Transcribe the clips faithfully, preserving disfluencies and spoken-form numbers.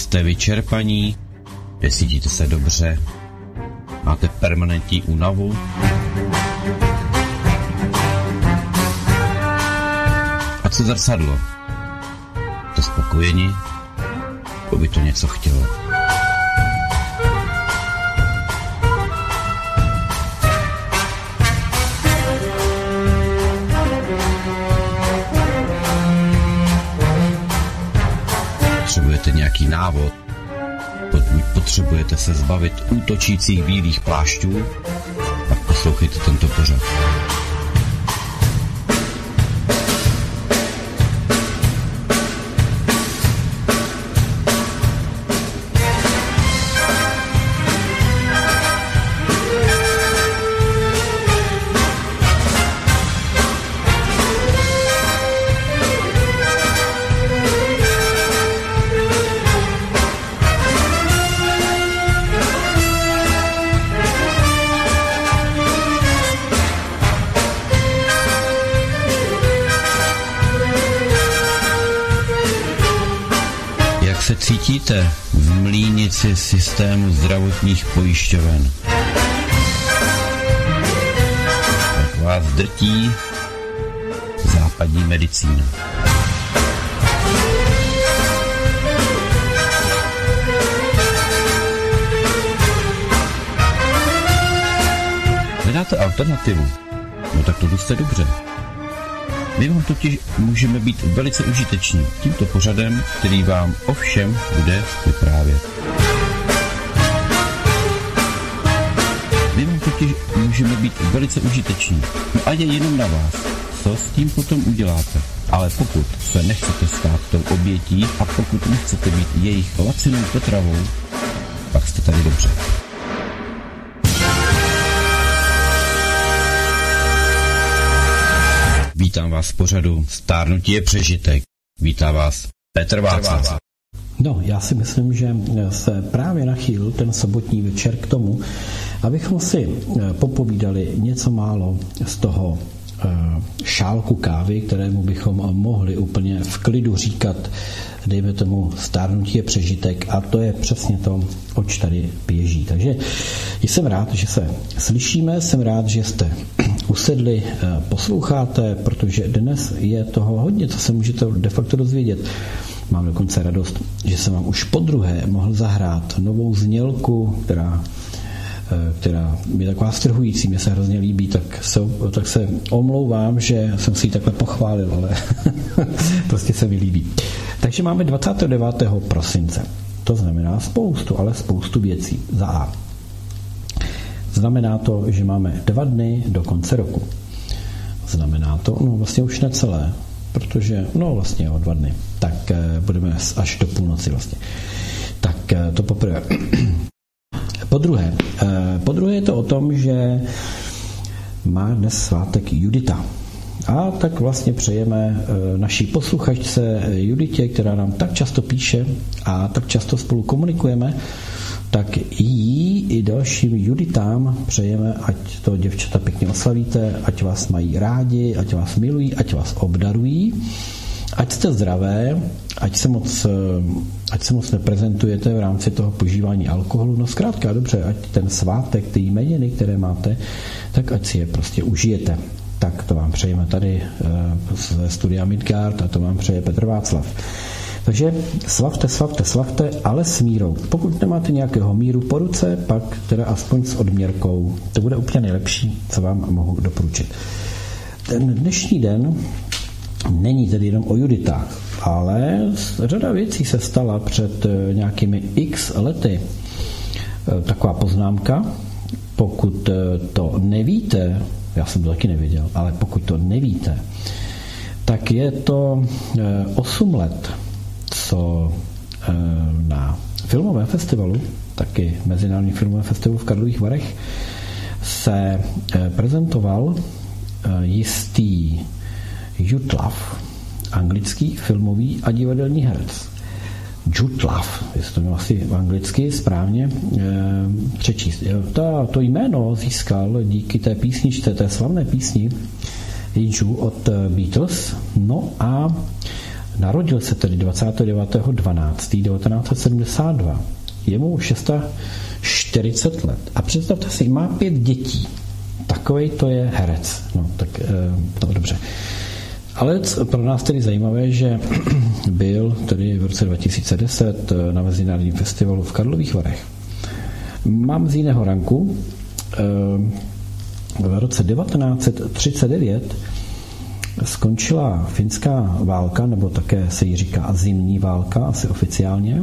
Jste vyčerpaní? Necítíte se dobře? Máte permanentní únavu? A co zrcadlo? Jste spokojeni? To by to něco chtělo. Potřebujete nějaký návod? Pokud potřebujete se zbavit útočících bílých plášťů, pak poslouchejte tento pořad. Se cítíte v mlýnici systému zdravotních pojišťoven? Tak vás drtí západní medicína. Hledáte alternativu? No tak to jste dobře. My vám totiž můžeme být velice užiteční tímto pořadem, který vám o všem bude vyprávět. My vám totiž můžeme být velice užiteční. No a je jenom na vás, co s tím potom uděláte. Ale pokud se nechcete stát tou obětí a pokud nechcete být jejich lacinou potravou, pak jste tady dobře. Vítám vás v pořadu Stárnutí je přežitek. Vítá vás Petr Václav. No, já si myslím, že se právě nachýlil ten sobotní večer k tomu, abychom si popovídali něco málo z toho šálku kávy, kterému bychom mohli úplně v klidu říkat, dejme tomu stárnutí je přežitek, a to je přesně to, oč tady běží. Takže jsem rád, že se slyšíme, jsem rád, že jste usedli, posloucháte, protože dnes je toho hodně, co se můžete de facto dozvědět. Mám dokonce radost, že jsem vám už podruhé mohl zahrát novou znělku, která která je taková strhující, mě se hrozně líbí, tak se, tak se omlouvám, že jsem si ji takhle pochválil, ale prostě se mi líbí. Takže máme dvacátého devátého prosince. To znamená spoustu, ale spoustu věcí. Za A. Znamená to, že máme dva dny do konce roku. Znamená to, no vlastně už necelé, protože, no vlastně o dva dny. Tak budeme až do půlnoci vlastně. Tak to poprvé. Po druhé, po druhé je to o tom, že má dnes svátek Judita. A tak vlastně přejeme naší posluchačce Juditě, která nám tak často píše a tak často spolu komunikujeme, tak jí i dalším Juditám přejeme, ať to děvčata pěkně oslavíte, ať vás mají rádi, ať vás milují, ať vás obdarují, ať jste zdravé, ať se moc, ať se moc neprezentujete v rámci toho požívání alkoholu. No zkrátka dobře, ať ten svátek, ty jmeniny, které máte, tak ať si je prostě užijete. Tak to vám přejeme tady ze studia Midgard a to vám přeje Petr Václav. Takže slavte, slavte, slavte, ale s mírou. Pokud nemáte nějakého míru po ruce, pak teda aspoň s odměrkou. To bude úplně nejlepší, co vám mohu doporučit. Ten dnešní den není tedy jenom o Juditách, ale řada věcí se stala před nějakými x lety. Taková poznámka, pokud to nevíte, já jsem to taky nevěděl, ale pokud to nevíte, tak je to osm let, co na filmovém festivalu, taky Mezinárodní filmovém festivalu v Karlových Varech, se prezentoval jistý Jude Law, anglický filmový a divadelní herec. Jude Law, jestli to měl asi v anglicky správně e, přečíst. Ta, to jméno získal díky té písničce, té slavné písni Jude od Beatles. No a Narodil se tedy dvacátého devátého dvanáctého devatenáct set sedmdesát dva. Je mu čtyřicet šest let. A představte si, má pět dětí. Takovej to je herec. No, tak no, dobře. Ale pro nás tedy zajímavé, že byl tedy v roce dva tisíce deset na Mezinárodním festivalu v Karlových Varech. Mám z jiného ranku. V roce devatenáct set třicet devět skončila finská válka, nebo také se jí říká zimní válka, asi oficiálně.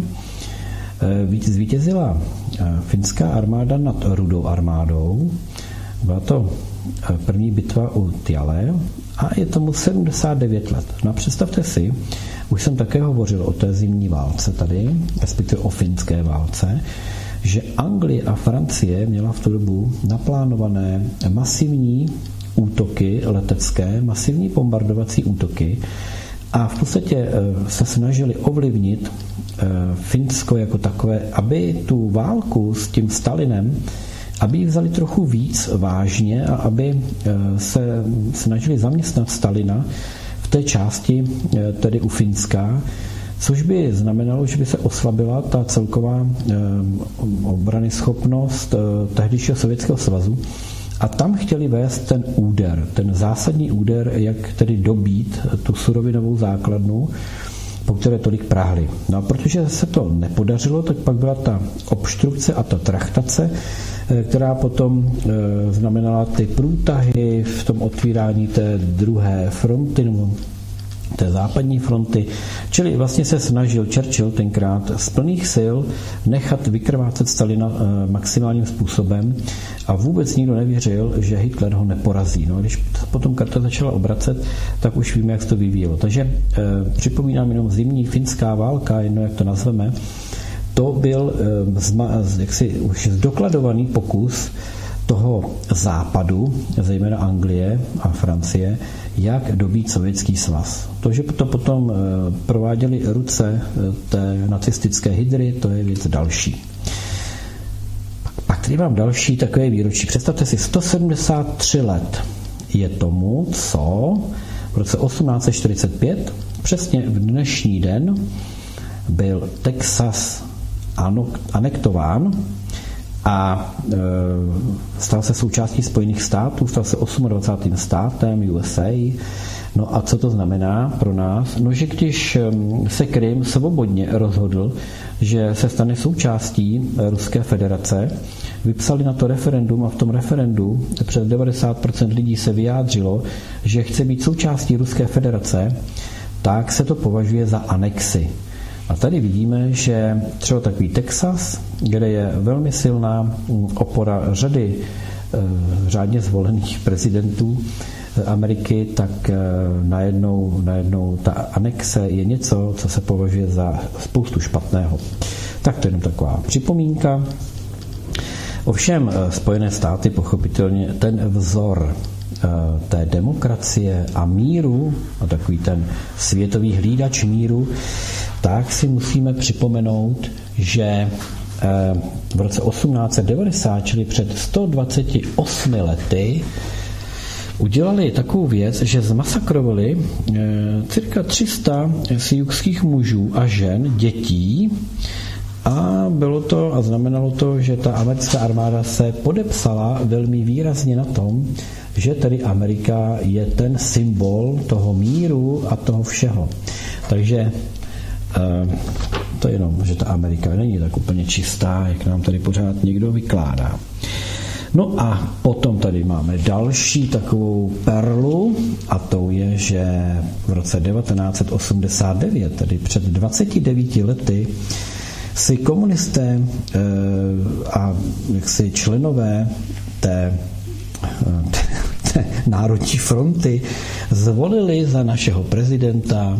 Zvítězila finská armáda nad Rudou armádou. Byla to první bitva u Tiale a je tomu sedmdesát devět let. No a představte si, už jsem také hovořil o té zimní válce tady, respektive o finské válce, že Anglie a Francie měla v tu dobu naplánované masivní útoky letecké, masivní bombardovací útoky a v podstatě se snažili ovlivnit Finsko jako takové, aby tu válku s tím Stalinem, aby ji vzali trochu víc vážně a aby se snažili zaměstnat Stalina v té části, tedy u Finska, což by znamenalo, že by se oslabila ta celková obranyschopnost tehdejšího Sovětského svazu. A tam chtěli vést ten úder, ten zásadní úder, jak tedy dobít tu surovinovou základnu, po které tolik práhli. No a protože se to nepodařilo, tak pak byla ta obstrukce a ta trachtace, která potom znamenala ty průtahy v tom otvírání té druhé fronty, nebo té západní fronty. Čili vlastně se snažil Churchill tenkrát z plných sil nechat vykrvácet Stalina maximálním způsobem a vůbec nikdo nevěřil, že Hitler ho neporazí. No, když potom karta začala obracet, tak už víme, jak se to vyvíjelo. Takže eh, připomínám jenom zimní finská válka, jedno jak to nazveme, to byl eh, zma, jaksi už zdokladovaný pokus toho západu, zejména Anglie a Francie, jak dobít Sovětský svaz. To, že to potom prováděli ruce té nacistické hydry, to je věc další. Pak tady mám další takové výročí. Představte si, sto sedmdesát tři let je tomu, co v roce osmnáct set čtyřicet pět, přesně v dnešní den, byl Texas anektován a e, stal se součástí Spojených států, stal se dvacátým osmým státem U S A. No a co to znamená pro nás? No, že když se Krym svobodně rozhodl, že se stane součástí Ruské federace, vypsali na to referendum a v tom referendu přes devadesát procent lidí se vyjádřilo, že chce být součástí Ruské federace, tak se to považuje za anexi. A tady vidíme, že třeba takový Texas, kde je velmi silná opora řady e, řádně zvolených prezidentů Ameriky, tak e, najednou, najednou ta anexe je něco, co se považuje za spoustu špatného. Tak to je jenom taková připomínka. Ovšem Spojené státy pochopitelně ten vzor e, té demokracie a míru, a takový ten světový hlídač míru, tak si musíme připomenout, že v roce osmnáct set devadesát, čili před sto dvaceti osmi lety, udělali takovou věc, že zmasakrovali cirka tři sta siujských mužů a žen, dětí, a bylo to a znamenalo to, že ta americká armáda se podepsala velmi výrazně na tom, že tedy Amerika je ten symbol toho míru a toho všeho. Takže to je jenom, že ta Amerika není tak úplně čistá, jak nám tady pořád někdo vykládá. No a potom tady máme další takovou perlu a to je, že v roce devatenáct set osmdesát devět, tedy před dvaceti devíti lety, si komunisté e, a jaksi členové té, té, té Národní fronty zvolili za našeho prezidenta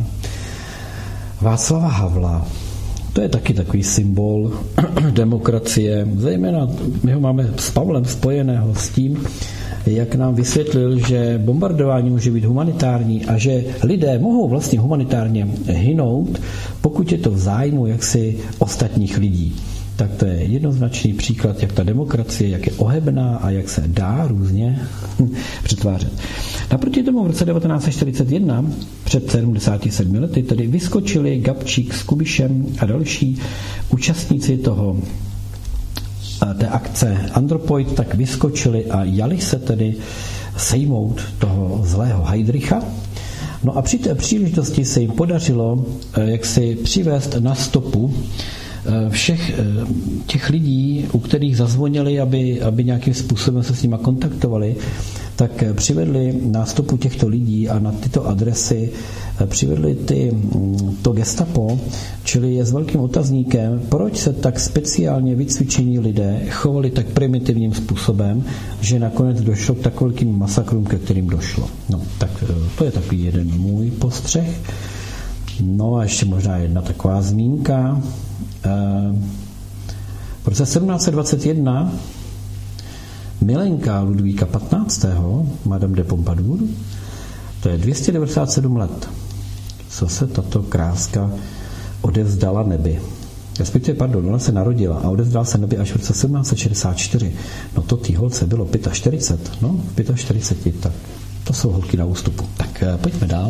Václava Havla. To je taky takový symbol demokracie. Zejména my ho máme s Pavlem spojeného s tím, jak nám vysvětlil, že bombardování může být humanitární a že lidé mohou vlastně humanitárně hynout, pokud je to v zájmu jaksi ostatních lidí. tak to je jednoznačný příklad, jak ta demokracie, jak je ohebná a jak se dá různě přetvářet. Naproti tomu v roce devatenáct set čtyřicet jedna, před sedmdesáti sedmi lety, tedy vyskočili Gabčík s Kubišem a další účastníci toho té akce Andropoid, tak vyskočili a jali se tedy sejmout toho zlého Heydricha. No a při té příležitosti se jim podařilo jak si přivést na stopu všech těch lidí, u kterých zazvonili, aby, aby nějakým způsobem se s nima kontaktovali, tak přivedli na stopu těchto lidí a na tyto adresy přivedli ty, to gestapo, čili je s velkým otazníkem, proč se tak speciálně vycvičení lidé chovali tak primitivním způsobem, že nakonec došlo k tak velkým masakrům, ke kterým došlo. No, tak to je takový jeden můj postřeh. No a ještě možná jedna taková zmínka. V roce sedmnáct set dvacet jedna milenka Ludvíka patnáctého, Madame de Pompadour, to je dvě stě devadesát sedm let, co se tato kráska odevzdala nebi. Respektive, pardon, ona se narodila a odevzdala se nebi až v roce sedmnáct set šedesát čtyři. No to tý holce bylo čtyřicet pět, no čtyřicet pět, tak to jsou holky na ústupu. Tak pojďme dál.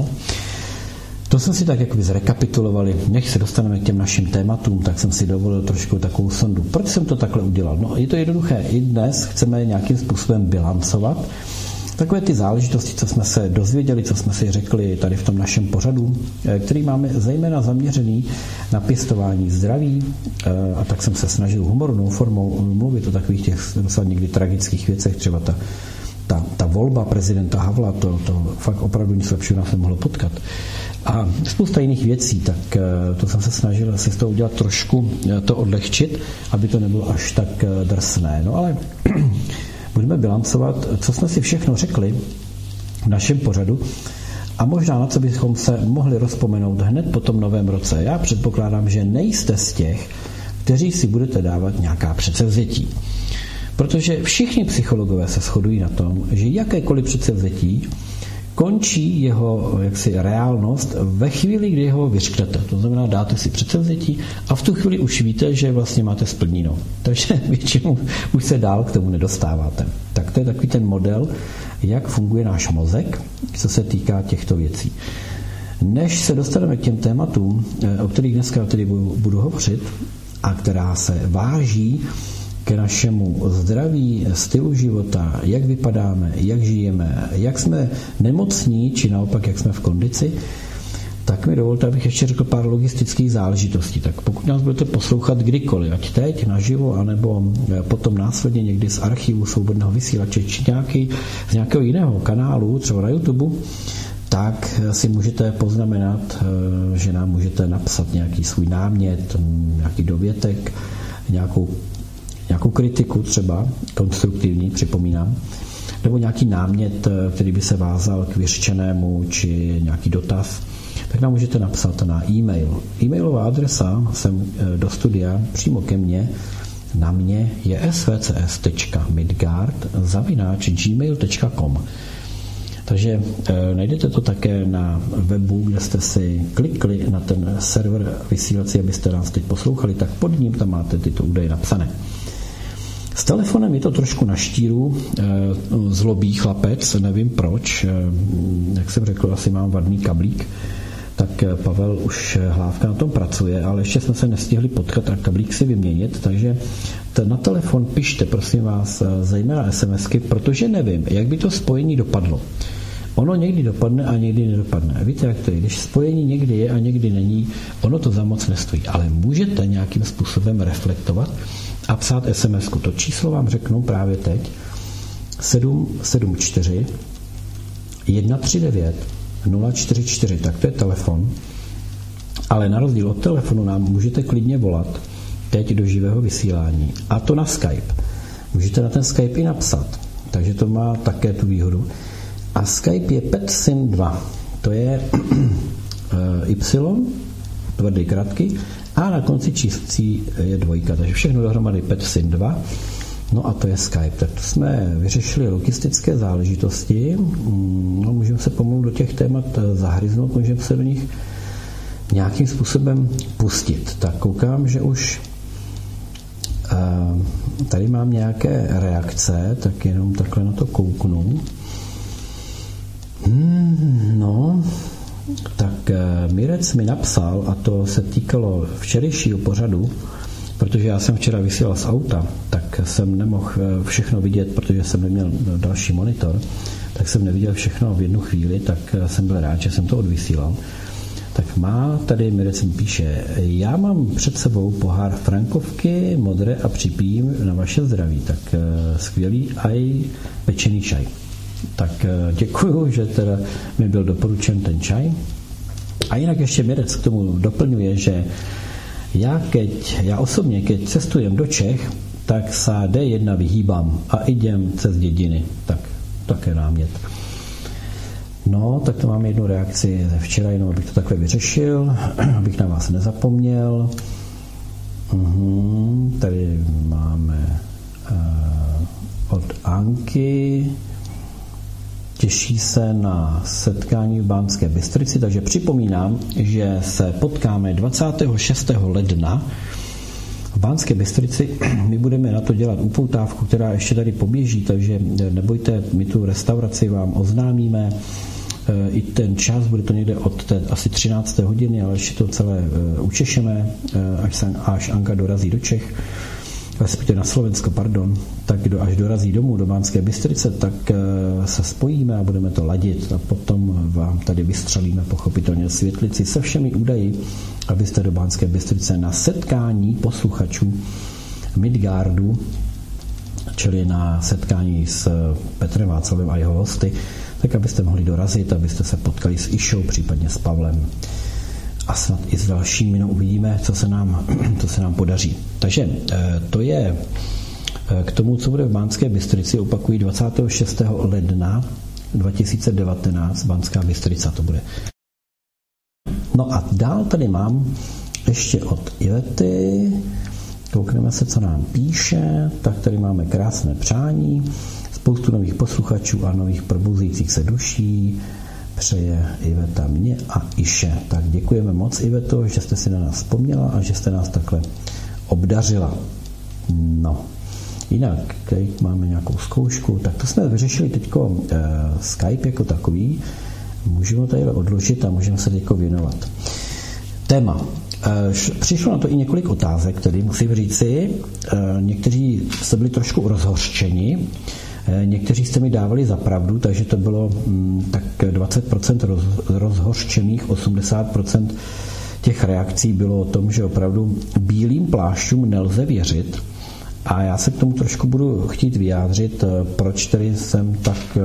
To jsme si tak jakoby zrekapitulovali. Než se dostaneme k těm našim tématům, tak jsem si dovolil trošku takovou sondu. Proč jsem to takhle udělal? No, je to jednoduché. I dnes chceme nějakým způsobem bilancovat takové ty záležitosti, co jsme se dozvěděli, co jsme si řekli tady v tom našem pořadu, který máme zejména zaměřený na pěstování zdraví, a tak jsem se snažil humornou formou mluvit o takových těch docela někdy tragických věcech, třeba ta Ta, ta volba prezidenta Havla, to, to fakt opravdu nic lepšího nás nemohlo potkat. A spousta jiných věcí, tak to jsem se snažil si z toho udělat trošku to odlehčit, aby to nebylo až tak drsné. No ale budeme bilancovat, co jsme si všechno řekli v našem pořadu a možná na co bychom se mohli rozpomenout hned po tom novém roce. Já předpokládám, že nejste z těch, kteří si budete dávat nějaká předsevzetí. Protože všichni psychologové se shodují na tom, že jakékoliv předsevzetí končí jeho jaksi reálnost ve chvíli, kdy ho vyřknete. To znamená, dáte si předsevzetí a v tu chvíli už víte, že vlastně máte splněno. Takže většinou už se dál k tomu nedostáváte. Tak to je takový ten model, jak funguje náš mozek, co se týká těchto věcí. Než se dostaneme k těm tématům, o kterých dneska tedy budu, budu hovořit a která se váží k našemu zdraví, stylu života, jak vypadáme, jak žijeme, jak jsme nemocní, či naopak, jak jsme v kondici, tak mi dovolte, abych ještě řekl pár logistických záležitostí. Tak pokud nás budete poslouchat kdykoliv, ať teď naživo, anebo potom následně někdy z archivu Svobodného vysílače, či nějaký, z nějakého jiného kanálu, třeba na YouTube, tak si můžete poznamenat, že nám můžete napsat nějaký svůj námět, nějaký dovětek, nějakou nějakou kritiku třeba, konstruktivní, připomínám, nebo nějaký námět, který by se vázal k vyřčenému, či nějaký dotaz, tak nám můžete napsat na e-mail. E-mailová adresa sem do studia přímo ke mně, na mě je svcs tečka midgard zavináč gmail tečka com. Takže e, najdete to také na webu, kde jste si klikli na ten server vysílací, abyste nás teď poslouchali, tak pod ním tam máte tyto údaje napsané. S telefonem je to trošku na štíru, zlobý chlapec, nevím proč, jak jsem řekl, asi mám vadný kablík, tak Pavel už Hlávka na tom pracuje, ale ještě jsme se nestihli potkat a kablík si vyměnit, takže na telefon pište, prosím vás, zejména SMSky, protože nevím, jak by to spojení dopadlo. Ono někdy dopadne a někdy nedopadne. Víte, jak to je? Když spojení někdy je a někdy není, ono to za moc nestojí, ale můžete nějakým způsobem reflektovat a psát es em esku. To číslo vám řeknu právě teď. sedm sedm čtyři jedna tři devět nula čtyři čtyři. Tak to je telefon. Ale na rozdíl od telefonu nám můžete klidně volat teď do živého vysílání. A to na Skype. Můžete na ten Skype i napsat. Takže to má také tu výhodu. A Skype je PetSym dva. To je Y, tvrdý kratky, a na konci číslicí je dvojka. Takže všechno dohromady PetSym dva. No a to je Skype. Tak to jsme vyřešili logistické záležitosti. No, můžeme se pomalu do těch témat zahryznout, můžeme se do nich nějakým způsobem pustit. Tak koukám, že už tady mám nějaké reakce, tak jenom takhle na to kouknu. Hmm, no, tak Mirec mi napsal, a to se týkalo včerejšího pořadu, protože já jsem včera vysílal z auta, tak jsem nemohl všechno vidět, protože jsem neměl další monitor, tak jsem neviděl všechno v jednu chvíli, tak jsem byl rád, že jsem to odvysílal. Tak má tady Mirec mi píše, já mám před sebou pohár frankovky, modré a připijím na vaše zdraví, tak skvělý aj pečený čaj. Tak děkuju, že teda mi byl doporučen ten čaj. A jinak ještě Mirec k tomu doplňuje, že já, keď, já osobně, keď cestujem do Čech, tak se D jedna vyhýbám a idem cez dědiny. Tak, také námět. No, tak to mám jednu reakci ze včera, jenom abych to takhle vyřešil, abych na vás nezapomněl. Uhum, tady máme uh, od Anky. Těší se na setkání v Banské Bystrici, takže připomínám, že se potkáme dvacátého šestého ledna v Banské Bystrici. My budeme na to dělat upoutávku, která ještě tady poběží, takže nebojte, my tu restauraci vám oznámíme. I ten čas, bude to někde od té asi třinácté hodiny, ale ještě to celé učešeme, až, až Anka dorazí do Čech, respektive na Slovensko, pardon, tak do, až dorazí domů do Banské Bystrice, tak se spojíme a budeme to ladit a potom vám tady vystřelíme pochopitelně světlici se všemi údaji, abyste do Banské Bystrice na setkání posluchačů Midgardu, čili na setkání s Petrem Václavem a jeho hosty, tak abyste mohli dorazit, abyste se potkali s Išou, případně s Pavlem a snad i s dalšími, no uvidíme, co se nám, co se nám podaří. Takže to je k tomu, co bude v Banské Bystrici, opakují dvacátého šestého ledna dva tisíce devatenáct, Banská Bystrica to bude. No a dál tady mám ještě od Ivety, koukneme se, co nám píše, tak tady máme krásné přání, spoustu nových posluchačů a nových probuzujících se duší, přeje Iveta mě a Iše. Tak děkujeme moc, Iveto, že jste si na nás vzpomněla a že jste nás takhle obdařila. No, jinak, tady máme nějakou zkoušku, tak to jsme vyřešili teďko eh, Skype jako takový, můžeme tady odložit a můžeme se teďko věnovat. Téma. Přišlo na to i několik otázek, které musím říci. Někteří jste byli trošku rozhořčeni, někteří jste mi dávali za pravdu, takže to bylo tak dvacet procent roz, rozhořčených, osmdesát procent těch reakcí bylo o tom, že opravdu bílým plášťům nelze věřit. A já se k tomu trošku budu chtít vyjádřit, proč tedy jsem tak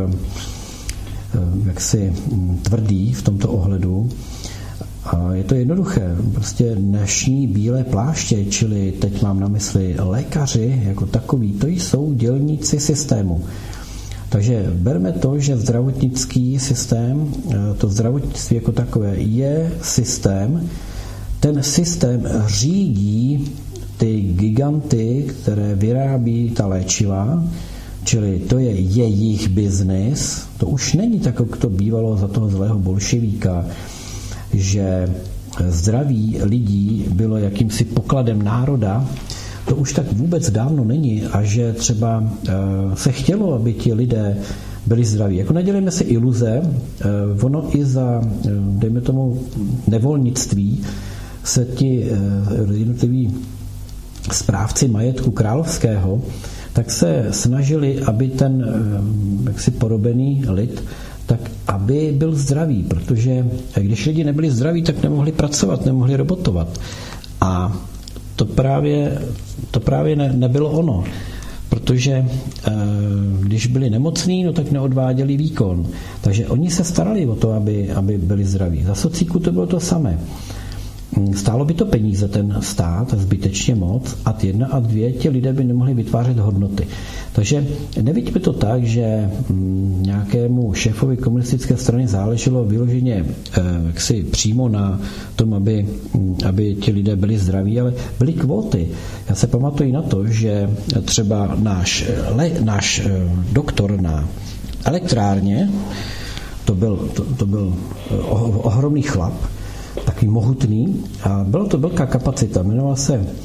jaksi tvrdý v tomto ohledu. A je to jednoduché. Prostě dnešní bílé pláště, čili teď mám na mysli lékaři jako takový, to jsou dělníci systému. Takže berme to, že zdravotnický systém, to zdravotnictví jako takové je systém. Ten systém řídí ty giganty, které vyrábí ta léčiva, čili to je jejich biznis. To už není tak, jak to bývalo za toho zlého bolševíka, že zdraví lidí bylo jakýmsi pokladem národa, to už tak vůbec dávno není a že třeba se chtělo, aby ti lidé byli zdraví. Jako nedělejme si iluze, ono i za, dejme tomu, nevolnictví se ti jednotliví správci majetku královského tak se snažili, aby ten jaksi porobený lid tak aby byl zdravý, protože když lidi nebyli zdraví, tak nemohli pracovat, nemohli robotovat. A to právě, to právě ne, nebylo ono, protože e, když byli nemocní, no tak neodváděli výkon. Takže oni se starali o to, aby, aby byli zdraví. Za socíku to bylo to samé. Stálo by to peníze, ten stát, zbytečně moc, a jedna a dvě, ti lidé by nemohli vytvářet hodnoty. Takže nevidíme to tak, že nějakému šéfovi komunistické strany záleželo vyloženě jaksi přímo na tom, aby, aby ti lidé byli zdraví, ale byly kvóty. Já se pamatuju na to, že třeba náš, le, náš doktor na elektrárně, to byl, to, to byl ohromný chlap, takový mohutný, a byla to velká kapacita, jmenoval se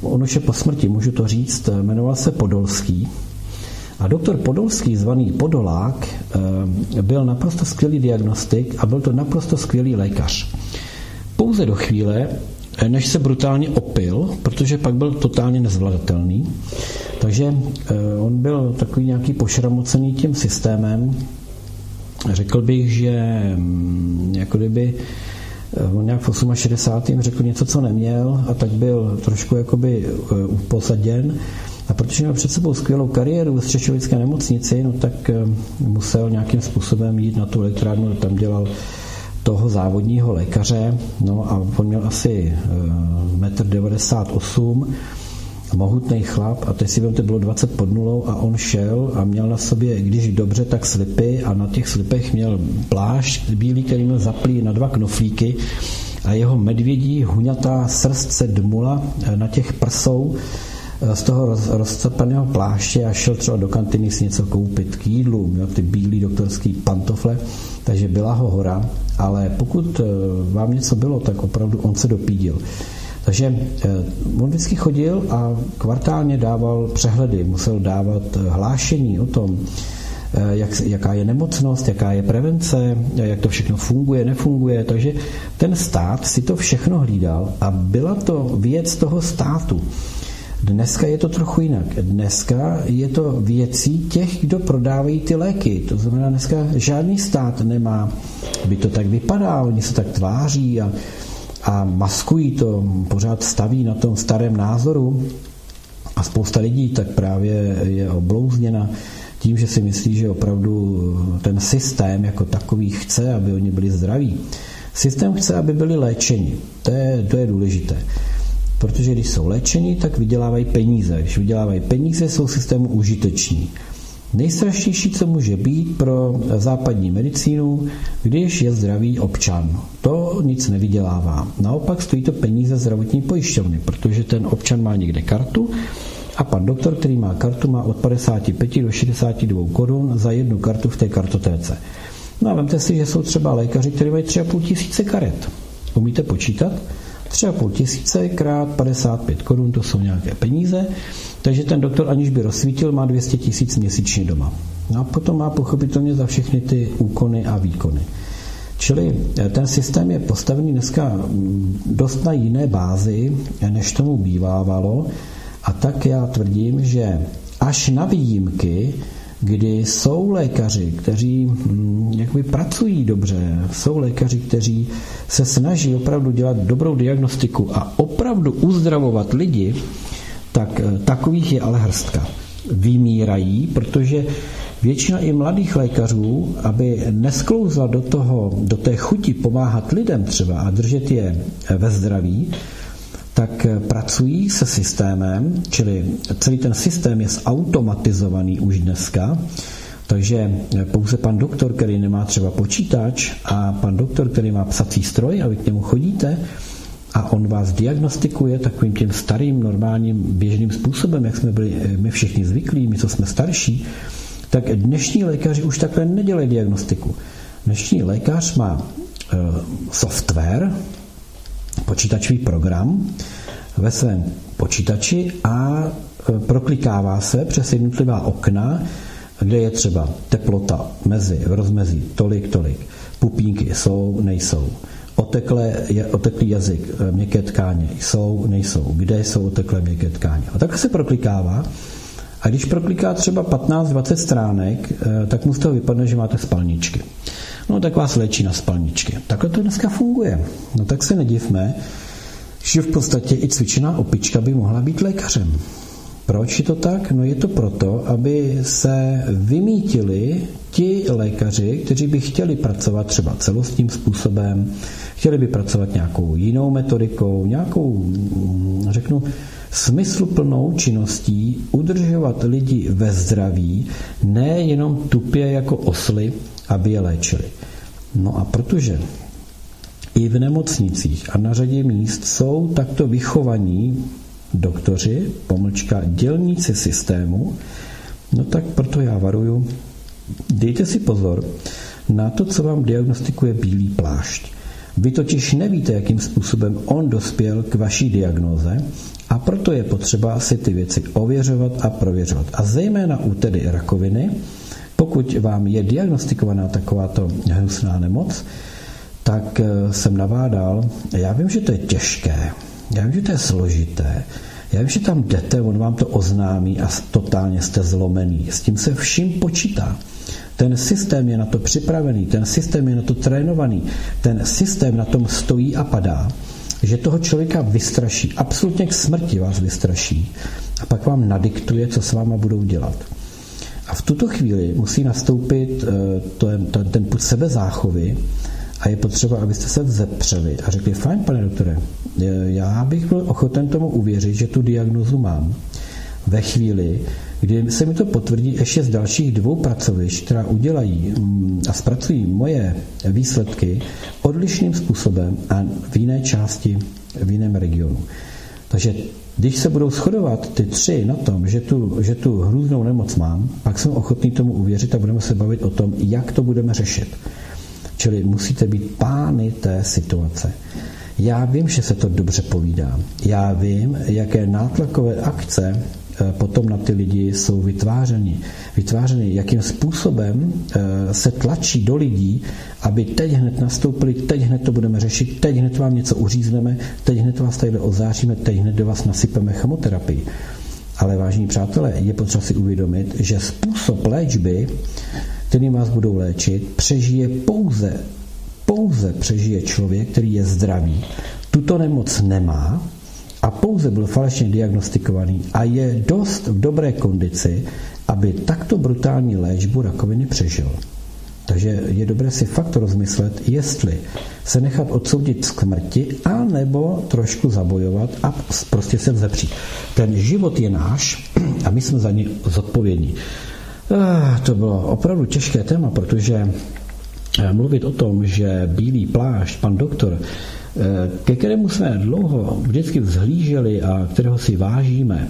on už je po smrti, můžu to říct, jmenoval se Podolský. A doktor Podolský, zvaný Podolák, byl naprosto skvělý diagnostik a byl to naprosto skvělý lékař. Pouze do chvíle, než se brutálně opil, protože pak byl totálně nezvladatelný. Takže on byl takový nějaký pošramocený tím systémem. Řekl bych, že jako kdyby on nějak v šedesátém osmém řekl něco, co neměl, a tak byl trošku jakoby uposaděn. A protože měl před sebou skvělou kariéru ve Střešovické nemocnici, no tak musel nějakým způsobem jít na tu elektrárnu, tam dělal toho závodního lékaře, no a on měl asi metr devadesát osm, mohutný chlap, a teď si vím, to bylo dvacet pod nulou, a on šel a měl na sobě, když dobře, tak slipy, a na těch slipech měl plášť bílý, který měl zaplý na dva knoflíky, a jeho medvědí huňatá srst se dmula na těch prsou z toho roz, rozcapaného pláště, a šel třeba do kantiny si něco koupit k jídlu, měl ty bílý doktorský pantofle, takže byla ho hora, ale pokud vám něco bylo, tak opravdu on se dopídil. Takže on vždycky chodil a kvartálně dával přehledy, musel dávat hlášení o tom, jak, jaká je nemocnost, jaká je prevence, jak to všechno funguje, nefunguje. Takže ten stát si to všechno hlídal a byla to věc toho státu. Dneska je to trochu jinak. Dneska je to věcí těch, kdo prodávají ty léky. To znamená, dneska žádný stát nemá, by to tak vypadá, oni se tak tváří a, a maskují to, pořád staví na tom starém názoru, a spousta lidí tak právě je oblouzněna tím, že si myslí, že opravdu ten systém jako takový chce, aby oni byli zdraví. Systém chce, aby byli léčeni. To je, to je důležité. Protože když jsou léčení, tak vydělávají peníze. Když vydělávají peníze, jsou systému užiteční. Nejstrašnější, co může být pro západní medicínu, když je zdravý občan. To nic nevydělává. Naopak stojí to peníze zdravotní pojišťovny, protože ten občan má někde kartu a pan doktor, který má kartu, má od padesát pět do šedesát dva korun za jednu kartu v té kartotéce. No a vemte si, že jsou třeba lékaři, kteří mají tři a půl tisíce karet. Umíte počítat? tři a půl tisíce krát padesát pět korun, to jsou nějaké peníze, takže ten doktor, aniž by rozsvítil, má dvě stě tisíc měsíčně doma. No a potom má pochopitelně za všechny ty úkony a výkony. Čili ten systém je postavený dneska dost na jiné bázi, než tomu bývávalo, a tak já tvrdím, že až na výjimky, kdy jsou lékaři, kteří hm, jakoby pracují dobře, jsou lékaři, kteří se snaží opravdu dělat dobrou diagnostiku a opravdu uzdravovat lidi, tak takových je ale hrstka. Vymírají, protože většina i mladých lékařů, aby nesklouzla do toho, do té chuti pomáhat lidem třeba a držet je ve zdraví, tak pracují se systémem, čili celý ten systém je zautomatizovaný už dneska, takže pouze pan doktor, který nemá třeba počítač, a pan doktor, který má psací stroj a vy k němu chodíte a on vás diagnostikuje takovým tím starým, normálním, běžným způsobem, jak jsme byli my všichni zvyklí, my, co jsme starší, tak dnešní lékaři už takhle nedělají diagnostiku. Dnešní lékař má e, software, počítačový program ve svém počítači a proklikává se přes jednotlivá okna, kde je třeba teplota mezi, v rozmezí tolik, tolik, pupínky jsou, nejsou, oteklé, oteklý jazyk, měkké tkáně jsou, nejsou, kde jsou oteklé měkké tkáně. A tak se proklikává, a když prokliká třeba patnáct dvacet stránek, tak mu z toho vypadne, že máte spalničky. No tak vás léčí na spalničky. Takhle to dneska funguje. No tak se nedivme, že v podstatě i cvičená opička by mohla být lékařem. Proč je to tak? No je to proto, aby se vymítili ti lékaři, kteří by chtěli pracovat třeba celostním způsobem, chtěli by pracovat nějakou jinou metodikou, nějakou, řeknu, smysluplnou činností, udržovat lidi ve zdraví, ne jenom tupě jako osly, aby je léčili. No a protože i v nemocnicích a na řadě míst jsou takto vychovaní doktoři, pomlčka dělníci systému, no tak proto já varuju, dejte si pozor na to, co vám diagnostikuje bílý plášť. Vy totiž nevíte, jakým způsobem on dospěl k vaší diagnóze, A proto je potřeba si ty věci ověřovat a prověřovat. A zejména u tedy rakoviny, pokud vám je diagnostikovaná takováto hnusná nemoc, tak jsem navádal, já vím, že to je těžké, já vím, že to je složité, já vím, že tam jdete, on vám to oznámí a totálně jste zlomený. S tím se vším počítá. Ten systém je na to připravený, ten systém je na to trénovaný, ten systém na tom stojí a padá, že toho člověka vystraší, absolutně k smrti vás vystraší a pak vám nadiktuje, co s váma budou dělat. A v tuto chvíli musí nastoupit ten, ten, ten pud sebezáchovy a je potřeba, abyste se vzepřeli a řekli, fajn, pane doktore, já bych byl ochoten tomu uvěřit, že tu diagnózu mám. Ve chvíli, kdy se mi to potvrdí ještě z dalších dvou pracovišť, která udělají a zpracují moje výsledky odlišným způsobem a v jiné části, v jiném regionu. Takže když se budou shodovat ty tři na tom, že tu, že tu hrůznou nemoc mám, pak jsem ochotný tomu uvěřit a budeme se bavit o tom, jak to budeme řešit. Čili musíte být pány té situace. Já vím, že se to dobře povídá. Já vím, jaké nátlakové akce potom na ty lidi jsou vytvářeny. Vytvářeny, jakým způsobem se tlačí do lidí, aby teď hned nastoupili, teď hned to budeme řešit, teď hned vám něco uřízneme, teď hned vás tady ozáříme, teď hned do vás nasypeme chemoterapii. Ale vážení přátelé, je potřeba si uvědomit, že způsob léčby, kterým vás budou léčit, přežije pouze, pouze přežije člověk, který je zdravý. Tuto nemoc nemá a pouze byl falešně diagnostikovaný a je dost v dobré kondici, aby takto brutální léčbu rakoviny přežil. Takže je dobré si fakt rozmyslet, jestli se nechat odsoudit k smrti, anebo trošku zabojovat a prostě se vzepřít. Ten život je náš a my jsme za něj zodpovědní. To bylo opravdu těžké téma, protože mluvit o tom, že bílý plášť, pan doktor, ke kterému jsme dlouho vždycky vzhlíželi a kterého si vážíme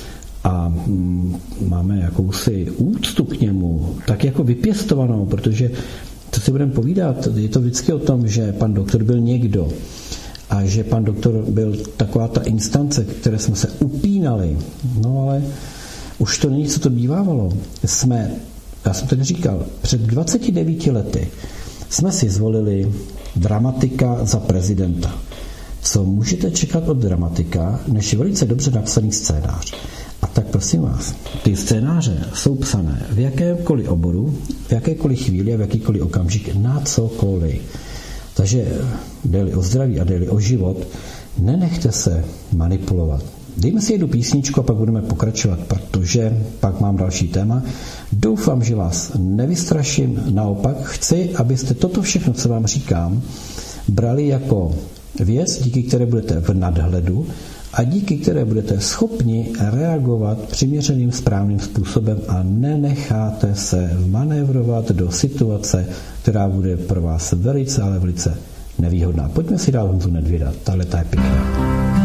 a máme jakousi úctu k němu, tak jako vypěstovanou, protože co si budeme povídat, je to vždycky o tom, že pan doktor byl někdo a že pan doktor byl taková ta instance, které jsme se upínali. No ale už to není, co to bývávalo. Jsme, já jsem tady říkal, před dvaceti devíti lety jsme si zvolili dramatika za prezidenta. Co můžete čekat od dramatika, než je velice dobře napsaný scénář? A tak prosím vás, ty scénáře jsou psané v jakémkoliv oboru, v jakékoliv chvíli a v jakýkoliv okamžik, na cokoliv. Takže jde-li o zdraví a jde-li o život, nenechte se manipulovat. Dejme si jednu písničku a pak budeme pokračovat, protože pak mám další téma. Doufám, že vás nevystraším, naopak chci, abyste toto všechno, co vám říkám, brali jako věc, díky které budete v nadhledu a díky které budete schopni reagovat přiměřeným správným způsobem a nenecháte se manévrovat do situace, která bude pro vás velice, ale velice nevýhodná. Pojďme si dál Honzu Nedvěda, tahle ta je pěkná.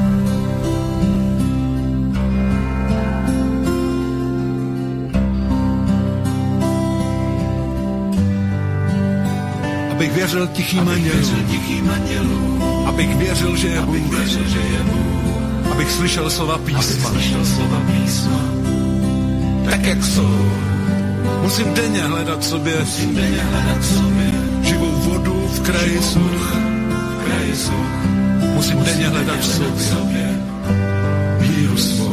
Abych věřil tichým andělům, abych věřil, že je Bůh, abych slyšel slova písma, tak jak jsou. Musím denně hledat sobě živou vodu v kraji such. Musím denně hledat v sobě víru svou.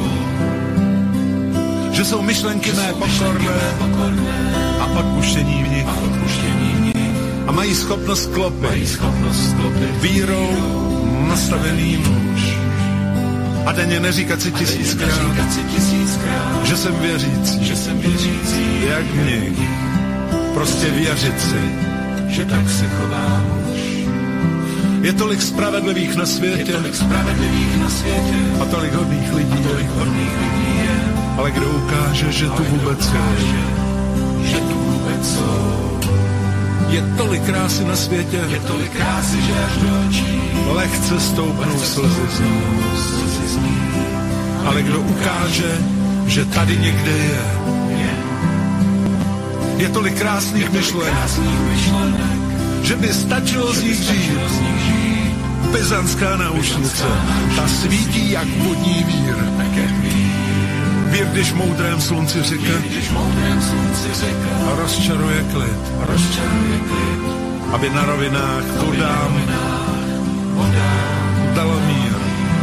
Že jsou myšlenky mé pokorné a odpuštění v nich. A mají schopnost klopit vírou nastavený nůž. A denně neříkat si tisíckrát, že jsem věřící, jak mě. Prostě věřit si, že tak se chovám už. Je tolik spravedlivých na světě a tolik hodných lidí, ale kdo ukáže, že tu vůbec jsou. Je tolik krásy na světě, je tolik krásy, že až do očí lehce stoupnou slzy z ní. Ale kdo ukáže, že tady někde je, je tolik krásných myšlenek, že by stačilo z nich žít Byzantská náušnice, ta svítí jak vodní vír. Vír, když moudrém slunci řeka rozčaruje klid, aby na rovinách vodám dalo mír.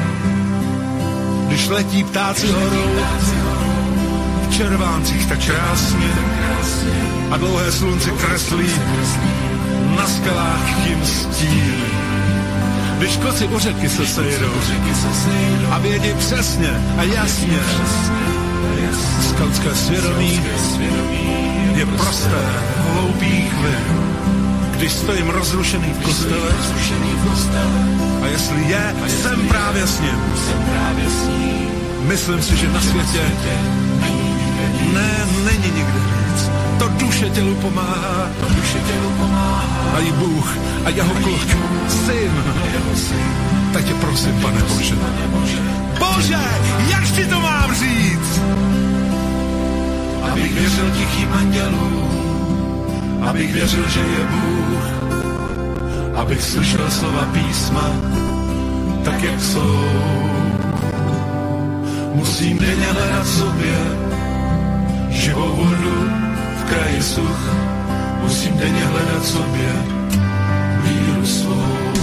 Když letí ptáci horou v červáncích tak krásně a dlouhé slunce kreslí na skalách tím stín. Když koci u řeky se sejdou a vědí přesně a jasně, skautské svědomí je prosté, hloupý chvil. Když stojím rozrušený v kostele a jestli je, jsem právě s ním. Myslím si, že na světě ne, není nikde víc. To duše tělu pomáhá, to duše tělu pomáhá. A i Bůh a jeho kluk, syn. Tak tě prosím, Pane Bože. Bože, jak ti to mám říct? Abych věřil tichým andělům, abych věřil, že je Bůh, abych slyšel slova písma, tak jak jsou. Musím denně hledat sobě živou vodu v kraji such, musím denně hledat sobě víru svou.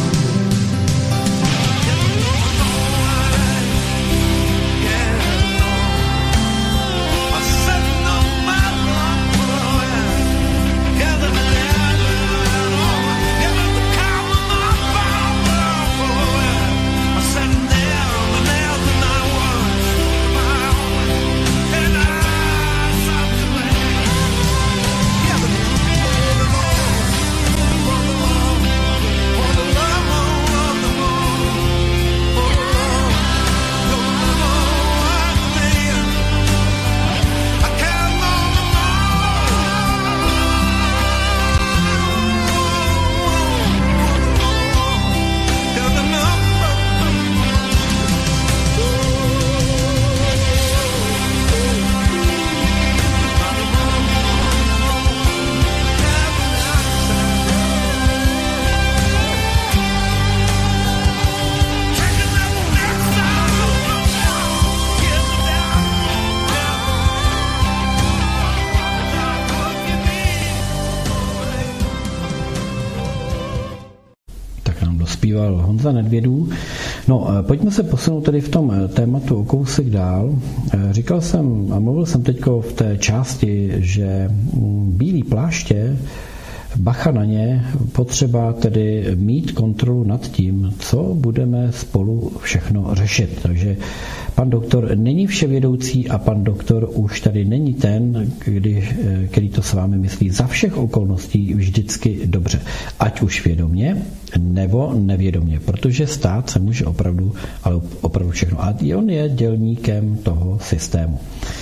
Honza Nedvědů. No, pojďme se posunout tedy v tom tématu o kousek dál. Říkal jsem a mluvil jsem teďko v té části, že bílý pláště, bacha na ně, potřeba tedy mít kontrolu nad tím, co budeme spolu všechno řešit. Takže pan doktor není vševědoucí a pan doktor už tady není ten, kdy, který to s vámi myslí za všech okolností vždycky dobře. Ať už vědomě, nebo nevědomě, protože stát se může opravdu, ale opravdu všechno. A on je dělníkem toho systému.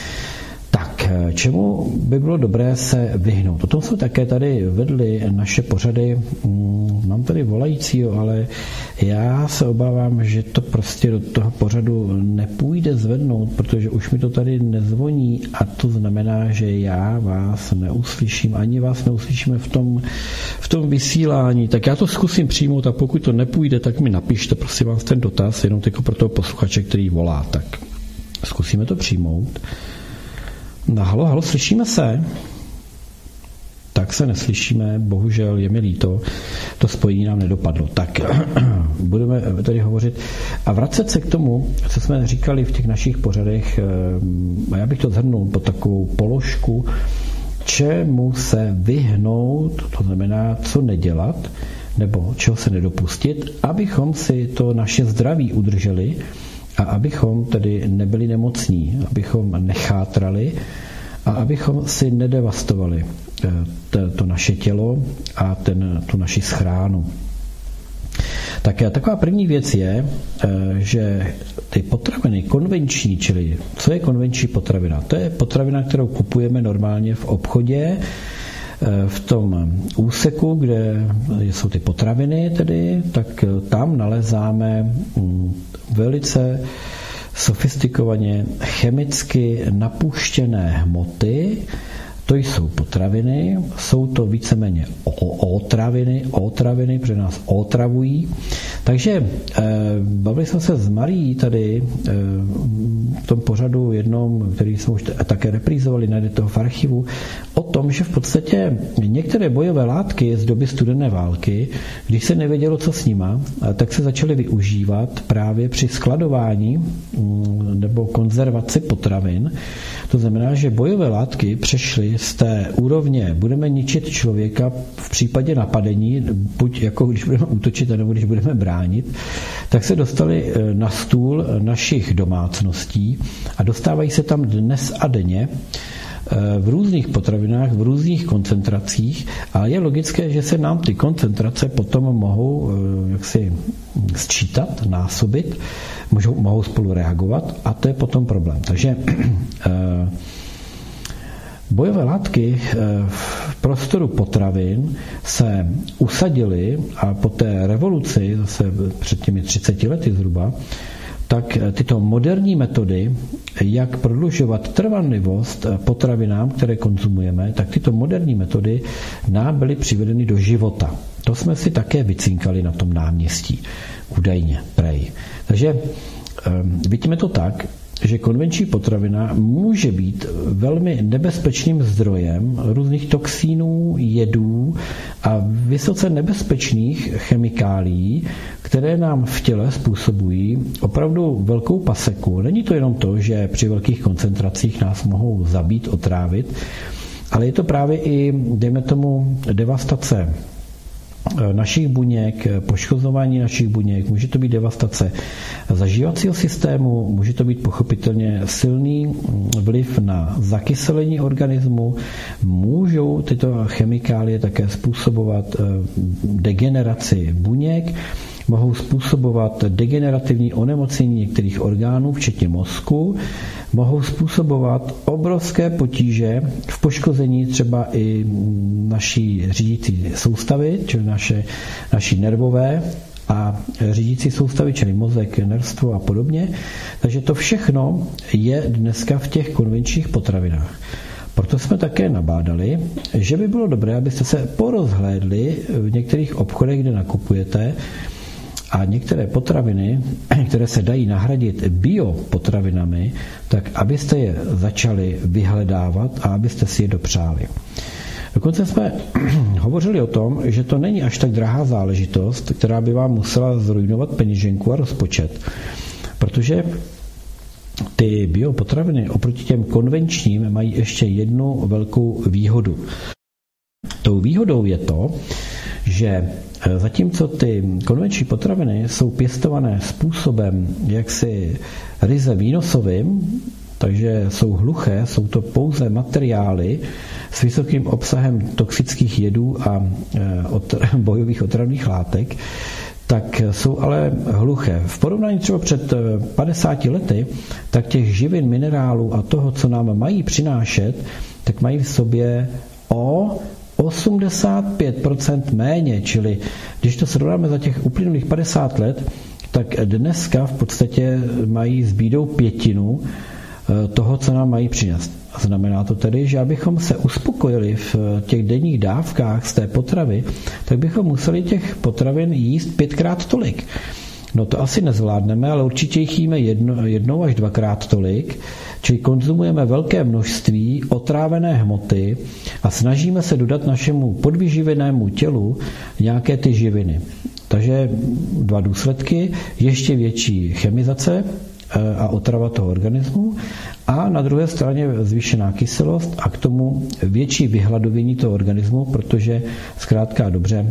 Tak, čemu by bylo dobré se vyhnout? O tom jsme také tady vedli naše pořady. Mám tady volajícího, ale já se obávám, že to prostě do toho pořadu nepůjde zvednout, protože už mi to tady nezvoní a to znamená, že já vás neuslyším, ani vás neuslyšíme v tom, v tom vysílání. Tak já to zkusím přijmout a pokud to nepůjde, tak mi napište, prosím vás, ten dotaz, jenom jako pro toho posluchače, který volá. Tak zkusíme to přijmout. No, halo, halo, slyšíme se? Tak se neslyšíme, bohužel, je mi líto, to spojení nám nedopadlo. Tak budeme tady hovořit a vracet se k tomu, co jsme říkali v těch našich pořadech, a já bych to shrnul pod takovou položku, čemu se vyhnout, to znamená, co nedělat, nebo čeho se nedopustit, abychom si to naše zdraví udrželi a abychom tedy nebyli nemocní, abychom nechátrali a abychom si nedevastovali to naše tělo a ten, tu naši schránu. Tak taková první věc je, že ty potraviny konvenční, čili co je konvenční potravina? To je potravina, kterou kupujeme normálně v obchodě, v tom úseku, kde jsou ty potraviny tedy, tak tam nalezáme velice sofistikovaně chemicky napuštěné hmoty, To jsou potraviny, jsou to víceméně otraviny, otraviny, protože nás otravují. Takže eh, bavili jsme se s Marií tady eh, v tom pořadu jednom, který jsme už také reprízovali, najdete toho v archivu, o tom, že v podstatě některé bojové látky z doby studené války, když se nevědělo, co s nima, tak se začaly využívat právě při skladování mm, nebo konzervaci potravin. To znamená, že bojové látky přešly z té úrovně budeme ničit člověka v případě napadení, buď jako když budeme útočit, nebo když budeme bránit, tak se dostaly na stůl našich domácností a dostávají se tam dnes a denně v různých potravinách, v různých koncentracích, ale je logické, že se nám ty koncentrace potom mohou jaksi sčítat, násobit, můžou, mohou spolu reagovat a to je potom problém. Takže bojové látky v prostoru potravin se usadily a po té revoluci, zase před těmi třiceti lety zhruba, tak tyto moderní metody, jak prodlužovat trvanlivost potravinám, které konzumujeme, tak tyto moderní metody nám byly přivedeny do života. To jsme si také vycinkali na tom náměstí. Údajně, prej. Takže vidíme to tak, že konvenční potravina může být velmi nebezpečným zdrojem různých toxínů, jedů a vysoce nebezpečných chemikálií, které nám v těle způsobují opravdu velkou paseku. Není to jenom to, že při velkých koncentracích nás mohou zabít, otrávit, ale je to právě i, dejme tomu, devastace našich buněk, poškozování našich buněk, může to být devastace zažívacího systému, může to být pochopitelně silný vliv na zakyselení organismu, můžou tyto chemikálie také způsobovat degeneraci buněk, mohou způsobovat degenerativní onemocnění některých orgánů, včetně mozku, mohou způsobovat obrovské potíže v poškození třeba i naší řídící soustavy, čili naše, naší nervové a řídící soustavy, čili mozek, nerstvo a podobně. Takže to všechno je dneska v těch konvenčních potravinách. Proto jsme také nabádali, že by bylo dobré, abyste se porozhlédli v některých obchodech, kde nakupujete, a některé potraviny, které se dají nahradit biopotravinami, tak abyste je začali vyhledávat a abyste si je dopřáli. Dokonce jsme hovořili o tom, že to není až tak drahá záležitost, která by vám musela zrujnovat peněženku a rozpočet. Protože ty biopotraviny oproti těm konvenčním mají ještě jednu velkou výhodu. Tou výhodou je to, že zatímco ty konvenční potraviny jsou pěstované způsobem jaksi ryze výnosovým, takže jsou hluché, jsou to pouze materiály s vysokým obsahem toxických jedů a bojových otravných látek, tak jsou ale hluché. V porovnání třeba před padesáti lety, tak těch živin, minerálů a toho, co nám mají přinášet, tak mají v sobě o osmdesát pět procent méně, čili když to srovnáme za těch uplynulých padesát let, tak dneska v podstatě mají s bídou pětinu toho, co nám mají přinést. Znamená to tedy, že abychom se uspokojili v těch denních dávkách z té potravy, tak bychom museli těch potravin jíst pětkrát tolik. No to asi nezvládneme, ale určitě jich jíme jedno, jednou až dvakrát tolik, čili konzumujeme velké množství otrávené hmoty a snažíme se dodat našemu podvyživenému tělu nějaké ty živiny. Takže dva důsledky, ještě větší chemizace a otrava toho organismu a na druhé straně zvýšená kyselost a k tomu větší vyhladovění toho organismu, protože zkrátka dobře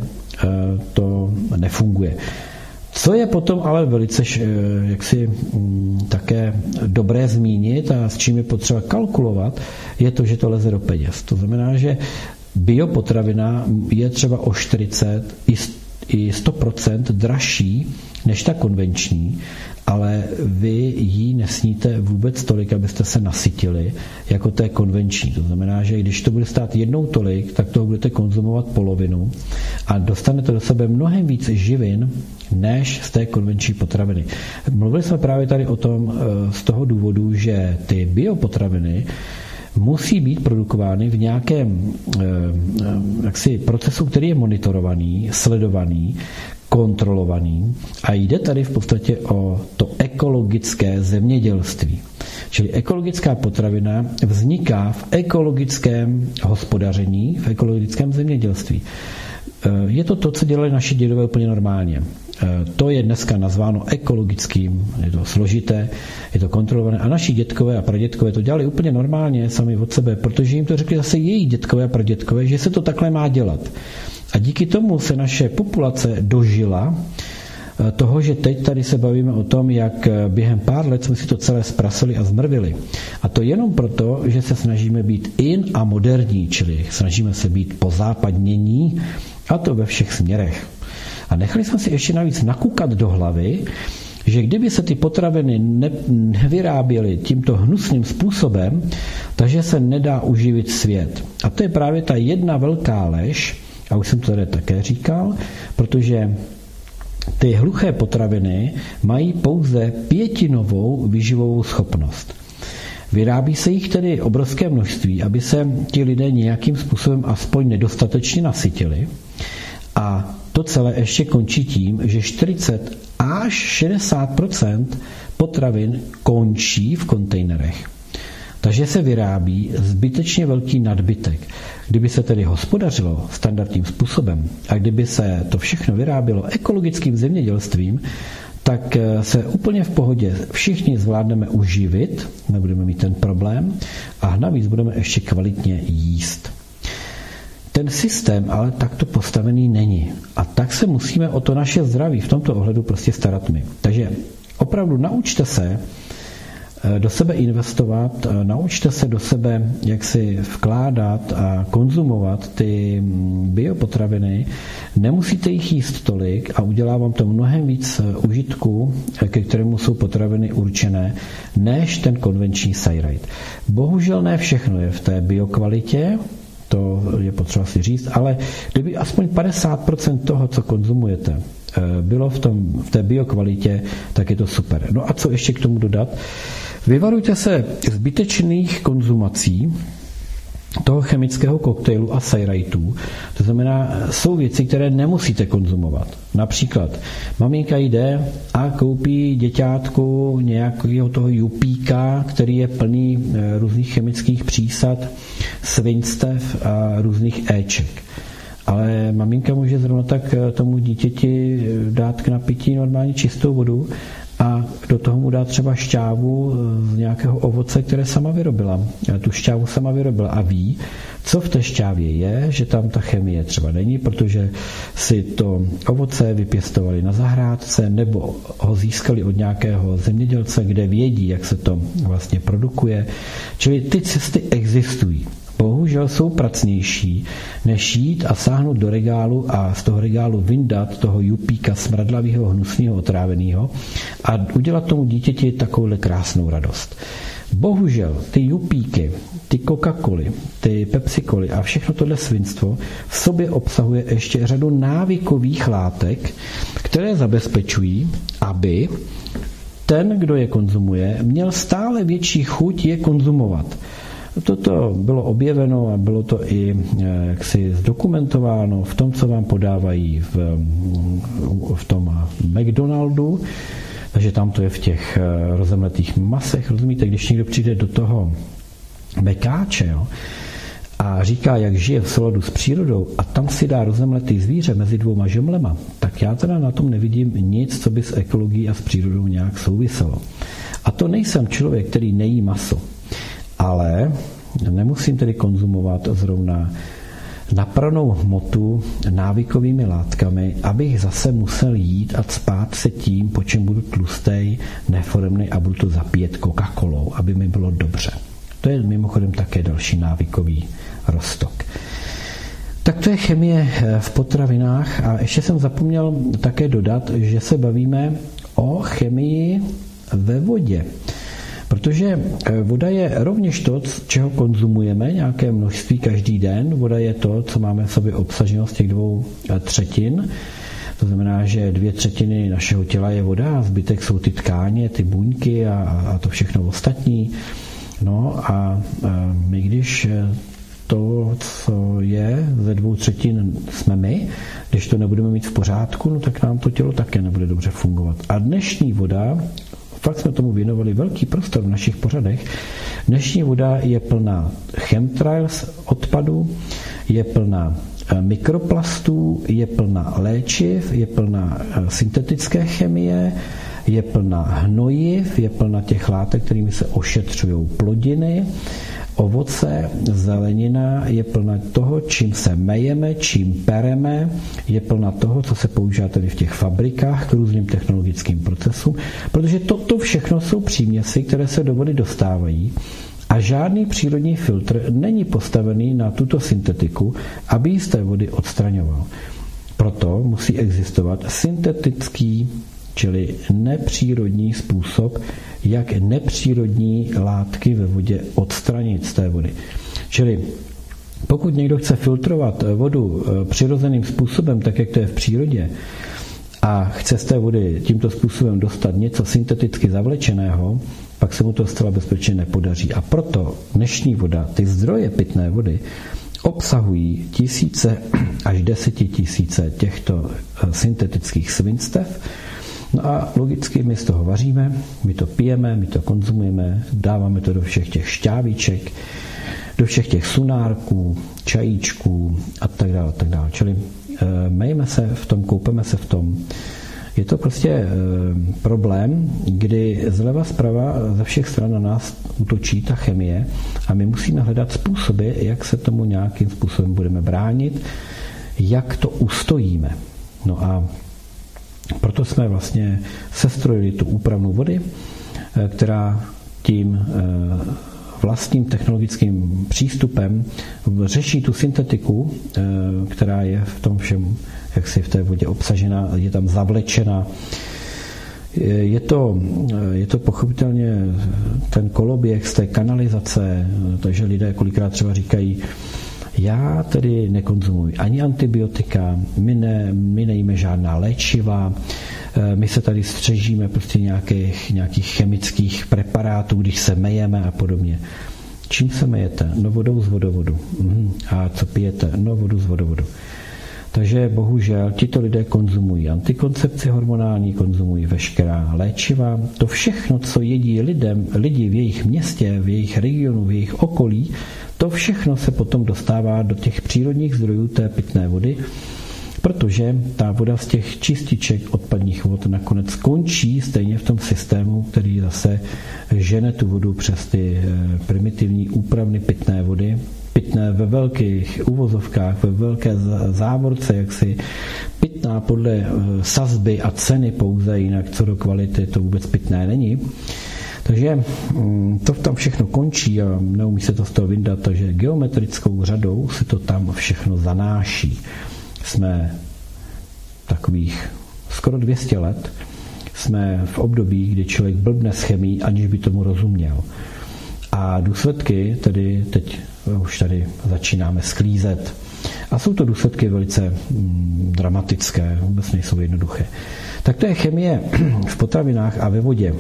to nefunguje. Co je potom ale velice jaksi také dobré zmínit a s čím je potřeba kalkulovat, je to, že to leze do peněz. To znamená, že biopotravina je třeba o čtyřicet i sto procent dražší než ta konvenční, ale vy jí nesníte vůbec tolik, abyste se nasytili, jako té konvenční. To znamená, že když to bude stát jednou tolik, tak toho budete konzumovat polovinu a dostanete do sebe mnohem víc živin, než z té konvenční potraviny. Mluvili jsme právě tady o tom z toho důvodu, že ty biopotraviny musí být produkovány v nějakém jaksi, procesu, který je monitorovaný, sledovaný, kontrolovaný a jde tady v podstatě o to ekologické zemědělství. Čili ekologická potravina vzniká v ekologickém hospodaření, v ekologickém zemědělství. Je to to, co dělali naši dědové úplně normálně. To je dneska nazváno ekologickým, je to složité, je to kontrolované a naši dětkové a pradětkové to dělali úplně normálně sami od sebe, protože jim to řekli zase jejich dětkové a pradětkové, že se to takhle má dělat. A díky tomu se naše populace dožila toho, že teď tady se bavíme o tom, jak během pár let jsme si to celé zprasili a zmrvili. A to jenom proto, že se snažíme být in a moderní, čili snažíme se být pozápadnění, a to ve všech směrech. A nechali jsme si ještě navíc nakukat do hlavy, že kdyby se ty potraviny ne, nevyráběly tímto hnusným způsobem, takže se nedá uživit svět. A to je právě ta jedna velká lež, a už jsem to tady také říkal, protože ty hluché potraviny mají pouze pětinovou výživovou schopnost. Vyrábí se jich tedy obrovské množství, aby se ti lidé nějakým způsobem aspoň nedostatečně nasytili. A to celé ještě končí tím, že čtyřicet až šedesát procent potravin končí v kontejnerech. Takže se vyrábí zbytečně velký nadbytek. Kdyby se tedy hospodařilo standardním způsobem a kdyby se to všechno vyrábělo ekologickým zemědělstvím, tak se úplně v pohodě všichni zvládneme uživit, nebudeme mít ten problém a navíc budeme ještě kvalitně jíst. Ten systém ale takto postavený není. A tak se musíme o to naše zdraví v tomto ohledu prostě starat my. Takže opravdu naučte se do sebe investovat, naučte se do sebe jak si vkládat a konzumovat ty biopotraviny. Nemusíte jich jíst tolik a udělá vám to mnohem víc užitku, ke kterému jsou potraviny určené, než ten konvenční sajrajt. Bohužel ne všechno je v té biokvalitě, to je potřeba si říct, ale kdyby aspoň padesát procent toho, co konzumujete, bylo v, tom, v té biokvalitě, tak je to super. No a co ještě k tomu dodat? Vyvarujte se zbytečných konzumací toho chemického koktejlu a sajrajtů. To znamená, jsou věci, které nemusíte konzumovat. Například maminka jde a koupí děťátku nějakého toho jupíka, který je plný různých chemických přísad, svinstev a různých éček. Ale maminka může zrovna tak tomu dítěti dát k napití normálně čistou vodu a do toho mu dá třeba šťávu z nějakého ovoce, které sama vyrobila. Tu šťávu sama vyrobila a ví, co v té šťávě je, že tam ta chemie třeba není, protože si to ovoce vypěstovali na zahrádce nebo ho získali od nějakého zemědělce, kde vědí, jak se to vlastně produkuje. Čili ty cesty existují. Bohužel jsou pracnější, než jít a sáhnout do regálu a z toho regálu vyndat toho jupíka smradlavého, hnusného, otráveného a udělat tomu dítěti takovouhle krásnou radost. Bohužel ty jupíky, ty Coca-Coly, ty Pepsi-Coly a všechno tohle svinstvo v sobě obsahuje ještě řadu návykových látek, které zabezpečují, aby ten, kdo je konzumuje, měl stále větší chuť je konzumovat. Toto bylo objeveno a bylo to i jaksi zdokumentováno v tom, co vám podávají v, v tom McDonaldu, takže tam to je v těch rozemletých masech, rozumíte, když někdo přijde do toho mekáče, jo, a říká, jak žije v souladu s přírodou a tam si dá rozemletý zvíře mezi dvouma žemlema, tak já teda na tom nevidím nic, co by s ekologií a s přírodou nějak souviselo. A to nejsem člověk, který nejí maso. Ale nemusím tedy konzumovat zrovna napranou hmotu návykovými látkami, abych zase musel jít a cpát se tím, po čem budu tlustej, neforemný a budu to zapíjet Coca-Colou, aby mi bylo dobře. To je mimochodem také další návykový roztok. Tak to je chemie v potravinách a ještě jsem zapomněl také dodat, že se bavíme o chemii ve vodě. Protože voda je rovněž to, čeho konzumujeme, nějaké množství každý den. Voda je to, co máme v sobě obsaženo z těch dvou třetin. To znamená, že dvě třetiny našeho těla je voda a zbytek jsou ty tkáně, ty buňky a, a to všechno ostatní. No a my když to, co je ze dvou třetin jsme my, když to nebudeme mít v pořádku, no tak nám to tělo také nebude dobře fungovat. A dnešní voda, fakt jsme tomu věnovali velký prostor v našich pořadech, dnešní voda je plná chemtrails odpadu, je plná mikroplastů, je plná léčiv, je plná syntetické chemie, je plná hnojiv, je plná těch látek, kterými se ošetřují plodiny, ovoce, zelenina, je plná toho, čím se mejeme, čím pereme, je plná toho, co se používá tedy v těch fabrikách k různým technologickým procesům, protože toto všechno jsou příměsi, které se do vody dostávají a žádný přírodní filtr není postavený na tuto syntetiku, aby ji z té vody odstraňoval. Proto musí existovat syntetický, čili nepřírodní způsob, jak nepřírodní látky ve vodě odstranit z té vody. Čili pokud někdo chce filtrovat vodu přirozeným způsobem, tak jak to je v přírodě, a chce z té vody tímto způsobem dostat něco synteticky zavlečeného, pak se mu to zcela bezpečně nepodaří. A proto dnešní voda, ty zdroje pitné vody, obsahují tisíce až desetitisíce těchto syntetických svinstev. No a logicky my z toho vaříme, my to pijeme, my to konzumujeme, dáváme to do všech těch šťáviček, do všech těch sunárků, čajíčků a tak dále, tak dále. Čili e, mejeme se v tom, koupeme se v tom. Je to prostě e, problém, kdy zleva zprava ze všech stran na nás útočí ta chemie a my musíme hledat způsoby, jak se tomu nějakým způsobem budeme bránit, jak to ustojíme. No a proto jsme vlastně sestrojili tu úpravnu vody, která tím vlastním technologickým přístupem řeší tu syntetiku, která je v tom všem, jak si v té vodě obsažena, je tam zavlečena. Je to, je to pochopitelně ten koloběh z té kanalizace, takže lidé kolikrát třeba říkají, já tedy nekonzumuji ani antibiotika, my, ne, my nejíme žádná léčiva, my se tady střežíme prostě nějakých, nějakých chemických preparátů, když se mejeme a podobně. Čím se mejete? No vodou z vodovodu. A co pijete? No vodu z vodovodu. Takže bohužel tito lidé konzumují antikoncepci hormonální, konzumují veškerá léčiva. To všechno, co jedí lidem, lidi v jejich městě, v jejich regionu, v jejich okolí, to všechno se potom dostává do těch přírodních zdrojů té pitné vody, protože ta voda z těch čističek odpadních vod nakonec končí stejně v tom systému, který zase žene tu vodu přes ty primitivní úpravny pitné vody, pitné ve velkých uvozovkách, ve velké závorce, jaksi pitná podle sazby a ceny pouze, jinak co do kvality to vůbec pitné není. Takže to tam všechno končí a neumí se to z toho vyndat, takže geometrickou řadou se to tam všechno zanáší. Jsme takových skoro dvě stě let, jsme v období, kdy člověk blbne s chemií, aniž by tomu rozuměl. A důsledky tedy teď už tady začínáme sklízet. A jsou to důsledky velice mm, dramatické, vůbec nejsou jednoduché. Tak to je chemie v potravinách a ve vodě.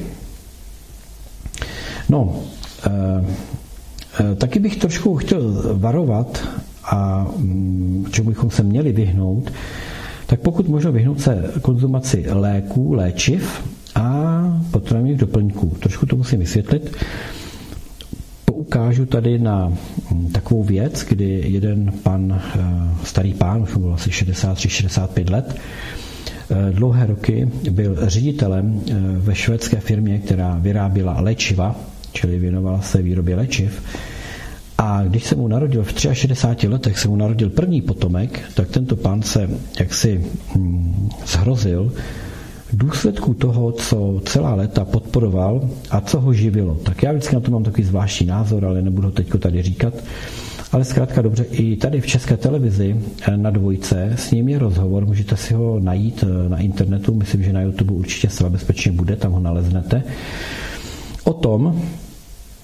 No, e, e, taky bych trošku chtěl varovat, a mm, čemu bychom se měli vyhnout, tak pokud možno vyhnout se konzumaci léků, léčiv a potravinových doplňků. Trošku to musím vysvětlit. Poukážu tady na takovou věc, kdy jeden pan, starý pán, už byl asi šedesát tři šedesát pět let, dlouhé roky byl ředitelem ve švédské firmě, která vyráběla léčiva, čili věnovala se výrobě léčiv. A když se mu narodil v šedesáti třech letech, se mu narodil první potomek, tak tento pán se jaksi hm, zhrozil důsledku toho, co celá léta podporoval a co ho živilo. Tak já vždycky na to mám takový zvláštní názor, ale nebudu ho teďko tady říkat. Ale zkrátka dobře, i tady v České televizi na Dvojce s ním je rozhovor, můžete si ho najít na internetu, myslím, že na YouTube určitě zcela bezpečně bude, tam ho naleznete. O tom,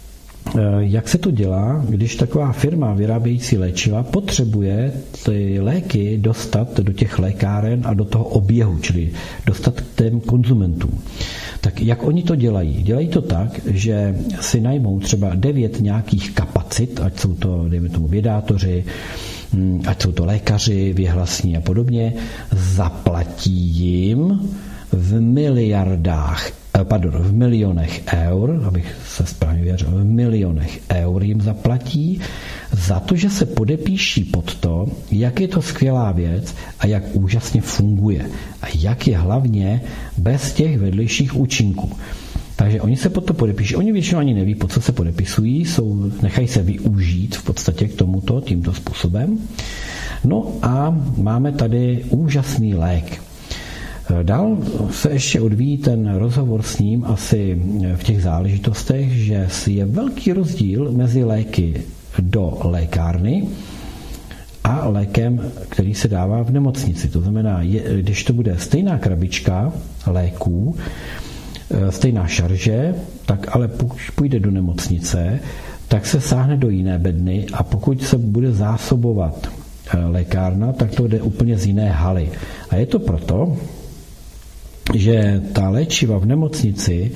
jak se to dělá, když taková firma vyrábějící léčiva potřebuje ty léky dostat do těch lékáren a do toho oběhu, čili dostat k těm konzumentům. Tak jak oni to dělají? Dělají to tak, že si najmou třeba devět nějakých kapacit, ať jsou to, dejme tomu, vědátoři, ať jsou to lékaři, věhlasní a podobně, zaplatí jim v miliardách, pardon, v milionech eur, abych se správně věřil, v milionech eur jim zaplatí za to, že se podepíší pod to, jak je to skvělá věc a jak úžasně funguje a jak je hlavně bez těch vedlejších účinků. Takže oni se pod to podepíší. Oni většinou ani neví, pod co se podepisují, jsou, nechají se využít v podstatě k tomuto, tímto způsobem. No a máme tady úžasný lék. Dál se ještě odvíjí ten rozhovor s ním asi v těch záležitostech, že je velký rozdíl mezi léky do lékárny a lékem, který se dává v nemocnici. To znamená, když to bude stejná krabička léků, stejná šarže, tak ale pokud půjde do nemocnice, tak se sáhne do jiné bedny a pokud se bude zásobovat lékárna, tak to jde úplně z jiné haly. A je to proto, že ta léčiva v nemocnici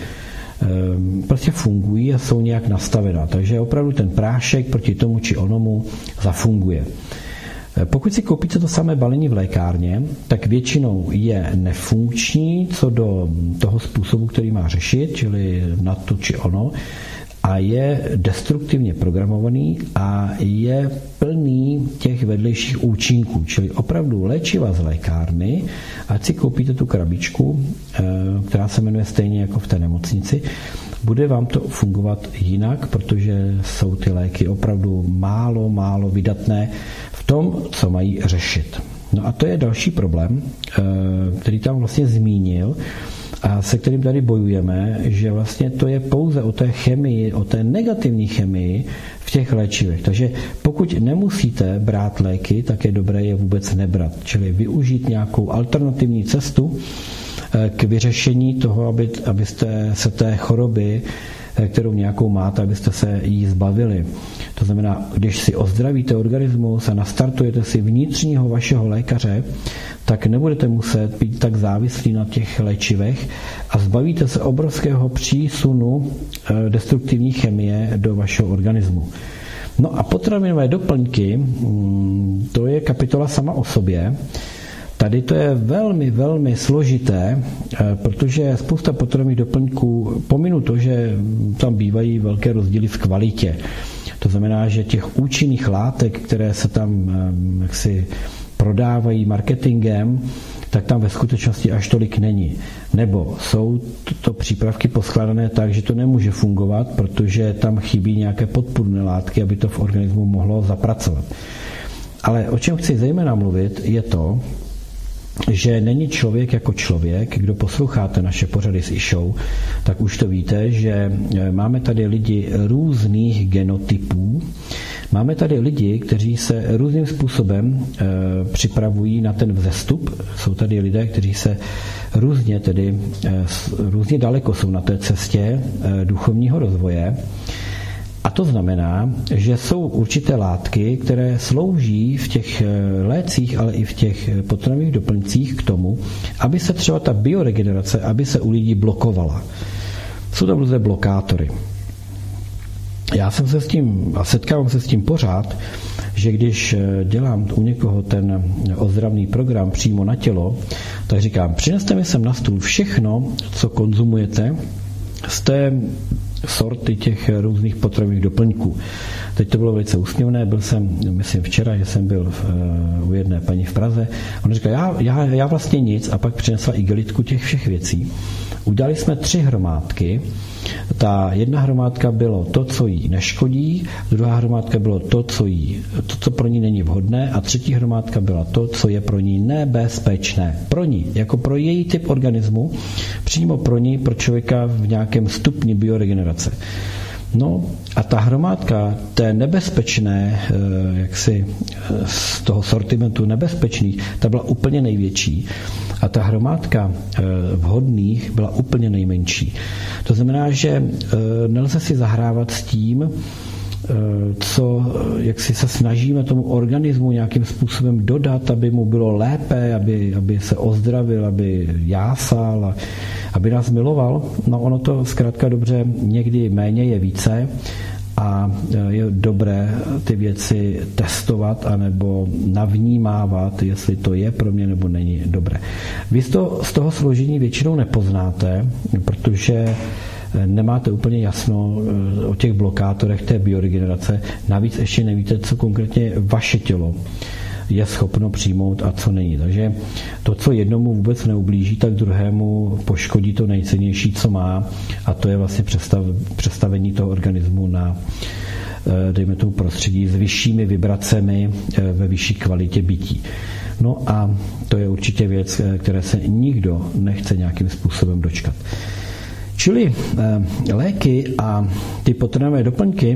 prostě fungují a jsou nějak nastavená. Takže opravdu ten prášek proti tomu či onomu zafunguje. Pokud si koupíte to samé balení v lékárně, tak většinou je nefunkční co do toho způsobu, který má řešit, čili na to či ono, a je destruktivně programovaný a je plný těch vedlejších účinků, čili opravdu léčiva z lékárny, ať si koupíte tu krabičku, která se jmenuje stejně jako v té nemocnici, bude vám to fungovat jinak, protože jsou ty léky opravdu málo, málo vydatné v tom, co mají řešit. No a to je další problém, který tam vlastně zmínil, a se kterým tady bojujeme, že vlastně to je pouze o té chemii, o té negativní chemii v těch léčivech. Takže pokud nemusíte brát léky, tak je dobré je vůbec nebrat. Čili využít nějakou alternativní cestu k vyřešení toho, aby, abyste se té choroby, kterou nějakou máte, abyste se jí zbavili. To znamená, když si ozdravíte organismus a nastartujete si vnitřního vašeho lékaře, tak nebudete muset být tak závislí na těch léčivech a zbavíte se obrovského přísunu destruktivní chemie do vašeho organismu. No a potravinové doplňky, to je kapitola sama o sobě. Tady to je velmi, velmi složité, protože spousta potravinových doplňků, pominu to, že tam bývají velké rozdíly v kvalitě. To znamená, že těch účinných látek, které se tam jaksi prodávají marketingem, tak tam ve skutečnosti až tolik není. Nebo jsou to přípravky poskládané tak, že to nemůže fungovat, protože tam chybí nějaké podpůrné látky, aby to v organismu mohlo zapracovat. Ale o čem chci zejména mluvit, je to, že není člověk jako člověk. Kdo posloucháte naše pořady s Išou, tak už to víte, že máme tady lidi různých genotypů. Máme tady lidi, kteří se různým způsobem e, připravují na ten vzestup. Jsou tady lidé, kteří se různě, tedy, e, různě daleko jsou na té cestě e, duchovního rozvoje. A to znamená, že jsou určité látky, které slouží v těch lécích, ale i v těch potravinových doplňcích k tomu, aby se třeba ta bioregenerace, aby se u lidí blokovala. Jsou tam různé blokátory. Já jsem se s tím, a setkávám se s tím pořád, že když dělám u někoho ten ozdravný program přímo na tělo, tak říkám, přineste mi sem na stůl všechno, co konzumujete z té sorty těch různých potravinových doplňků. Teď to bylo velice úsměvné, byl jsem, myslím včera, že jsem byl v, u jedné paní v Praze. Ona říká, já, já, já vlastně nic, a pak přinesla igelitku těch všech věcí. Udělali jsme tři hromádky. Ta jedna hromádka bylo to, co jí neškodí, druhá hromádka bylo to, co jí, to, co pro ní není vhodné, a třetí hromádka byla to, co je pro ní nebezpečné. Pro ní, jako pro její typ organismu, přímo pro ní, pro člověka v nějakém stupni bioregenerace. No a ta hromádka té nebezpečné, jaksi z toho sortimentu nebezpečných, ta byla úplně největší. a ta hromádka vhodných byla úplně nejmenší. To znamená, že nelze si zahrávat s tím, co, jak si se snažíme tomu organismu nějakým způsobem dodat, aby mu bylo lépe, aby, aby se ozdravil, aby jásal, a, aby nás miloval. No ono to zkrátka dobře někdy méně je více a je dobré ty věci testovat anebo navnímávat, jestli to je pro mě nebo není dobré. Vy to z toho složení většinou nepoznáte, protože nemáte úplně jasno o těch blokátorech té bioregenerace. Navíc ještě nevíte, co konkrétně vaše tělo je schopno přijmout a co není. Takže to, co jednomu vůbec neublíží, tak druhému poškodí to nejcennější, co má, a to je vlastně přestav, přestavení toho organismu na, dejme tomu, prostředí s vyššími vibracemi ve vyšší kvalitě bytí. No a to je určitě věc, které se nikdo nechce nějakým způsobem dočkat. Čili e, léky a ty potravinové doplňky,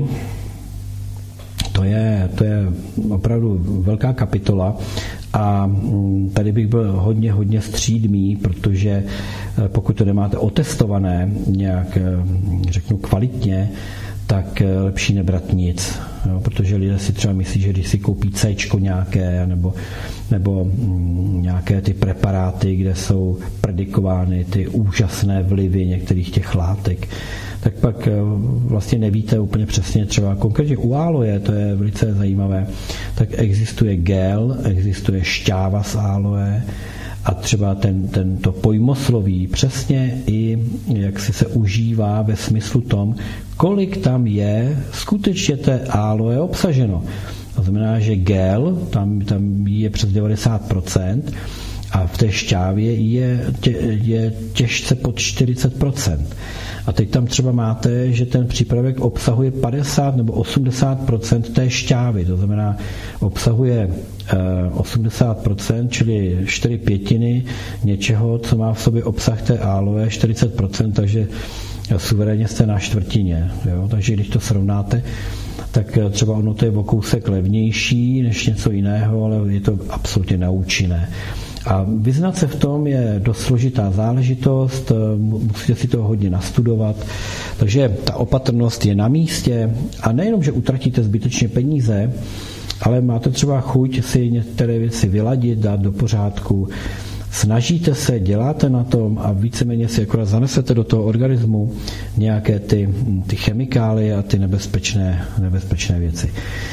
to je, to je opravdu velká kapitola a tady bych byl hodně, hodně střídmý, protože pokud to nemáte otestované nějak, řeknu, kvalitně, tak lepší nebrat nic, jo, protože lidé si třeba myslí, že když si koupí céčko nějaké nebo, nebo mm, nějaké ty preparáty, kde jsou predikovány ty úžasné vlivy některých těch látek, tak pak vlastně nevíte úplně přesně, třeba konkrétně u áloe, to je velice zajímavé, tak existuje gel, existuje šťáva z áloe, a třeba ten, tento pojmosloví přesně i jak si se užívá ve smyslu tom, kolik tam je skutečně té áloe obsaženo. To znamená, že gel, tam, tam je přes devadesát procent a v té šťávě je, tě, je těžce pod čtyřicet procent. A teď tam třeba máte, že ten přípravek obsahuje padesát nebo osmdesát procent té šťávy, to znamená obsahuje osmdesát procent, čili čtyři pětiny něčeho, co má v sobě obsah té áloe, čtyřicet procent, takže suverénně jste na čtvrtině. Jo? Takže když to srovnáte, tak třeba ono to je o kousek levnější než něco jiného, ale je to absolutně neúčinné. A vyznat se v tom je dost složitá záležitost, musíte si to hodně nastudovat, takže ta opatrnost je na místě a nejenom, že utratíte zbytečně peníze, ale máte třeba chuť si některé věci vyladit, dát do pořádku, snažíte se, děláte na tom a víceméně si akorát zanesete do toho organismu nějaké ty, ty chemikálie a ty nebezpečné, nebezpečné věci.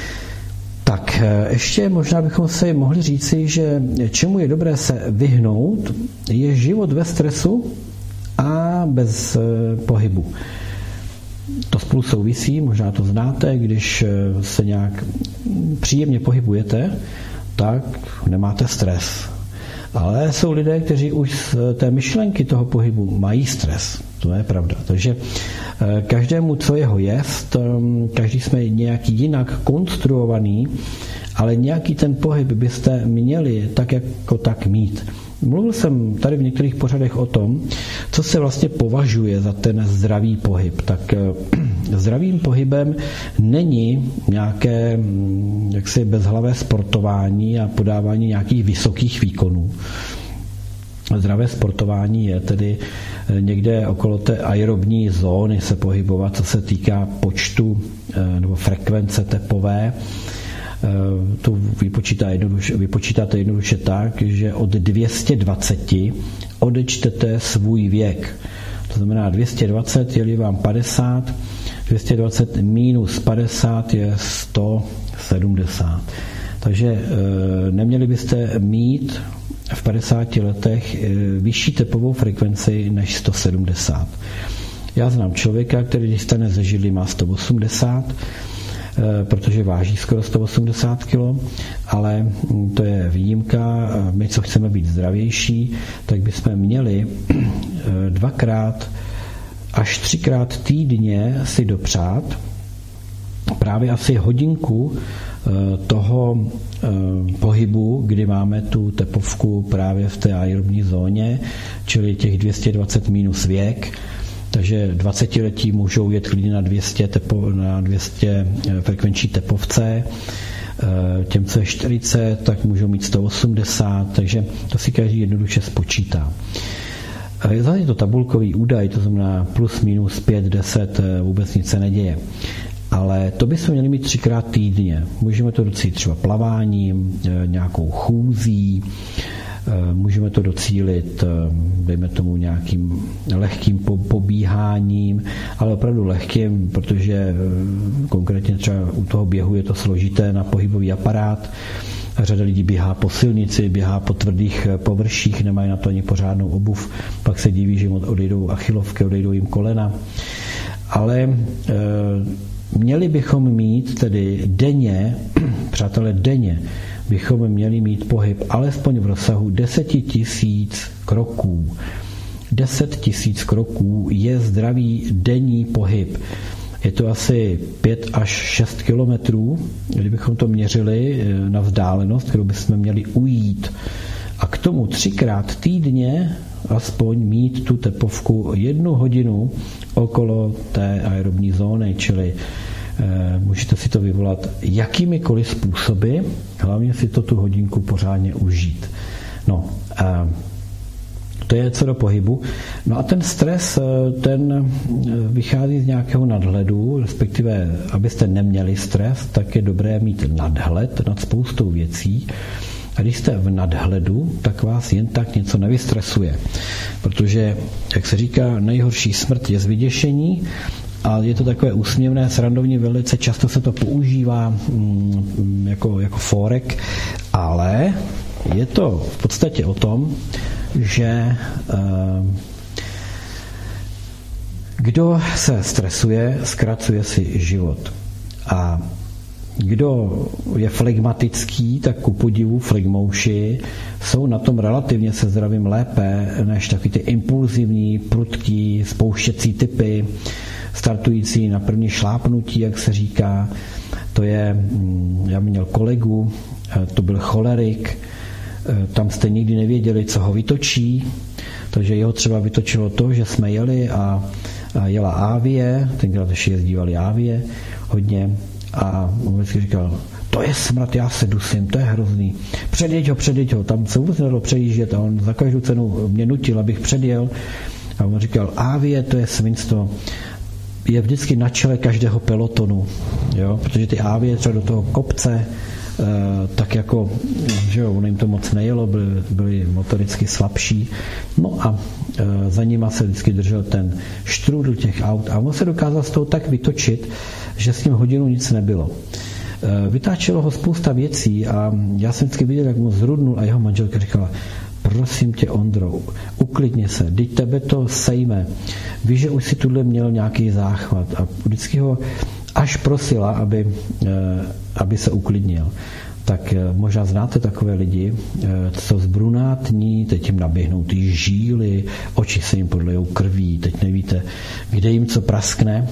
Tak ještě možná bychom si mohli říci, že čemu je dobré se vyhnout, je život ve stresu a bez pohybu. To spolu souvisí, možná to znáte, když se nějak příjemně pohybujete, tak nemáte stres. Ale jsou lidé, kteří už z té myšlenky toho pohybu mají stres. To je pravda. Takže každému, co jeho jest, každý jsme nějak jinak konstruovaný, ale nějaký ten pohyb byste měli tak jako tak mít. Mluvil jsem tady v některých pořadech o tom, co se vlastně považuje za ten zdravý pohyb. Tak zdravým pohybem není nějaké jaksi bezhlavé sportování a podávání nějakých vysokých výkonů. Zdravé sportování je tedy někde okolo té aerobní zóny se pohybovat, co se týká počtu nebo frekvence tepové. To vypočítá jednoduše, vypočítáte jednoduše tak, že od dvě stě dvacet odečtete svůj věk. To znamená dvě stě dvacet, je-li vám padesát, dvě stě dvacet minus padesát je sto sedmdesát. Takže neměli byste mít v padesáti letech vyšší tepovou frekvenci než sto sedmdesát. Já znám člověka, který když stane ze židli, má sto osmdesát, protože váží skoro sto osmdesát kilo, ale to je výjimka. My, co chceme být zdravější, tak bychom měli dvakrát až třikrát týdně si dopřát právě asi hodinku toho pohybu, kdy máme tu tepovku právě v té aerobní zóně, čili těch dvě stě dvacet minus věk. Takže dvacetiletí můžou jet klidně na dvě stě, tepo, na dvě stě frekvenční tepovce Těm, co je čtyřicet, tak můžou mít sto osmdesát, takže to si každý jednoduše spočítá. Zase je to tabulkový údaj, to znamená plus, minus, pět, deset, vůbec nic se neděje. Ale to bychom měli mít třikrát týdně. Můžeme to docílit třeba plaváním, nějakou chůzí, můžeme to docílit, dejme tomu, nějakým lehkým pobíháním, ale opravdu lehkým, protože konkrétně třeba u toho běhu je to složité na pohybový aparát. Řada lidí běhá po silnici, běhá po tvrdých površích, nemají na to ani pořádnou obuv, pak se diví, že jim odejdou achilovky, odejdou jim kolena. Ale e, měli bychom mít tedy denně, přátelé, denně, bychom měli mít pohyb alespoň v rozsahu deset tisíc kroků. deset tisíc kroků je zdravý denní pohyb. Je to asi pět až šest kilometrů, kdybychom to měřili na vzdálenost, kterou bychom měli ujít. A k tomu třikrát týdně aspoň mít tu tepovku jednu hodinu okolo té aerobní zóny, čili e, můžete si to vyvolat jakýmikoliv způsoby, hlavně si to tu hodinku pořádně užít. No, e, to je co do pohybu. No a ten stres, ten vychází z nějakého nadhledu, respektive, abyste neměli stres, tak je dobré mít nadhled nad spoustou věcí. A když jste v nadhledu, tak vás jen tak něco nevystresuje. Protože, jak se říká, nejhorší smrt je z vyděšení, a je to takové úsměvné, srandovní, velice často se to používá mm, jako, jako fórek, ale je to v podstatě o tom, že uh, kdo se stresuje, zkracuje si život. A kdo je flegmatický, tak ku podivu flegmouši jsou na tom relativně se zdravím lépe než taky ty impulzivní, prudký, spouštěcí typy, startující na první šlápnutí, jak se říká. To je, já měl kolegu, to byl cholerik, tam jste nikdy nevěděli, co ho vytočí, takže jeho třeba vytočilo to, že jsme jeli a, a jela Avie, tenkrát ještě jezdívali Avie hodně, a on vždycky říkal, to je smrad, já se dusím, to je hrozný. Předjeď ho, předjeď ho, tam se vůbec nedalo přejíždět a on za každou cenu mě nutil, abych předjel. A on říkal, Avie, to je svinstvo, je vždycky na čele každého pelotonu, jo? Protože ty Avie třeba do toho kopce, tak jako, že jo, ono jim to moc nejelo, byli, byli motoricky slabší. No a za nima se vždycky držel ten štrůdl těch aut a on se dokázal z toho tak vytočit, že s ním hodinu nic nebylo. Vytáčelo ho spousta věcí a já jsem vždycky viděl, jak mu zrudnul a jeho manželka říkala, prosím tě, Ondro, uklidně se, teď tebe to sejme. Víš, že už si tuhle měl nějaký záchvat a vždycky ho až prosila, aby, aby se uklidnil. Tak možná znáte takové lidi, co zbrunátní, teď jim naběhnou ty žíly, oči se jim podlejou krví, teď nevíte, kde jim co praskne.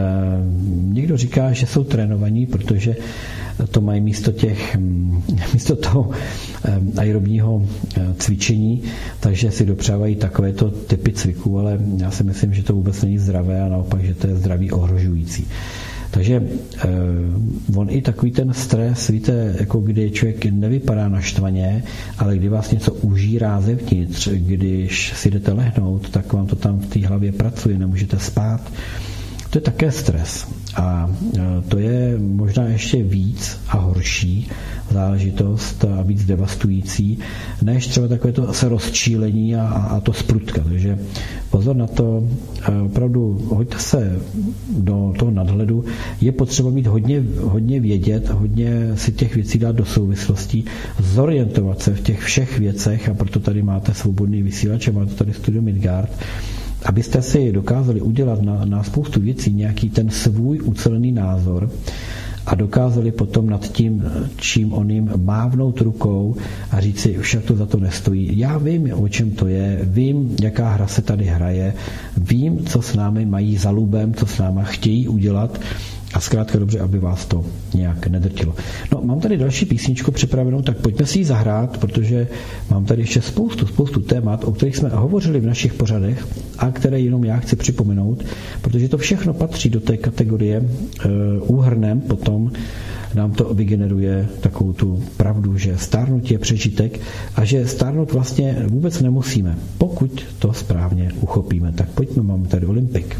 Někdo říká, že jsou trénovaní, protože to mají místo těch, místo toho aerobního cvičení, takže si dopřávají takovéto typy cviků, ale já si myslím, že to vůbec není zdravé a naopak, že to je zdraví ohrožující. Takže eh, on i takový ten stres, víte, jako kdy člověk nevypadá naštvaně, ale kdy vás něco užírá zevnitř, když si jdete lehnout, tak vám to tam v té hlavě pracuje, nemůžete spát. To je také stres. A eh, to je možná ještě víc a horší záležitost a víc devastující, než třeba takové to se rozčílení a, a to sprutka. Takže pozor na to, opravdu hoďte se do toho nadhledu. Je potřeba mít hodně, hodně vědět, hodně si těch věcí dát do souvislostí, zorientovat se v těch všech věcech a proto tady máte svobodný vysílač a máte tady Studio Midgard, abyste si dokázali udělat na, na spoustu věcí nějaký ten svůj ucelený názor a dokázali potom nad tím, čím on jim mávnout rukou a říct si, však to za to nestojí. Já vím, o čem to je, vím, jaká hra se tady hraje, vím, co s námi mají za lubem, co s náma chtějí udělat a zkrátka dobře, aby vás to nějak nedrtilo. No, mám tady další písničku připravenou, tak pojďme si ji zahrát, protože mám tady ještě spoustu, spoustu témat, o kterých jsme hovořili v našich pořadech a které jenom já chci připomenout, protože to všechno patří do té kategorie uh, úhrnem potom nám to vygeneruje takovou tu pravdu, že stárnutí je přežitek a že stárnout vlastně vůbec nemusíme, pokud to správně uchopíme. Tak pojďme, máme tady Olympik.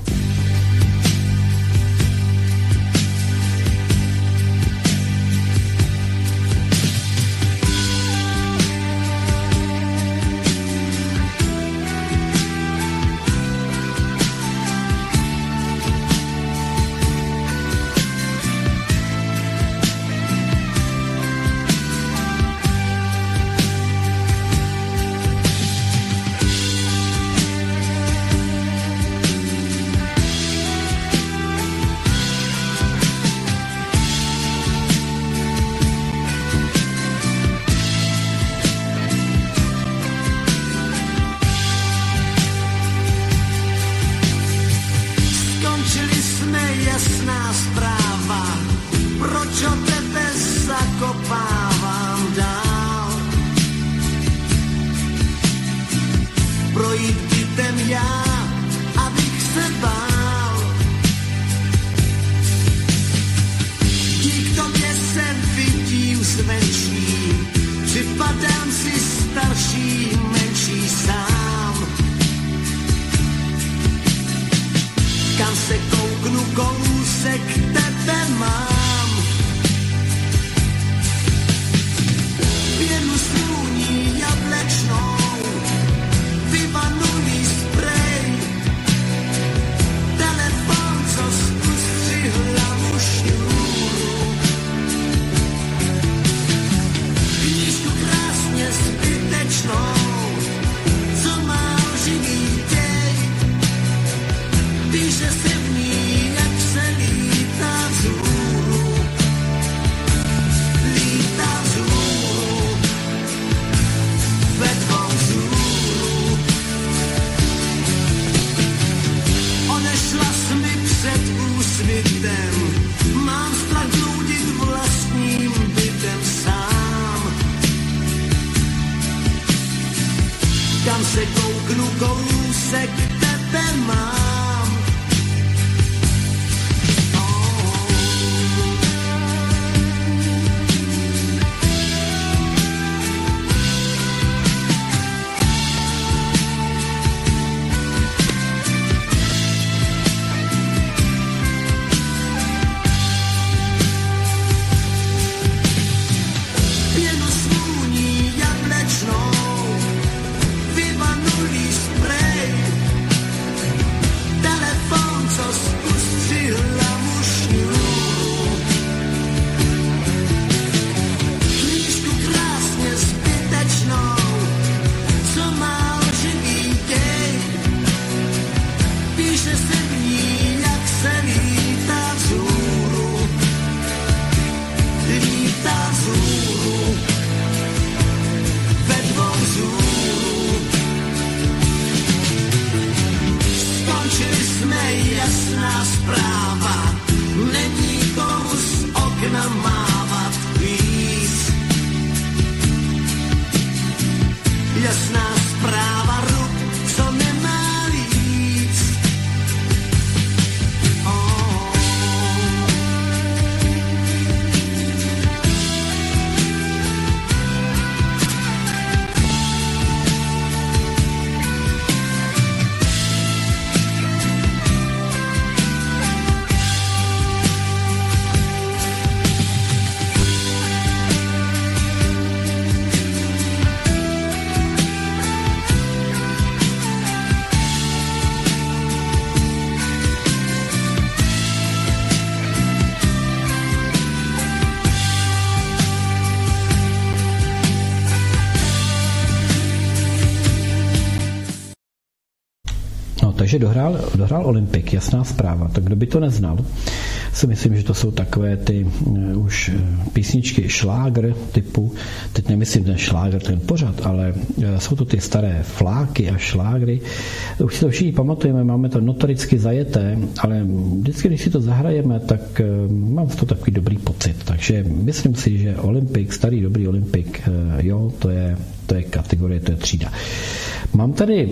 Takže dohrál, dohrál Olympik, jasná zpráva. Tak kdo by to neznal, si myslím, že to jsou takové ty uh, už písničky šlágr typu, teď nemyslím ten šlágr, ten pořad, ale uh, jsou to ty staré fláky a šlágry. Už si to všichni pamatujeme, máme to notoricky zajeté, ale vždycky, když si to zahrajeme, tak uh, mám z toho takový dobrý pocit. Takže myslím si, že Olympik, starý dobrý Olympik, uh, jo, to je, to je kategorie, to je třída. Mám tady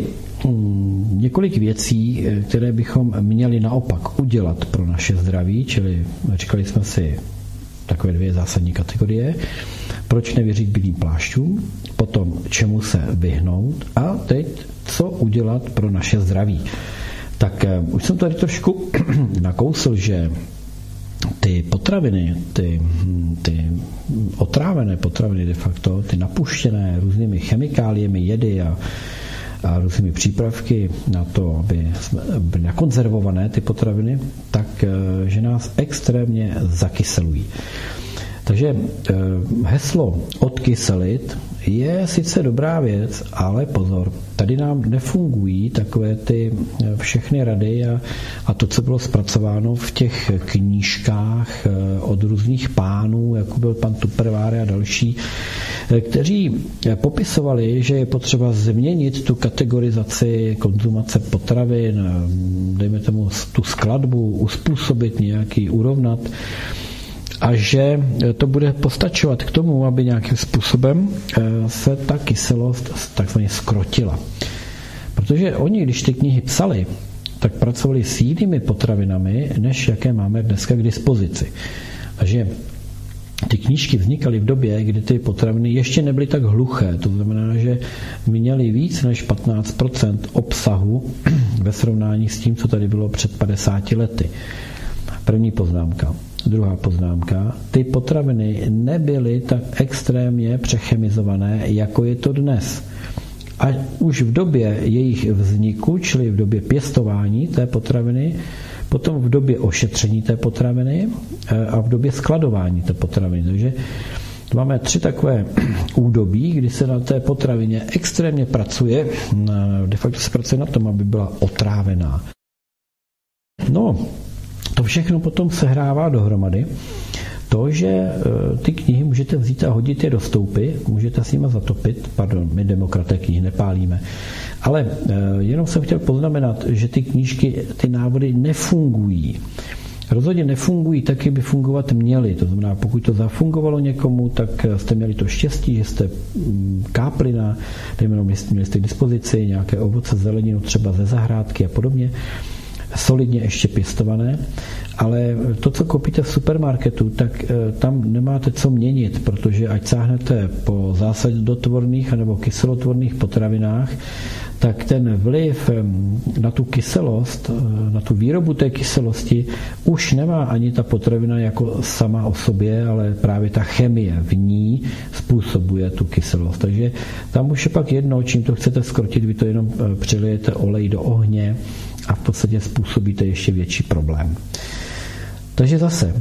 um, několik věcí, které bychom měli naopak udělat pro naše zdraví, čili říkali jsme si takové dvě zásadní kategorie. Proč nevěřit bílým plášťům, potom čemu se vyhnout a teď co udělat pro naše zdraví. Tak už jsem tady trošku nakousl, že ty potraviny, ty, ty otrávené potraviny de facto, ty napuštěné různými chemikáliemi, jedy a, a různými přípravky na to, aby byly nakonzervované ty potraviny, tak že nás extrémně zakyselují. Takže heslo odkyselit je sice dobrá věc, ale pozor, tady nám nefungují takové ty všechny rady a, a to, co bylo zpracováno v těch knížkách od různých pánů, jako byl pan Tupperware a další, kteří popisovali, že je potřeba změnit tu kategorizaci konzumace potravin, dejme tomu tu skladbu, uspůsobit nějaký, urovnat, a že to bude postačovat k tomu, aby nějakým způsobem se ta kyselost takzvaně zkrotila. Protože oni, když ty knihy psali, tak pracovali s jinými potravinami, než jaké máme dneska k dispozici. A že ty knížky vznikaly v době, kdy ty potraviny ještě nebyly tak hluché. To znamená, že měly víc než patnáct procent obsahu ve srovnání s tím, co tady bylo před padesáti lety. První poznámka. Druhá poznámka. Ty potraviny nebyly tak extrémně přechemizované, jako je to dnes. A už v době jejich vzniku, čili v době pěstování té potraviny, potom v době ošetření té potraviny a v době skladování té potraviny. Takže máme tři takové údobí, kdy se na té potravině extrémně pracuje. De facto se pracuje na tom, aby byla otrávená. No, to všechno potom sehrává dohromady to, že ty knihy můžete vzít a hodit je do stoupy, můžete s nima zatopit, pardon, my demokraté knihy nepálíme, ale jenom jsem chtěl poznamenat, že ty knížky, ty návody nefungují. Rozhodně nefungují tak, jak by fungovat měly. To znamená, pokud to zafungovalo někomu, tak jste měli to štěstí, že jste kápli na, dejme, měli jste k dispozici nějaké ovoce, zeleninu třeba ze zahrádky a podobně, solidně ještě pěstované, ale to, co koupíte v supermarketu, tak tam nemáte co měnit, protože ať sáhnete po zásadotvorných anebo kyselotvorných potravinách, tak ten vliv na tu kyselost, na tu výrobu té kyselosti už nemá ani ta potravina jako sama o sobě, ale právě ta chemie v ní způsobuje tu kyselost. Takže tam už je pak jedno, čím to chcete zkrotit, vy to jenom přilijete olej do ohně a v podstatě způsobíte ještě větší problém. Takže zase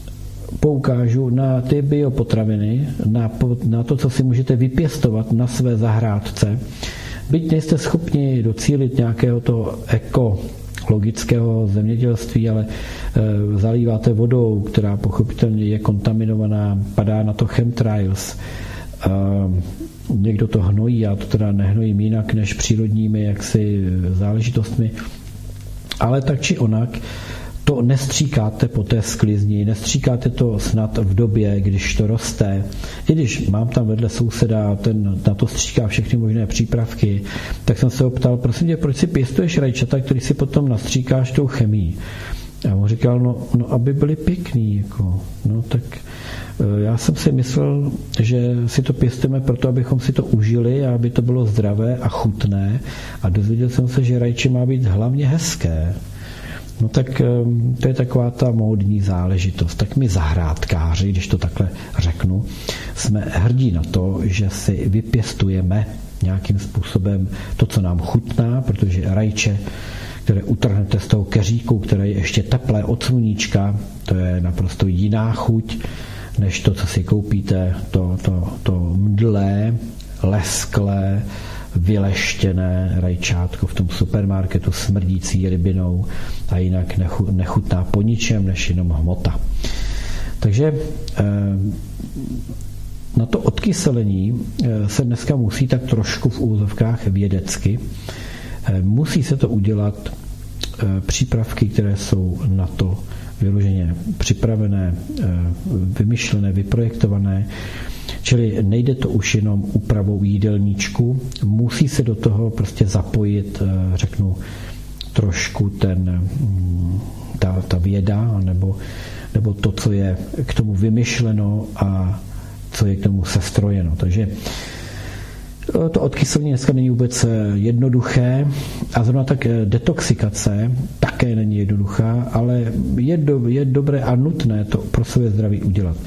poukážu na ty biopotraviny, na, na to, co si můžete vypěstovat na své zahrádce. Byť nejste schopni docílit nějakého toho ekologického zemědělství, ale e, zalíváte vodou, která pochopitelně je kontaminovaná, padá na to chemtrails, e, někdo to hnojí, já to teda nehnojím jinak než přírodními jaksi záležitostmi, ale tak či onak to nestříkáte po té sklizni, nestříkáte to snad v době, když to roste. I když mám tam vedle souseda, ten na to stříká všechny možné přípravky, tak jsem se ho ptal, prosím tě, proč si pěstuješ rajčata, který si potom nastříkáš tou chemií? A on říkal, no, no aby byly pěkný. Jako. No tak já jsem si myslel, že si to pěstujeme proto, abychom si to užili a aby to bylo zdravé a chutné. A dozvěděl jsem se, že rajče má být hlavně hezké. No tak to je taková ta módní záležitost. Tak my zahrádkáři, když to takhle řeknu, jsme hrdí na to, že si vypěstujeme nějakým způsobem to, co nám chutná, protože rajče, které utrhnete z toho keříku, které je ještě teplé od sluníčka, to je naprosto jiná chuť, než to, co si koupíte, to, to, to mdlé, lesklé, vyleštěné rajčátko v tom supermarketu smrdící rybinou a jinak nechutná po ničem, než jenom hmota. Takže na to odkyselení se dneska musí tak trošku v úzovkách vědecky. Musí se to udělat přípravky, které jsou na to vyloženě připravené, vymyšlené, vyprojektované. Čili nejde to už jenom úpravou jídelníčku, musí se do toho prostě zapojit, řeknu, trošku ten, ta, ta věda, nebo nebo to, co je k tomu vymyšleno a co je k tomu sestrojeno. Takže to odkyselení dneska není vůbec jednoduché a zrovna tak detoxikace také není jednoduchá, ale je, do, je dobré a nutné to pro své zdraví udělat.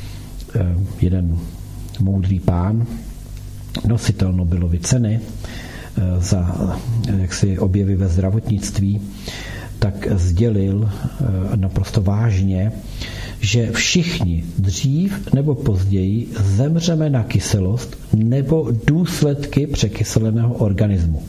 Jeden moudrý pán, nositel Nobelovy ceny za jaksi objevy ve zdravotnictví, tak sdělil naprosto vážně, že všichni dřív nebo později zemřeme na kyselost nebo důsledky překyseleného organismu.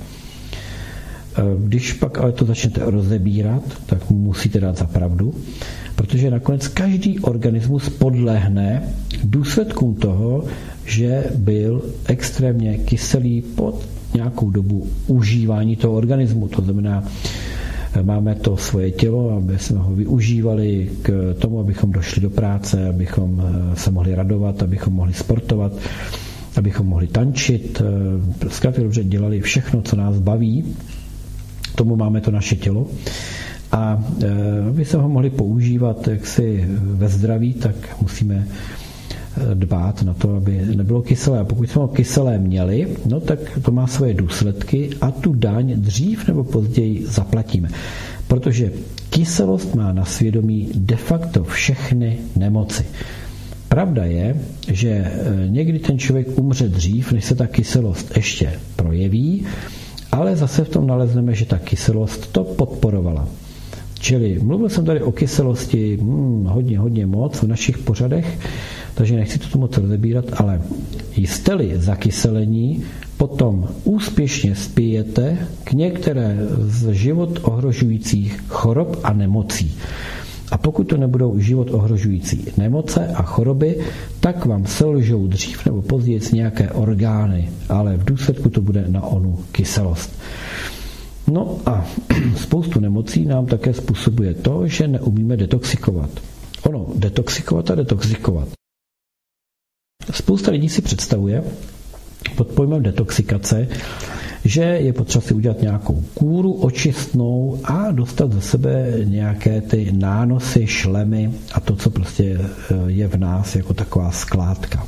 Když pak ale to začnete rozebírat, tak musíte dát za pravdu, protože nakonec každý organismus podlehne důsledkům toho, že byl extrémně kyselý pod nějakou dobu užívání toho organismu. To znamená, máme to svoje tělo, aby jsme ho využívali k tomu, abychom došli do práce, abychom se mohli radovat, abychom mohli sportovat, abychom mohli tančit. Zkrátka dobře dělali všechno, co nás baví. Tomu máme to naše tělo. A aby jsme ho mohli používat jaksi ve zdraví, tak musíme dbát na to, aby nebylo kyselé. A pokud jsme ho kyselé měli, no tak to má svoje důsledky a tu daň dřív nebo později zaplatíme. Protože kyselost má na svědomí de facto všechny nemoci. Pravda je, že někdy ten člověk umře dřív, než se ta kyselost ještě projeví, ale zase v tom nalezneme, že ta kyselost to podporovala. Čili mluvil jsem tady o kyselosti hmm, hodně, hodně moc v našich pořadech, takže nechci to moc rozebírat, ale jste-li zakyselení, potom úspěšně spějete k některé z život ohrožujících chorob a nemocí. A pokud to nebudou život ohrožující nemoce a choroby, tak vám selžou dřív nebo později nějaké orgány, ale v důsledku to bude na onu kyselost. No a spoustu nemocí nám také způsobuje to, že neumíme detoxikovat. Ono, detoxikovat a detoxikovat. Spousta lidí si představuje pod pojmem detoxikace, že je potřeba si udělat nějakou kůru očistnou a dostat ze sebe nějaké ty nánosy, šlemy a to, co prostě je v nás jako taková skládka.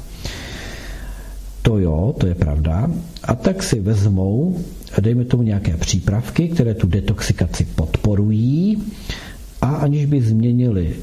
To jo, to je pravda. A tak si vezmou, dejme tomu nějaké přípravky, které tu detoxikaci podporují a aniž by změnili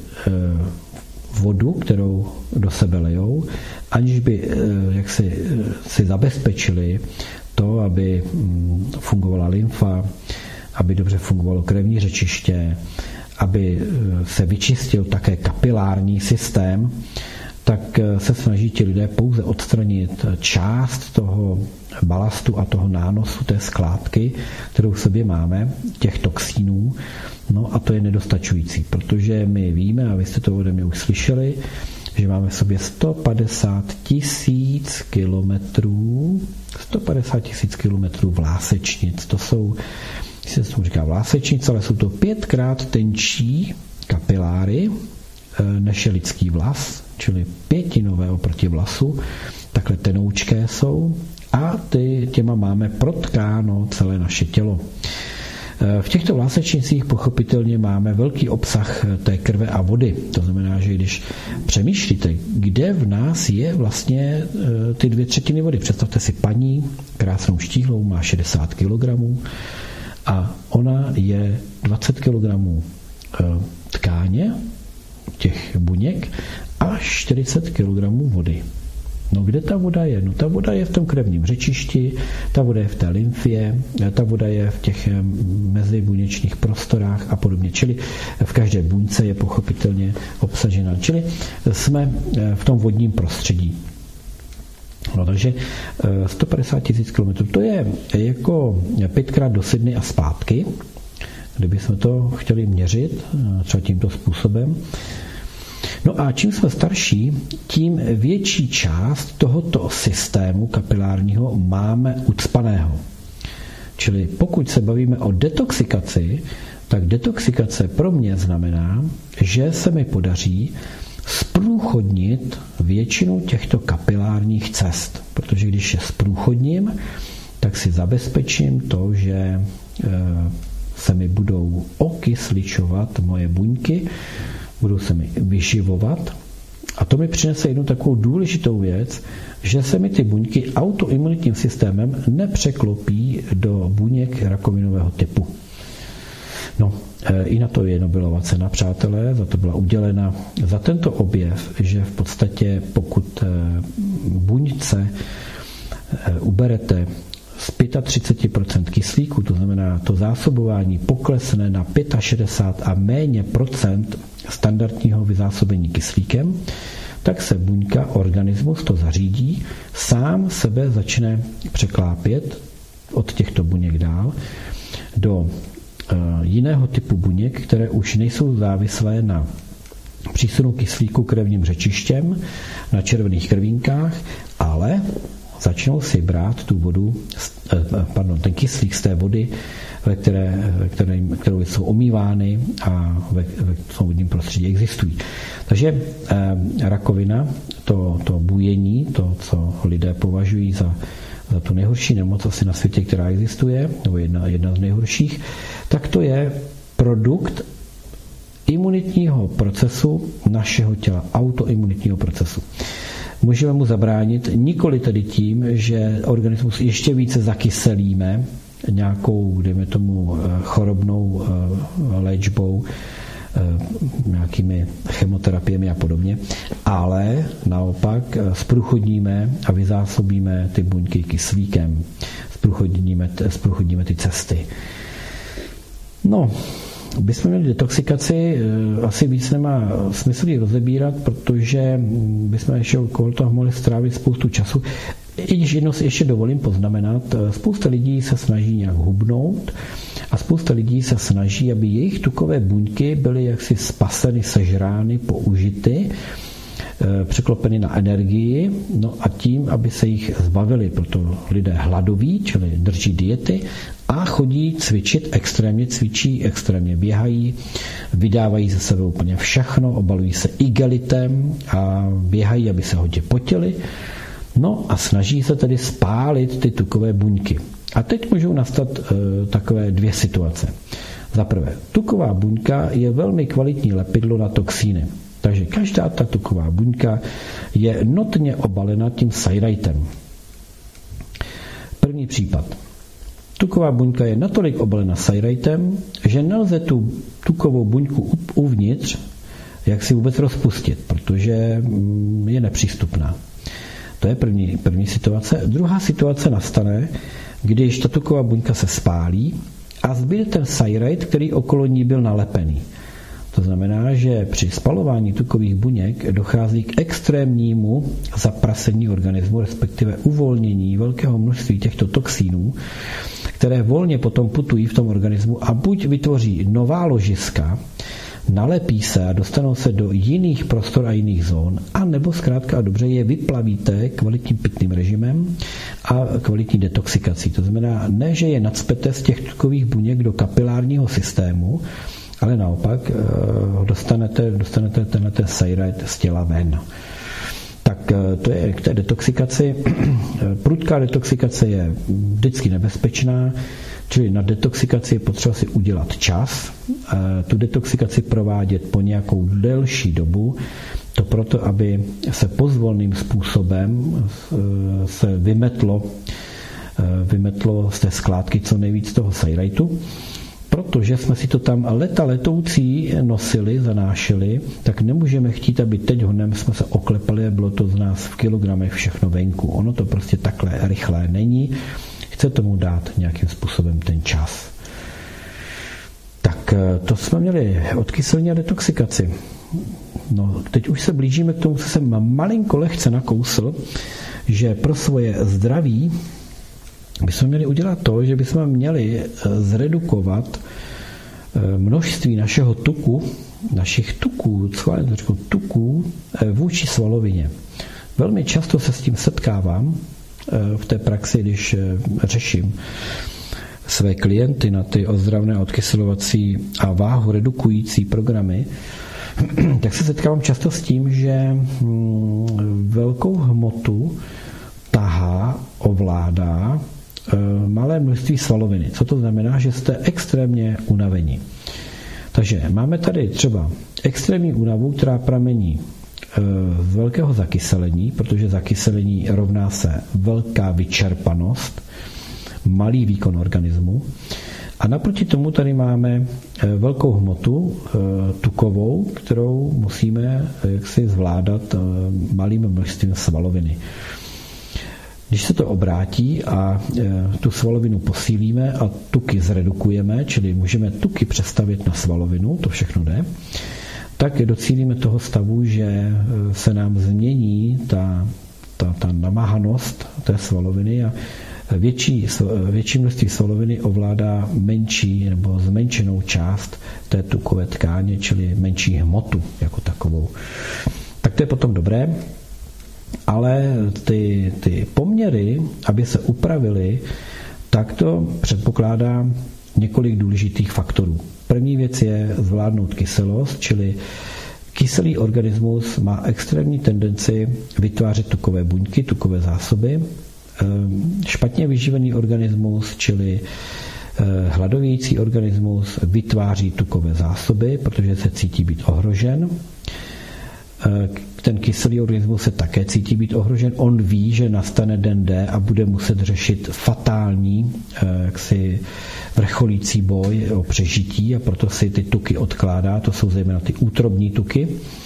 vodu, kterou do sebe lejou, aniž by jak si, si zabezpečili to, aby fungovala lymfa, aby dobře fungovalo krevní řečiště, aby se vyčistil také kapilární systém, tak se snaží ti lidé pouze odstranit část toho balastu a toho nánosu té skládky, kterou v sobě máme, těch toxínů. No a to je nedostačující, protože my víme, a vy jste to ode mě už slyšeli, že máme v sobě sto padesát tisíc kilometrů, sto padesát tisíc kilometrů vlásečnic. To jsou, jestli se tomu říká vlásečnic, ale jsou to pětkrát tenčí kapiláry, než je lidský vlas, čili pětinové oproti vlasu, takhle tenoučké jsou a ty, těma máme protkáno celé naše tělo. V těchto vlásečnicích pochopitelně máme velký obsah té krve a vody. To znamená, že když přemýšlíte, kde v nás je vlastně ty dvě třetiny vody. Představte si paní, krásnou štíhlou, má šedesát kilogramů a ona je dvacet kilogramů tkáně, těch buněk a čtyřicet kilogramů vody. No kde ta voda je? No ta voda je v tom krevním řečišti, ta voda je v té lymfě, ta voda je v těch mezibuněčných prostorách a podobně. Čili v každé buňce je pochopitelně obsažena. Čili jsme v tom vodním prostředí. No takže sto padesát tisíc kilometrů, to je jako pětkrát do Sydney a zpátky, kdybychom to chtěli měřit třeba tímto způsobem. No a čím jsme starší, tím větší část tohoto systému kapilárního máme ucpaného. Čili pokud se bavíme o detoxikaci, tak detoxikace pro mě znamená, že se mi podaří zprůchodnit většinu těchto kapilárních cest. Protože když je zprůchodním, tak si zabezpečím to, že se mi budou okysličovat moje buňky, budou se mi vyživovat a to mi přinese jednu takovou důležitou věc, že se mi ty buňky autoimunitním systémem nepřeklopí do buněk rakovinového typu. No, i na to je Nobelova cena, přátelé, za to byla udělena za tento objev, že v podstatě pokud buňce uberete z třicet pět procent kyslíku, to znamená to zásobování poklesne na šedesát pět a méně procent standardního vyzásobení kyslíkem, tak se buňka, organismus to zařídí, sám sebe začne překlápět od těchto buněk dál do jiného typu buněk, které už nejsou závislé na přísunu kyslíku krevním řečištěm, na červených krvínkách, ale začnou si brát tu vodu, pardon, ten kyslík z té vody, ve které, ve které, kterou jsou omývány a ve, ve svobodném prostředí existují. Takže eh, rakovina, to, to bujení, to, co lidé považují za, za tu nejhorší nemoc asi na světě, která existuje, nebo jedna, jedna z nejhorších, tak to je produkt imunitního procesu našeho těla, autoimunitního procesu. Můžeme mu zabránit nikoli tedy tím, že organismus ještě více zakyselíme nějakou, dejme tomu, chorobnou léčbou, nějakými chemoterapiemi a podobně, ale naopak zprůchodníme a vyzásobíme ty buňky kyslíkem, zprůchodníme, zprůchodníme ty cesty. No, bychom měli detoxikaci, asi víc nemá smysl ji rozebírat, protože bychom ještě okolo toho mohli strávit spoustu času. I když jedno si ještě dovolím poznamenat, spousta lidí se snaží nějak hubnout a spousta lidí se snaží, aby jejich tukové buňky byly jaksi spaseny, sežrány, použity, překlopeny na energii, no a tím, aby se jich zbavili. Proto lidé hladoví, čili drží diety a chodí cvičit, extrémně cvičí, extrémně běhají, vydávají ze sebe úplně všechno, obalují se igelitem a běhají, aby se hodně potili. No a snaží se tedy spálit ty tukové buňky. A teď můžou nastat e, takové dvě situace. Za prvé, tuková buňka je velmi kvalitní lepidlo na toxíny. Takže každá ta tuková buňka je notně obalena tím sajrajtem. První případ. Tuková buňka je natolik obalena sajrajtem, že nelze tu tukovou buňku uvnitř jak si vůbec rozpustit, protože je nepřístupná. To je první, první situace. Druhá situace nastane, když ta tuková buňka se spálí a zbyde ten sajrajt, který okolo ní byl nalepený. To znamená, že při spalování tukových buněk dochází k extrémnímu zaprasení organismu, respektive uvolnění velkého množství těchto toxínů, které volně potom putují v tom organismu a buď vytvoří nová ložiska, nalepí se a dostanou se do jiných prostor a jiných zón, a nebo zkrátka a dobře je vyplavíte kvalitním pitným režimem a kvalitní detoxikací. To znamená, ne, že je nacpete z těch tukových buněk do kapilárního systému, ale naopak dostanete, dostanete tenhle ten sajrajt z těla ven. Tak to je k té detoxikaci. Prudká detoxikace je vždycky nebezpečná, čili na detoxikaci je potřeba si udělat čas, tu detoxikaci provádět po nějakou delší dobu, to proto, aby se pozvolným způsobem se vymetlo, vymetlo z té skládky co nejvíc toho sajrajtu. Protože jsme si to tam leta letoucí nosili, zanášeli, tak nemůžeme chtít, aby teď honem jsme se oklepali a bylo to z nás v kilogramech všechno venku. Ono to prostě takhle rychlé není. Chce tomu dát nějakým způsobem ten čas. Tak to jsme měli odkyselní a detoxikaci. No, teď už se blížíme k tomu, co jsem malinko lehce nakousl, že pro svoje zdraví bychom měli udělat to, že bychom měli zredukovat množství našeho tuku, našich tuků, schválně řeknu tuků, vůči svalovině. Velmi často se s tím setkávám v té praxi, když řeším své klienty na ty ozdravné odkyselovací a váhu redukující programy, tak se setkávám často s tím, že velkou hmotu tahá, ovládá malé množství svaloviny. Co to znamená? Že jste extrémně unavení. Takže máme tady třeba extrémní únavu, která pramení z velkého zakyselení, protože zakyselení rovná se velká vyčerpanost, malý výkon organismu. A naproti tomu tady máme velkou hmotu tukovou, kterou musíme jaksi zvládat malým množstvím svaloviny. Když se to obrátí a tu svalovinu posílíme a tuky zredukujeme, čili můžeme tuky přestavit na svalovinu, to všechno jde, tak docílíme toho stavu, že se nám změní ta, ta, ta namáhanost té svaloviny a větší, větší množství svaloviny ovládá menší nebo zmenšenou část té tukové tkáně, čili menší hmotu jako takovou. Tak to je potom dobré, ale ty, ty poměry, aby se upravily, tak to předpokládá několik důležitých faktorů. První věc je zvládnout kyselost, čili kyselý organismus má extrémní tendenci vytvářet tukové buňky, tukové zásoby. Špatně vyživený organismus, čili hladovějící organismus, vytváří tukové zásoby, protože se cítí být ohrožen. Ten kyselý organismus se také cítí být ohrožen. On ví, že nastane den D a bude muset řešit fatální, jaksi vrcholící boj o přežití a proto si ty tuky odkládá. To jsou zejména ty útrobní tuky.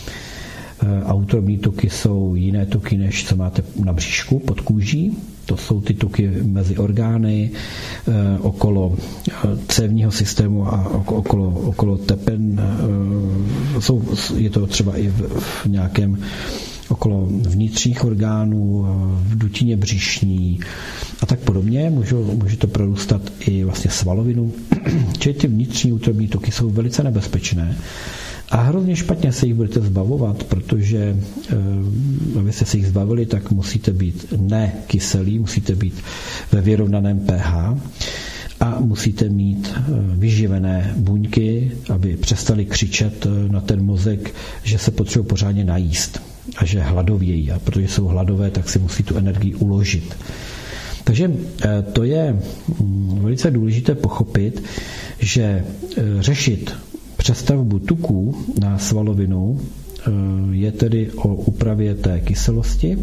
A útrobní tuky jsou jiné tuky, než co máte na bříšku pod kůží. To jsou ty tuky mezi orgány, okolo cévního systému a okolo, okolo tepen. Jsou, je to třeba i v, v nějakém okolo vnitřních orgánů, v dutině břišní a tak podobně. Můžu, může to prorůstat i vlastně svalovinu. Čili ty vnitřní útrobní tuky jsou velice nebezpečné. A hrozně špatně se jich budete zbavovat, protože abyste se jich zbavili, tak musíte být nekyselí, musíte být ve vyrovnaném pH a musíte mít vyživené buňky, aby přestali křičet na ten mozek, že se potřebují pořádně najíst a že hladovějí. A protože jsou hladové, tak si musí tu energii uložit. Takže to je velice důležité pochopit, že řešit přestavbu tuků na svalovinu je tedy o úpravě té kyselosti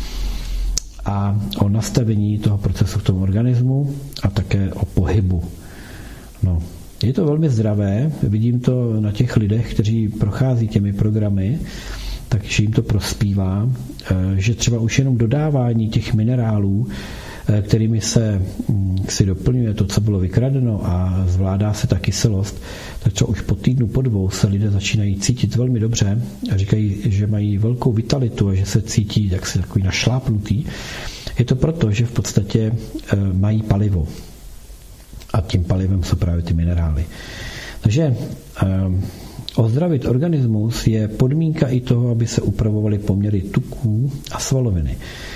a o nastavení toho procesu v tom organismu a také o pohybu. No, je to velmi zdravé, vidím to na těch lidech, kteří prochází těmi programy, takže jim to prospívá, že třeba už jenom dodávání těch minerálů, kterými se si doplňuje to, co bylo vykradeno a zvládá se ta kyselost, tak třeba už po týdnu, po dvou se lidé začínají cítit velmi dobře a říkají, že mají velkou vitalitu a že se cítí jaksi takový našlápnutý. Je to proto, že v podstatě mají palivo a tím palivem jsou právě ty minerály. Takže ozdravit organismus je podmínka i toho, aby se upravovaly poměry tuků a svaloviny.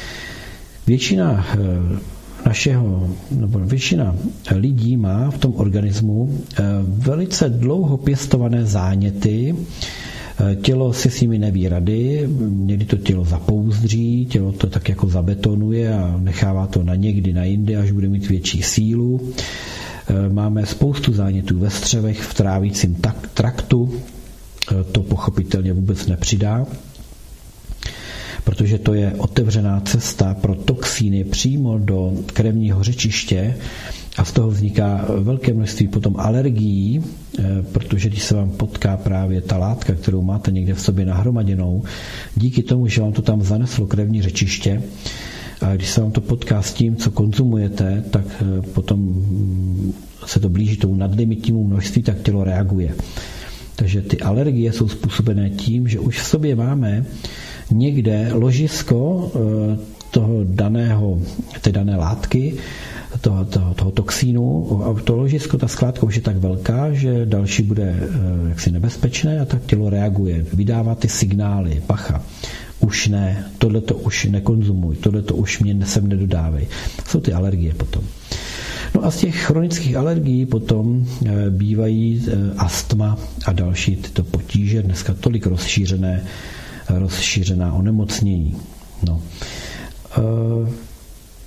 Většina našeho, nebo většina lidí má v tom organismu velice dlouho pěstované záněty, tělo si s nimi neví rady, někdy to tělo zapouzdří, tělo to tak jako zabetonuje a nechává to na někdy, na jindy, až bude mít větší sílu. Máme spoustu zánětů ve střevech, v trávícím traktu, to pochopitelně vůbec nepřidá, protože to je otevřená cesta pro toxíny přímo do krevního řečiště a z toho vzniká velké množství potom alergií, protože když se vám potká právě ta látka, kterou máte někde v sobě nahromaděnou, díky tomu, že vám to tam zaneslo krevní řečiště, a když se vám to potká s tím, co konzumujete, tak potom se to blíží tomu nadlimitnímu množství, tak tělo reaguje. Takže ty alergie jsou způsobené tím, že už v sobě máme někde ložisko toho daného, té dané látky, toho, toho, toho toxínu, a to ložisko, ta skládka už je tak velká, že další bude jaksi nebezpečné a tak tělo reaguje, vydává ty signály, pacha, už ne, tohleto už nekonzumuj, tohleto už mě sem nedodávej. Jsou ty alergie potom. No a z těch chronických alergií potom bývají astma a další tyto potíže, dneska tolik rozšířené, rozšířená onemocnění. No.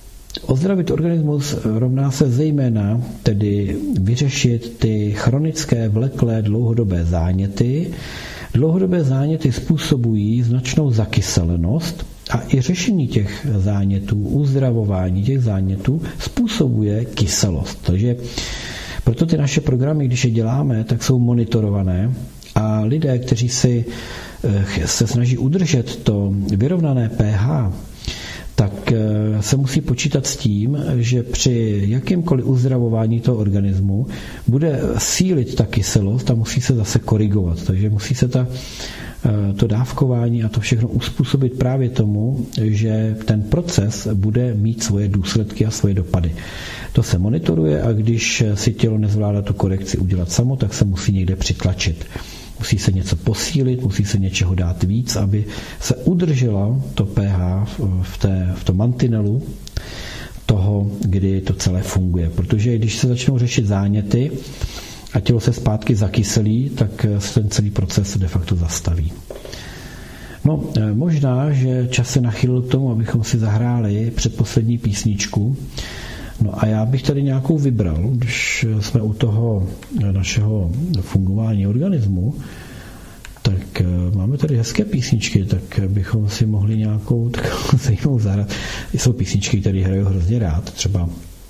Ozdravit organismus rovná se zejména tedy vyřešit ty chronické, vleklé, dlouhodobé záněty. Dlouhodobé záněty způsobují značnou zakyselenost a i řešení těch zánětů, uzdravování těch zánětů způsobuje kyselost. Takže proto ty naše programy, když je děláme, tak jsou monitorované a lidé, kteří si se snaží udržet to vyrovnané pH, tak se musí počítat s tím, že při jakémkoliv uzdravování toho organismu bude sílit ta kyselost a musí se zase korigovat. Takže musí se ta, to dávkování a to všechno uspůsobit právě tomu, že ten proces bude mít svoje důsledky a svoje dopady. To se monitoruje a když si tělo nezvládá tu korekci udělat samo, tak se musí někde přitlačit. Musí se něco posílit, musí se něčeho dát víc, aby se udrželo to pH v, té, v tom mantinelu toho, kdy to celé funguje. Protože když se začnou řešit záněty a tělo se zpátky zakyselí, tak se ten celý proces de facto zastaví. No, možná, že čas se nachýlil k tomu, abychom si zahráli předposlední písničku. No a já bych tady nějakou vybral, když jsme u toho našeho fungování organismu, tak máme tady hezké písničky, tak bychom si mohli nějakou takovou zajímavou zahrát. Jsou písničky, které hraju hrozně rád, třeba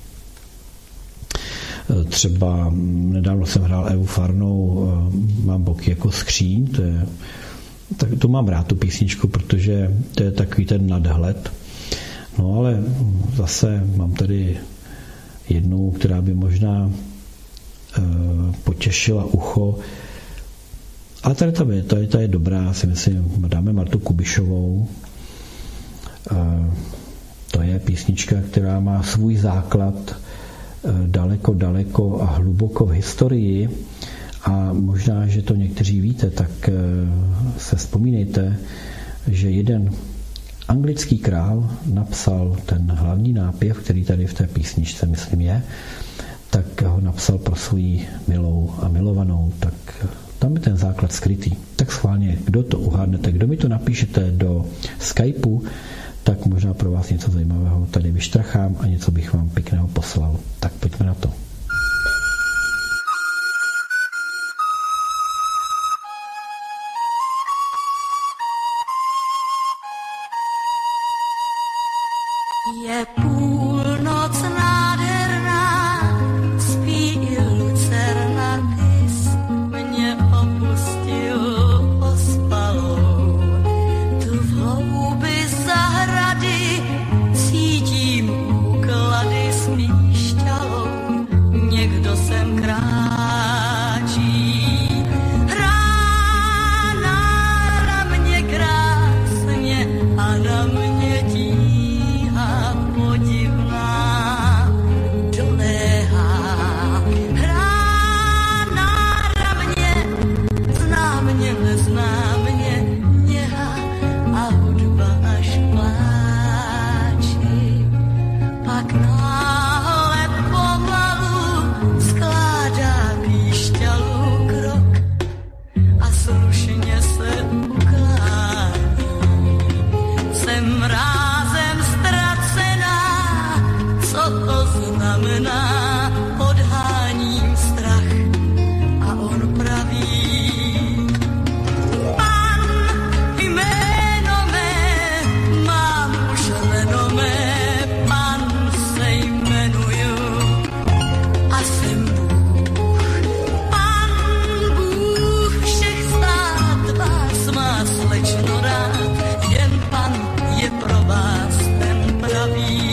třeba nedávno jsem hrál Evu Farnou Mám boky jako skříň, to je, tak to mám rád tu písničku, protože to je takový ten nadhled. No ale zase mám tady jednu, která by možná e, potěšila ucho. Ale tady ta je, tady ta je dobrá, si myslím, dáme Martu Kubišovou. E, to je písnička, která má svůj základ e, daleko, daleko a hluboko v historii a možná, že to někteří víte, tak e, se vzpomínejte, že jeden anglický král napsal ten hlavní nápěv, který tady v té písničce, myslím, je, tak ho napsal pro svou milou a milovanou, tak tam je ten základ skrytý. Tak schválně, kdo to uhádnete, kdo mi to napíšete do Skypeu, tak možná pro vás něco zajímavého tady vyštrachám a něco bych vám pěkného poslal. Tak pojďme na to. Je půlnoc nádherná, spí i lucernatis, mě opustil ospalou. Tu v hloubi zahrady cítím úklady s píšťalou, někdo sem kráčí. Rána na mě krásně a na mě tím podivná doléhá. Rána na mě, zná mě, nezná mě, něha a hudba až pláči. Pak náhle pomalu skládá píšťalu krok a slušně se uklání. Jsem rázem co to znamená, odháním strach a on praví. Pan, jméno mé, mám už renomé, pan se jmenuju a jsem Bůh. Pan Bůh všech stát vás má slečno rád, jen pan je pro vás ten pravý.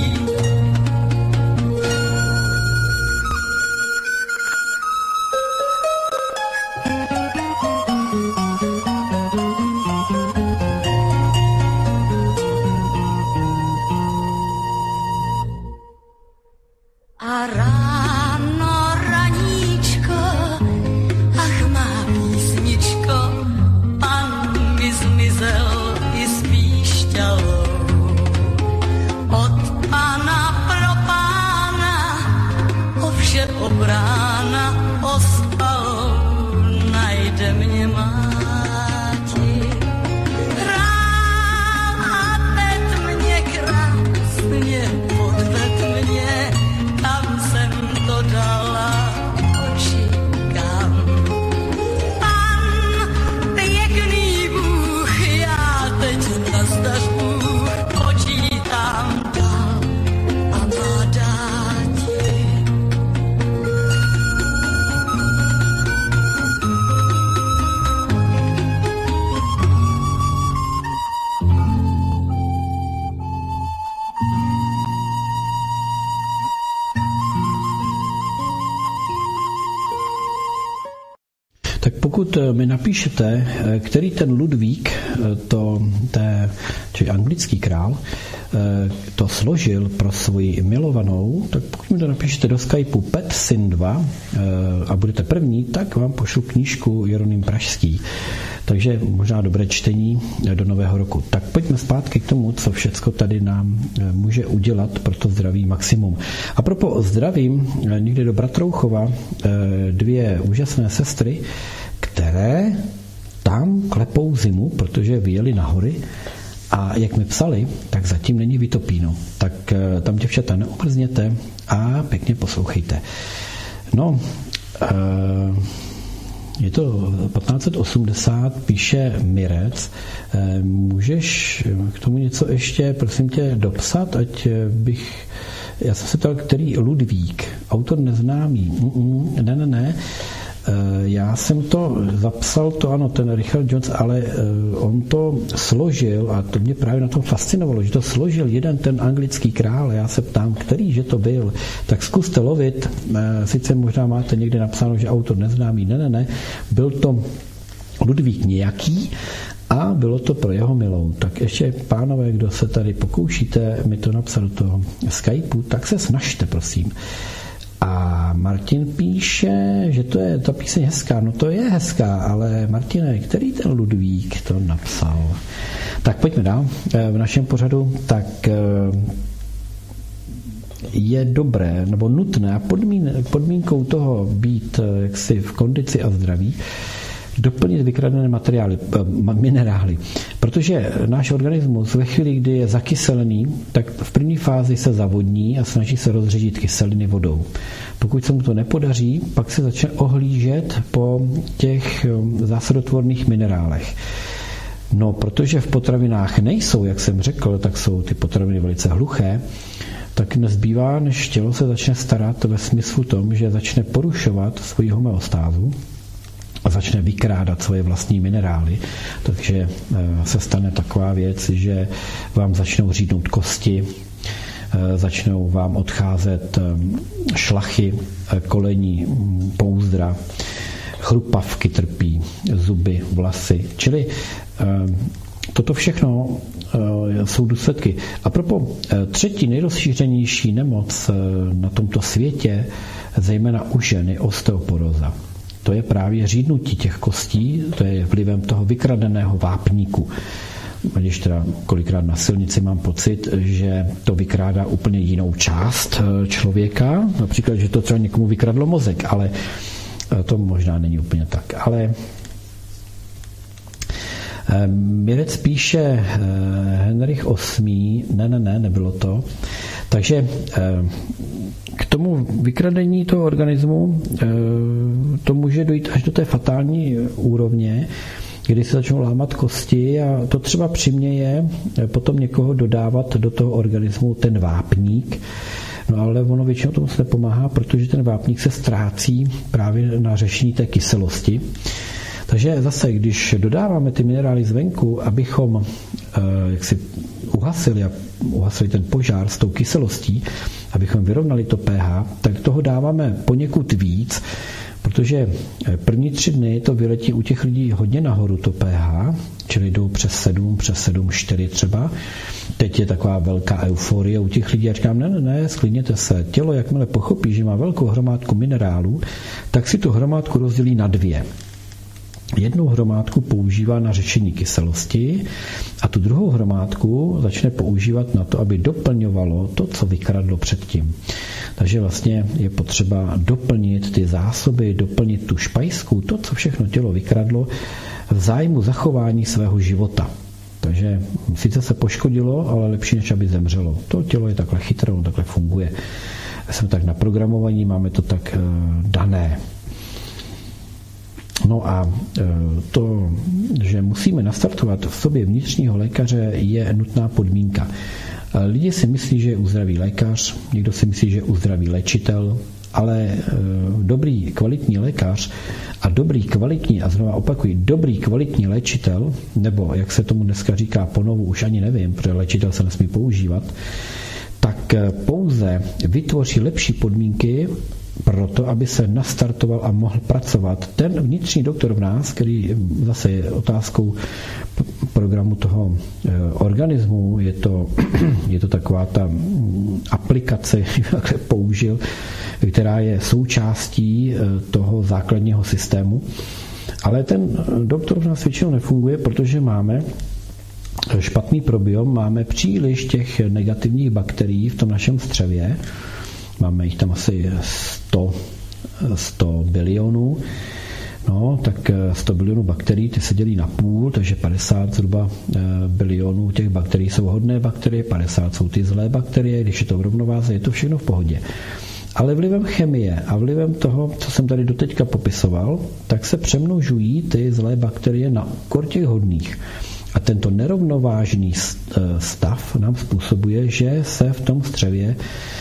A ráno raníčko, ach má písničko, pan mi zmizel i s píšťalou. Od pana pro pána, ovše obrána, ospalou, najde mě máti. Hrál a teď mě krásně podvedl. pokud mi napíšete, který ten Ludvík, to, té, či anglický král, to složil pro svoji milovanou, tak pokud mi to napíšete do Skypeu Petsin dva a budete první, tak vám pošlu knížku Jeroným Pražský. Takže možná dobré čtení do nového roku. Tak pojďme zpátky k tomu, co všecko tady nám může udělat pro to zdraví maximum. A propos zdravím někde do Bratrouchova dvě úžasné sestry, které tam klepou zimu, protože vyjeli na hory a jak mi psali, tak zatím není vytopíno. Tak tam děvčata neumrzněte a pěkně poslouchejte. No, je to patnáct osmdesát, píše Mirec. Můžeš k tomu něco ještě, prosím tě, dopsat, ať bych... Já jsem se ptal, který Ludvík, autor neznámý. Mm-mm, ne, ne, ne. Já jsem to zapsal, to ano, ten Richard Jones, ale on to složil a to mě právě na tom fascinovalo, že to složil jeden ten anglický král. Já se ptám, který že to byl. Tak zkuste lovit. Sice možná máte někde napsáno, že autor neznámý. Ne, ne, ne. Byl to Ludvík nějaký a bylo to pro jeho milou. Tak ještě, pánové, kdo se tady pokoušíte mi to napsat do toho Skypeu, tak se snažte, prosím. A Martin píše, že to je ta píseň hezká. No to je hezká, ale Martine, který ten Ludvík to napsal? Tak pojďme dál v našem pořadu. Tak je dobré nebo nutné a podmín, podmínkou toho být jaksi v kondici a zdraví doplnit vykradené materiály, minerály. Protože náš organismus ve chvíli, kdy je zakyselený, tak v první fázi se zavodní a snaží se rozředit kyseliny vodou. Pokud se mu to nepodaří, pak se začne ohlížet po těch zásadotvorných minerálech. No, protože v potravinách nejsou, jak jsem řekl, tak jsou ty potraviny velice hluché, tak nezbývá, než tělo se začne starat ve smyslu tom, že začne porušovat svoji homeostázu a začne vykrádat svoje vlastní minerály. Takže se stane taková věc, že vám začnou řídnout kosti, začnou vám odcházet šlachy, kolení, pouzdra, chrupavky trpí, zuby, vlasy. Čili toto všechno jsou důsledky. A propos třetí nejrozšířenější nemoc na tomto světě, zejména u žen, je osteoporóza. To je právě řídnutí těch kostí, to je vlivem toho vykradeného vápníku. Když teda kolikrát na silnici mám pocit, že to vykrádá úplně jinou část člověka, například, že to třeba někomu vykradlo mozek, ale to možná není úplně tak. Ale Mirec píše Henrich osmý, ne, ne, ne, nebylo to. Takže k tomu vykradení toho organismu to může dojít až do té fatální úrovně, kdy se začnou lámat kosti a to třeba přiměje potom někoho dodávat do toho organismu ten vápník. No ale ono většinou tomu se nepomáhá, protože ten vápník se ztrácí právě na řešení té kyselosti. Takže zase, když dodáváme ty minerály zvenku, abychom jak si uhasili a uhasili ten požár s tou kyselostí, abychom vyrovnali to pH, tak toho dáváme poněkud víc, protože první tři dny to vyletí u těch lidí hodně nahoru to pH, čili jdou přes sedm, přes sedm, čtyři třeba. Teď je taková velká euforie u těch lidí a říkám, ne, ne, ne, sklidněte se. Tělo, jakmile pochopí, že má velkou hromádku minerálů, tak si tu hromádku rozdělí na dvě. Jednu hromádku používá na řešení kyselosti a tu druhou hromádku začne používat na to, aby doplňovalo to, co vykradlo předtím. Takže vlastně je potřeba doplnit ty zásoby, doplnit tu špajsku, to, co všechno tělo vykradlo, v zájmu zachování svého života. Takže sice se poškodilo, ale lepší, než aby zemřelo. To tělo je takhle chytré, takhle funguje. Jsme tak naprogramovaní, máme to tak dané. No a to, že musíme nastartovat v sobě vnitřního lékaře, je nutná podmínka. Lidi si myslí, že je uzdravý lékař, někdo si myslí, že je uzdravý léčitel, ale dobrý kvalitní lékař a dobrý kvalitní, a znovu opakuji, dobrý kvalitní léčitel, nebo jak se tomu dneska říká ponovu, už ani nevím, protože léčitel se nesmí používat, tak pouze vytvoří lepší podmínky proto, aby se nastartoval a mohl pracovat ten vnitřní doktor v nás, který zase je otázkou programu toho organismu, je to, je to taková ta aplikace, jak použil, která je součástí toho základního systému. Ale ten doktor v nás většinou nefunguje, protože máme špatný probiom, máme příliš těch negativních bakterií v tom našem střevě. Máme jich tam asi sto bilionů. No, tak sto bilionů bakterií, ty se dělí na půl, takže padesát zhruba bilionů těch bakterií jsou hodné bakterie, padesát jsou ty zlé bakterie, když je to v rovnováze, je to všechno v pohodě. Ale vlivem chemie a vlivem toho, co jsem tady doteďka popisoval, tak se přemnožují ty zlé bakterie na úkor těch hodných. A tento nerovnovážný stav nám způsobuje, že se v tom střevě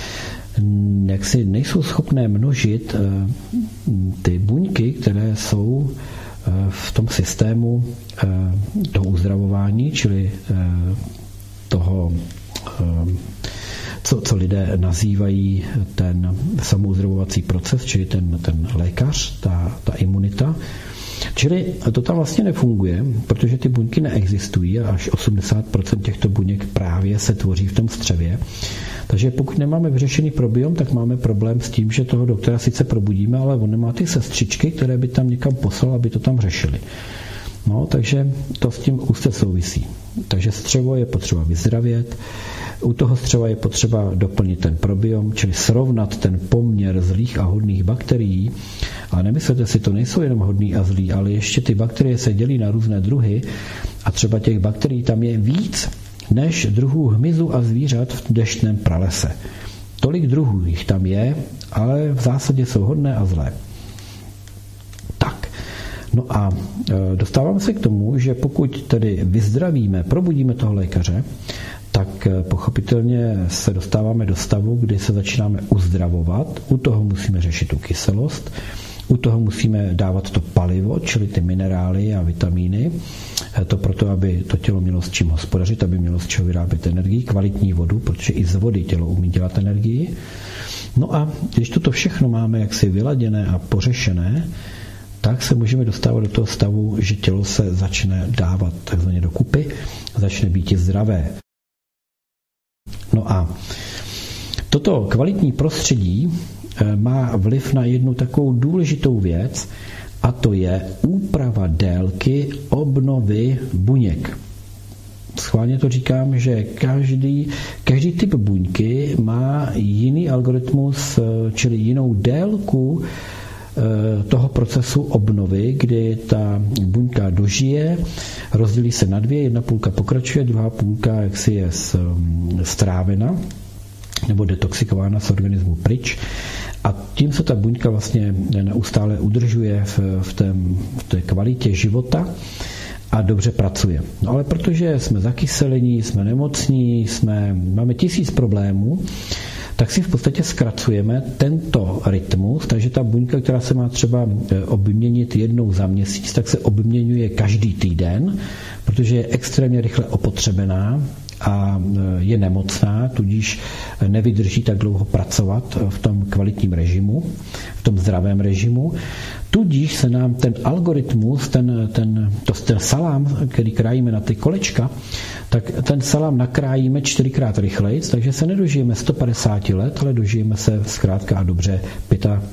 jaksi nejsou schopné množit ty buňky, které jsou v tom systému toho uzdravování, čili toho, co, co lidé nazývají ten samouzdravovací proces, čili ten, ten lékař, ta, ta imunita. Čili to tam vlastně nefunguje, protože ty buňky neexistují a až osmdesát procent těchto buněk právě se tvoří v tom střevě. Takže pokud nemáme vyřešený probiom, tak máme problém s tím, že toho doktora sice probudíme, ale on nemá ty sestřičky, které by tam někam poslal, aby to tam řešili. No, takže to s tím úzce souvisí. Takže střevo je potřeba vyzdravět, u toho střeva je potřeba doplnit ten probiom, čili srovnat ten poměr zlých a hodných bakterií. A nemyslete si, to nejsou jenom hodný a zlý, ale ještě ty bakterie se dělí na různé druhy a třeba těch bakterií tam je víc než druhů hmyzu a zvířat v deštném pralese. Tolik druhů jich tam je, ale v zásadě jsou hodné a zlé. Tak, no a dostáváme se k tomu, že pokud tedy vyzdravíme, probudíme toho lékaře, tak pochopitelně se dostáváme do stavu, kdy se začínáme uzdravovat. U toho musíme řešit tu kyselost, u toho musíme dávat to palivo, čili ty minerály a vitamíny. To proto, aby to tělo mělo s čím hospodařit, aby mělo z čeho vyrábět energii, kvalitní vodu, protože i z vody tělo umí dělat energii. No a když toto všechno máme jaksi vyladěné a pořešené, tak se můžeme dostávat do toho stavu, že tělo se začne dávat takzvaně dokupy, začne být zdravé. No a toto kvalitní prostředí má vliv na jednu takovou důležitou věc, a to je úprava délky obnovy buněk. Schválně to říkám, že každý, každý typ buňky má jiný algoritmus, čili jinou délku toho procesu obnovy, kdy ta buňka dožije, rozdělí se na dvě, jedna půlka pokračuje, druhá půlka jaksi je strávena nebo detoxikována z organismu pryč. A tím se ta buňka vlastně neustále udržuje v, v, tém, v té kvalitě života a dobře pracuje. No ale protože jsme zakyselení, jsme nemocní, jsme, máme tisíc problémů, tak si v podstatě zkracujeme tento rytmus, takže ta buňka, která se má třeba obměnit jednou za měsíc, tak se obměňuje každý týden, protože je extrémně rychle opotřebená a je nemocná, tudíž nevydrží tak dlouho pracovat v tom kvalitním režimu, v tom zdravém režimu. Tudíž se nám ten algoritmus, ten, ten, to, ten salám, který krájíme na ty kolečka, tak ten salám nakrájíme čtyřikrát rychleji, takže se nedožijeme sto padesát let, ale dožijeme se zkrátka a dobře pěta,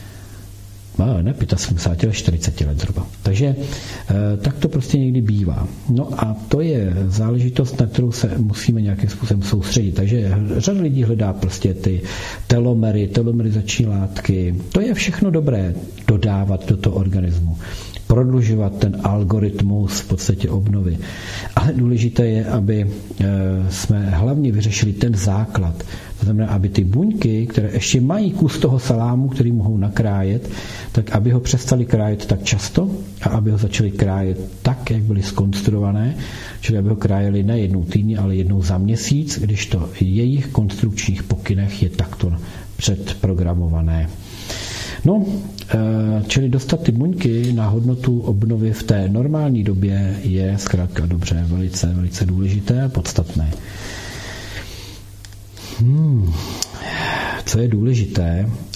ne sedmdesát, ale čtyřicet let zhruba. Takže tak to prostě někdy bývá. No a to je záležitost, na kterou se musíme nějakým způsobem soustředit. Takže řada lidí hledá prostě ty telomery, telomerizační látky. To je všechno dobré dodávat do toho organismu. Prodlužovat ten algoritmus v podstatě obnovy. Ale důležité je, aby jsme hlavně vyřešili ten základ. To znamená, aby ty buňky, které ještě mají kus toho salámu, který mohou nakrájet, tak aby ho přestali krájet tak často a aby ho začali krájet tak, jak byly zkonstruované, čili aby ho krájeli ne jednou týdně, ale jednou za měsíc, když to v jejich konstrukčních pokynech je takto předprogramované. No, čili dostat ty buňky na hodnotu obnovy v té normální době je zkrátka dobře, velice, velice důležité a podstatné. Hmm. Co je důležité,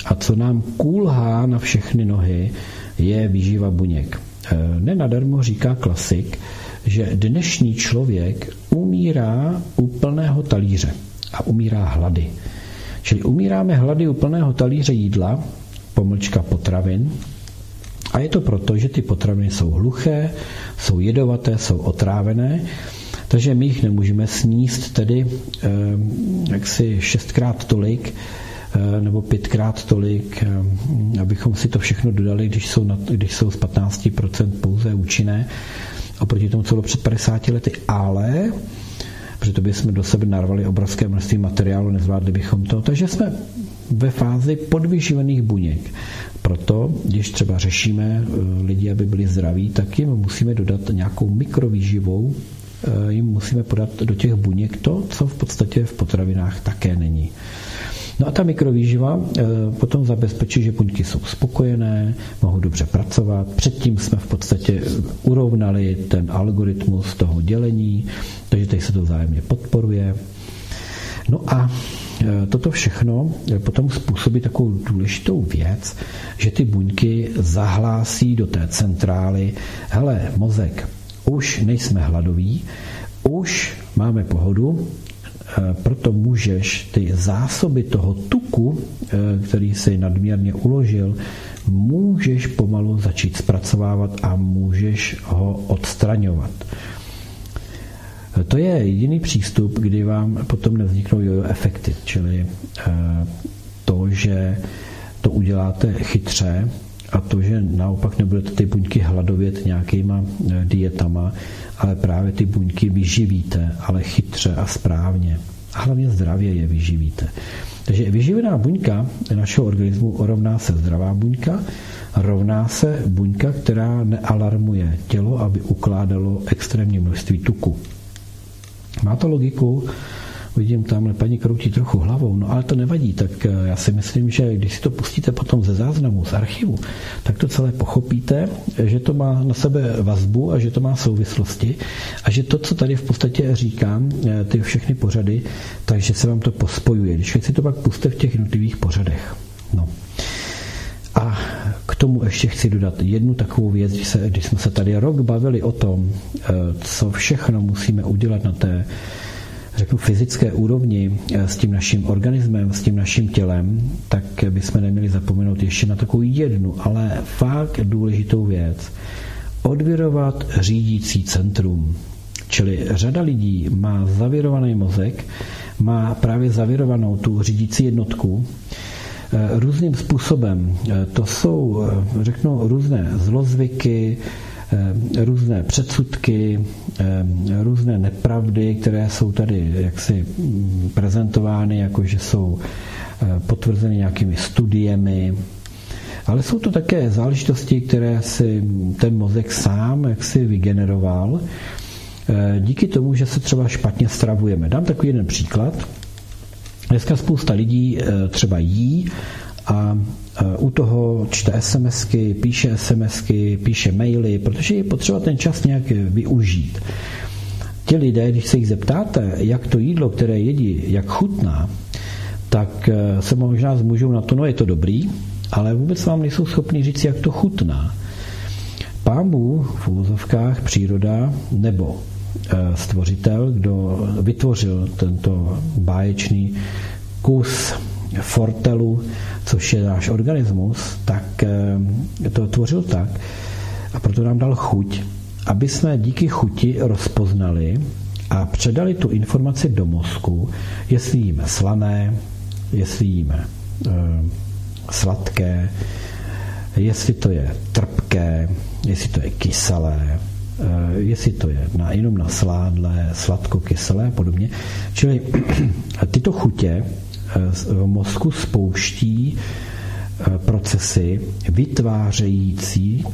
a co nám kulhá na všechny nohy, je výživa buněk. Nenadarmo říká klasik, že dnešní člověk umírá u plného talíře a umírá hlady. Čili umíráme hlady u plného talíře jídla, pomlčka potravin, a je to proto, že ty potraviny jsou hluché, jsou jedovaté, jsou otrávené, takže my jich nemůžeme sníst tedy eh, jaksi šestkrát tolik eh, nebo pětkrát tolik, eh, abychom si to všechno dodali, když jsou, na, když jsou z patnáct procent pouze účinné, oproti tomu, co bylo před padesáti lety, ale protože bychom do sebe narvali obrovské množství materiálu, nezvládli bychom to, takže jsme ve fázi podvyživených buněk. Proto, když třeba řešíme lidi, aby byli zdraví, tak jim musíme dodat nějakou mikrovýživou, jim musíme podat do těch buněk to, co v podstatě v potravinách také není. No a ta mikrovýživa potom zabezpečí, že buňky jsou spokojené, mohou dobře pracovat. Předtím jsme v podstatě urovnali ten algoritmus toho dělení, takže teď se to vzájemně podporuje. No a toto všechno potom způsobí takovou důležitou věc, že ty buňky zahlásí do té centrály: hele, mozek, už nejsme hladoví, už máme pohodu, proto můžeš ty zásoby toho tuku, který si nadměrně uložil, můžeš pomalu začít zpracovávat a můžeš ho odstraňovat. To je jediný přístup, kdy vám potom nevzniknou jojo efekty, čili to, že to uděláte chytře a to, že naopak nebudete ty buňky hladovět nějakýma dietama, ale právě ty buňky vyživíte, ale chytře a správně. A hlavně zdravě je vyživíte. Takže vyživená buňka našeho organismu rovná se zdravá buňka, rovná se buňka, která nealarmuje tělo, aby ukládalo extrémní množství tuku. Má to logiku? Vidím, tamhle paní kroutí trochu hlavou, no ale to nevadí, tak já si myslím, že když si to pustíte potom ze záznamu, z archivu, tak to celé pochopíte, že to má na sebe vazbu a že to má souvislosti a že to, co tady v podstatě říkám, ty všechny pořady, takže se vám to pospojuje. Když si to pak puste v těch jednotlivých pořadech. No. A k tomu ještě chci dodat jednu takovou věc, když, se, když jsme se tady rok bavili o tom, co všechno musíme udělat na té, řeknu, fyzické úrovni s tím naším organismem, s tím naším tělem, tak bychom neměli zapomenout ještě na takovou jednu, ale fakt důležitou věc. Odvirovat řídící centrum. Čili řada lidí má zavirovaný mozek, má právě zavirovanou tu řídící jednotku různým způsobem. To jsou, řeknu, různé zlozvyky, různé předsudky, různé nepravdy, které jsou tady jaksi prezentovány, jako že jsou potvrzeny nějakými studiemi, ale jsou to také záležitosti, které si ten mozek sám jaksi vygeneroval díky tomu, že se třeba špatně stravujeme. Dám takový jeden příklad. Dneska spousta lidí třeba jí a u toho čte SMSky, píše SMSky, píše maily, protože je potřeba ten čas nějak využít. Ti lidé, když se jich zeptáte, jak to jídlo, které jedí, jak chutná, tak se možná zmůžou na to, no je to dobrý, ale vůbec vám nejsou schopni říct, jak to chutná. Pán Bůh v úvozovkách, příroda nebo stvořitel, kdo vytvořil tento báječný kus fortelu, což je náš organismus, tak to tvořil tak a proto nám dal chuť, aby jsme díky chuti rozpoznali a předali tu informaci do mozku, jestli jíme slané, jestli jíme e, sladké, jestli to je trpké, jestli to je kyselé, e, jestli to je na, jenom na sládlé, sladko-kyselé a podobně. Čili tyto chutě v mozku spouští procesy vytvářející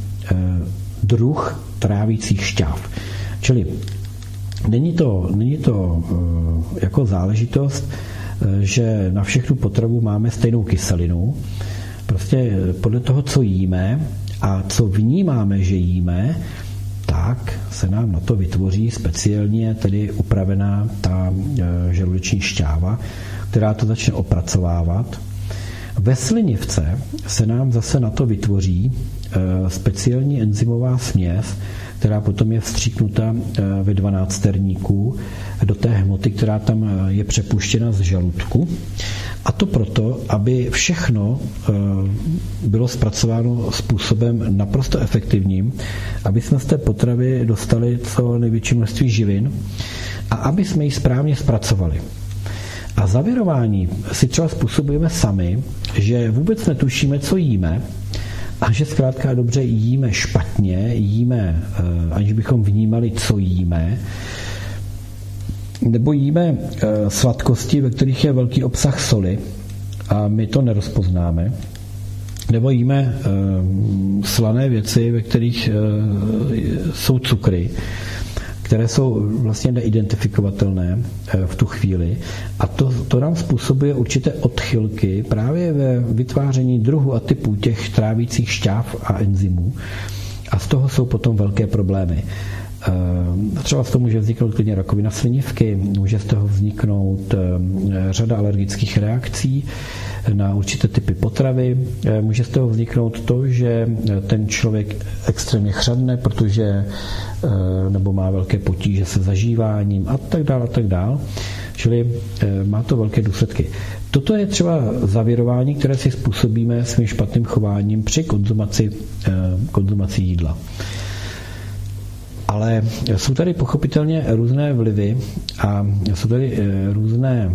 druh trávících šťáv. Čili není to, není to jako záležitost, že na všechnu potravu máme stejnou kyselinu. Prostě podle toho, co jíme a co vnímáme, že jíme, tak se nám na to vytvoří speciálně tedy upravená ta žaludeční šťáva, která to začne opracovávat. Ve slinivce se nám zase na to vytvoří speciální enzymová směs, která potom je vstříknuta ve dvanácterníku do té hmoty, která tam je přepuštěna z žaludku. A to proto, aby všechno bylo zpracováno způsobem naprosto efektivním, aby jsme z té potravy dostali co největší množství živin a aby jsme ji správně zpracovali. A zavěrování si třeba způsobujeme sami, že vůbec netušíme, co jíme, a že zkrátka dobře jíme špatně, jíme, aniž bychom vnímali, co jíme, nebo jíme sladkosti, ve kterých je velký obsah soli a my to nerozpoznáme, nebo jíme slané věci, ve kterých jsou cukry, které jsou vlastně neidentifikovatelné v tu chvíli. A to, to nám způsobuje určité odchylky právě ve vytváření druhu a typů těch trávících šťáv a enzymů. A z toho jsou potom velké problémy. Třeba z toho může vzniknout klidně rakovina slinivky, může z toho vzniknout řada alergických reakcí na určité typy potravy, může z toho vzniknout to, že ten člověk extrémně chřadne, protože nebo má velké potíže se zažíváním a tak dále a tak dále. Čili má to velké důsledky. Toto je třeba zavěrování, které si způsobíme svým špatným chováním při konzumaci, konzumaci jídla. Ale jsou tady pochopitelně různé vlivy a jsou tady různé,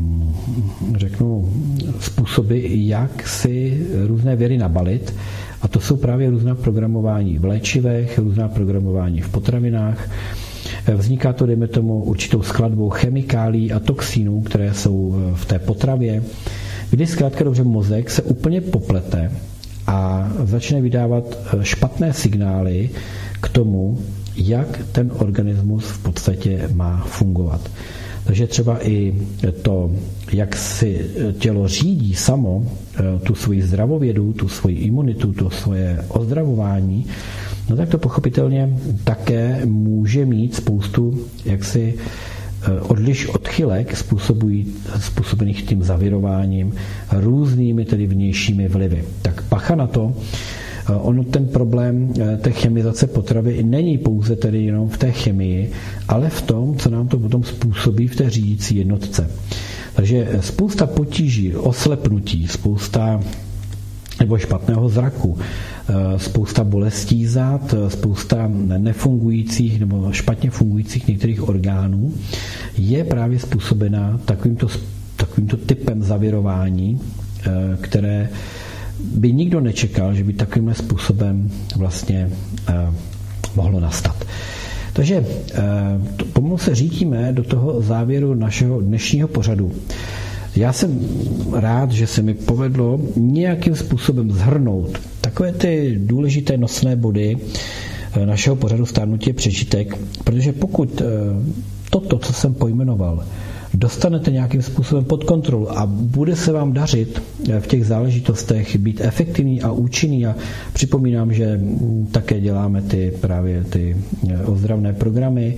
řeknu, způsoby, jak si různé věry nabalit. A to jsou právě různá programování v léčivech, různá programování v potravinách. Vzniká to, dejme tomu, určitou skladbou chemikálí a toxínů, které jsou v té potravě, kdy zkrátka dobře mozek se úplně poplete a začne vydávat špatné signály k tomu, jak ten organismus v podstatě má fungovat. Takže třeba i to, jak si tělo řídí samo tu svoji zdravovědu, tu svoji imunitu, tu svoje ozdravování, no tak to pochopitelně také může mít spoustu jaksi odliš odchylek způsobených tím zavirováním, různými tedy vnějšími vlivy. Tak pacha na to. Ono ten problém té chemizace potravy není pouze tedy jenom v té chemii, ale v tom, co nám to potom způsobí v té řídící jednotce. Takže spousta potíží, oslepnutí, spousta nebo špatného zraku, spousta bolestí zad, spousta nefungujících nebo špatně fungujících některých orgánů je právě způsobena takovýmto, takovýmto typem zavirování, které by nikdo nečekal, že by takovým způsobem vlastně eh, mohlo nastat. Takže eh, pomalu se řítíme do toho závěru našeho dnešního pořadu. Já jsem rád, že se mi povedlo nějakým způsobem shrnout takové ty důležité nosné body eh, našeho pořadu Stárnutí přežitek, protože pokud eh, toto, co jsem pojmenoval, dostanete nějakým způsobem pod kontrolu a bude se vám dařit v těch záležitostech být efektivní a účinný. A připomínám, že také děláme ty právě ty ozdravné programy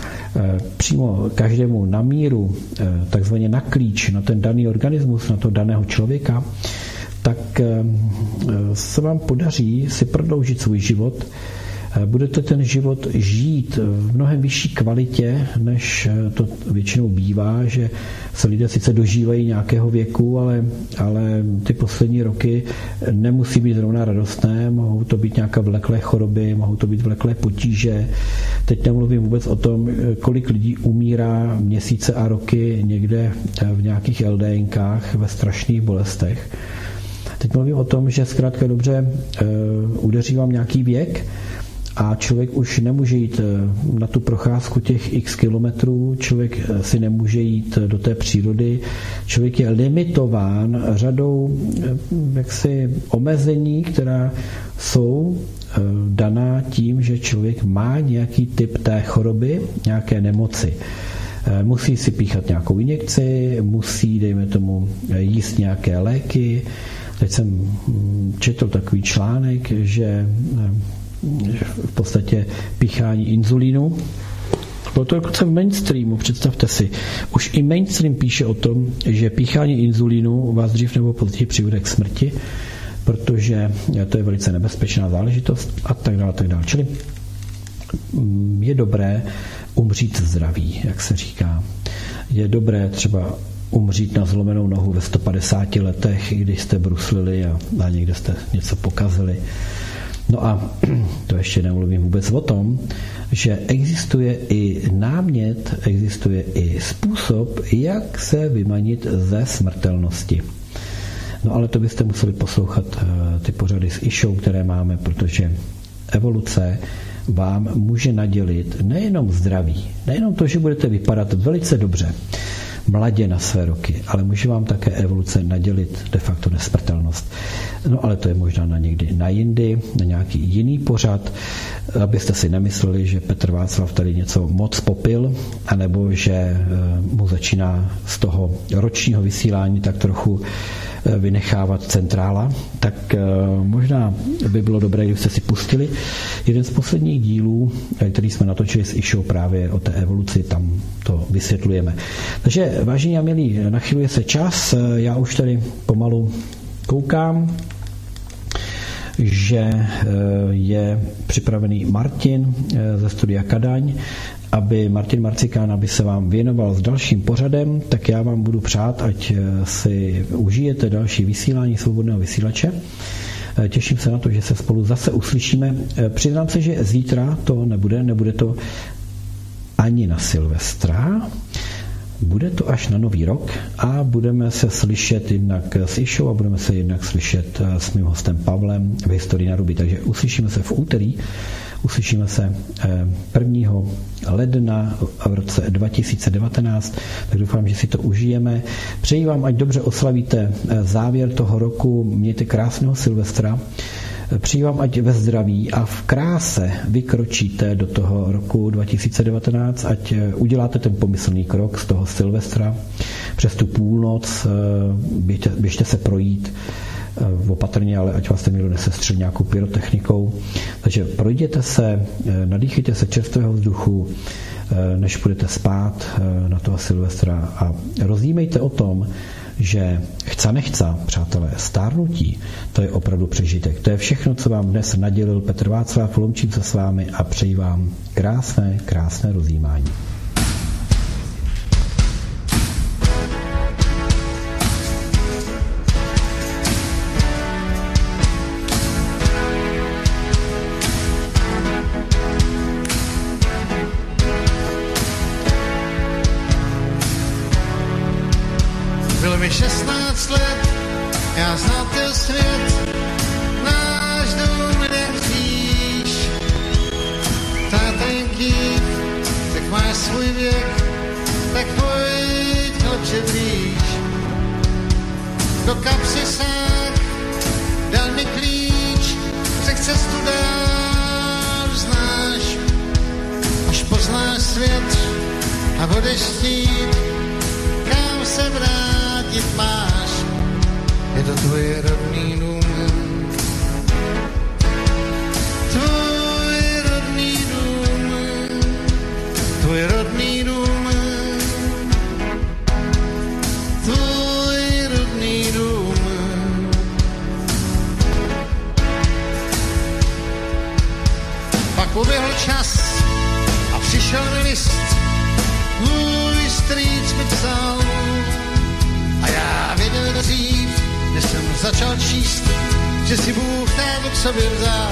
přímo každému na míru, takzvaně na klíč, na ten daný organismus, na to daného člověka, tak se vám podaří si prodloužit svůj život. Budete ten život žít v mnohem vyšší kvalitě, než to většinou bývá, že se lidé sice dožívají nějakého věku, ale, ale ty poslední roky nemusí být zrovna radostné, mohou to být nějaké vleklé choroby, mohou to být vleklé potíže. Teď nemluvím vůbec o tom, kolik lidí umírá měsíce a roky někde v nějakých LDNkách ve strašných bolestech. Teď mluvím o tom, že zkrátka dobře udeří vám nějaký věk, a člověk už nemůže jít na tu procházku těch x kilometrů, člověk si nemůže jít do té přírody, člověk je limitován řadou jaksi omezení, která jsou daná tím, že člověk má nějaký typ té choroby, nějaké nemoci. Musí si píchat nějakou injekci, musí, dejme tomu, jíst nějaké léky. Teď jsem četl takový článek, že v podstatě píchání inzulínu Bylo to dokonce v mainstreamu, představte si. Už i mainstream píše o tom, že píchání inzulínu vás dřív nebo později přivede k smrti, protože to je velice nebezpečná záležitost a tak dále, tak dále. Čili je dobré umřít zdraví, jak se říká. Je dobré třeba umřít na zlomenou nohu ve sto padesáti letech, když jste bruslili a, a někde jste něco pokazili. No a to ještě nemluvím vůbec o tom, že existuje i námět, existuje i způsob, jak se vymanit ze smrtelnosti. No ale to byste museli poslouchat ty pořady s Išou, které máme, protože evoluce vám může nadělit nejenom zdraví, nejenom to, že budete vypadat velice dobře, mladě na své roky, ale může vám také evoluce nadělit de facto nesmrtelnost. No ale to je možná na někdy na jindy, na nějaký jiný pořad, abyste si nemysleli, že Petr Václav tady něco moc popil, anebo že mu začíná z toho ročního vysílání tak trochu vynechávat centrála, tak možná by bylo dobré, kdybyste si pustili jeden z posledních dílů, který jsme natočili s Išou právě o té evoluci, tam to vysvětlujeme. Takže vážení a milí, nachyluje se čas, já už tady pomalu koukám, že je připravený Martin ze studia Kadaň, aby Martin Marcikán, aby se vám věnoval s dalším pořadem, tak já vám budu přát, ať si užijete další vysílání svobodného vysílače. Těším se na to, že se spolu zase uslyšíme. Přiznám se, že zítra to nebude, nebude to ani na Silvestra, bude to až na Nový rok a budeme se slyšet jednak s Išou a budeme se jednak slyšet s mým hostem Pavlem v Historii na Ruby. Takže uslyšíme se v úterý, uslyšíme se prvního ledna v roce dva tisíce devatenáct, tak doufám, že si to užijeme. Přeji vám, ať dobře oslavíte závěr toho roku, mějte krásného Silvestra, přeji vám, ať ve zdraví a v kráse vykročíte do toho roku dva tisíce devatenáct, ať uděláte ten pomyslný krok z toho Silvestra přes tu půlnoc, běžte, běžte se projít opatrně, ale ať vás tam někdo nesestřelí nějakou pyrotechnikou. Takže projděte se, nadýchejte se čerstvého vzduchu, než budete spát na toho Silvestra a rozjímejte o tom, že chca nechca, přátelé, stárnutí, to je opravdu přežitek. To je všechno, co vám dnes nadělil Petr Václav, loučím se s vámi a přeji vám krásné, krásné rozjímání. šestnáct let, já znal ten svět, náš dům nechříš. Tátenky, tak máš svůj věk, tak pojď, chlapče, blíž. Do kapsy sák, dal mi klíč, řek cestu dál znáš. Až poznáš svět a budeš chtít, kam se vrátit máš, je to tvůj rodný dům. Tvůj rodný dům, tvůj rodný dům, tvůj rodný dům. Pak uběhl čas a přišel mi list, můj strýc mi psal, a já věděl dřív, než jsem začal číst, že si Bůh této k sobě vzal.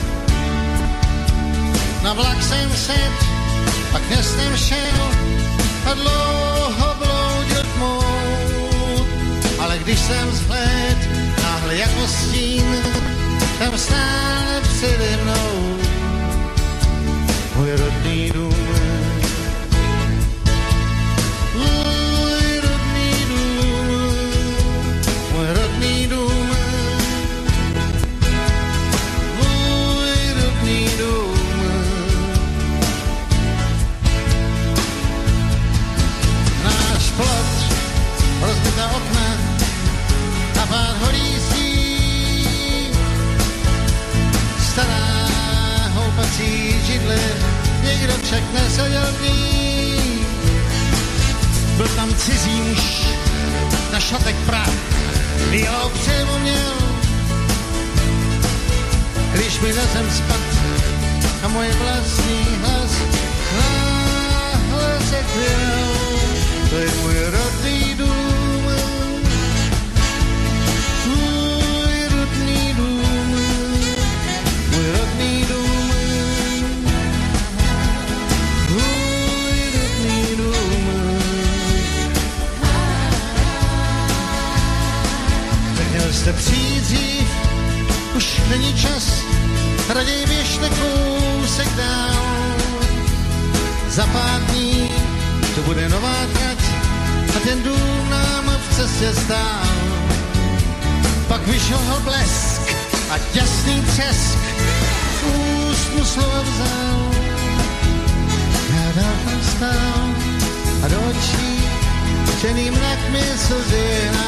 Na vlak jsem sedl, pak městem šel a dlouho bloudil tmou. Ale když jsem zhléd, náhle jako stín, tam stále přede mnou můj rodný dům. Rozbitá okna a pár holící, stará houpací židle, někdo však cizí muž na šatek prach bílou převu měl. Když mi na zem spad a moje vlastní hlas náhle řekvěl, to je můj rodný dům, můj rodný dům, můj rodný dům, můj rodný dům. Neměl jste přijít dřív, už není čas, raději běžte kousek dál. Za pár dní to bude nová trať a ten dům nám v cestě stál. Pak vyšel blesk a jasný třesk, úst mu slova vzal. Já dál tam stál a do očí černý mrak mi slzy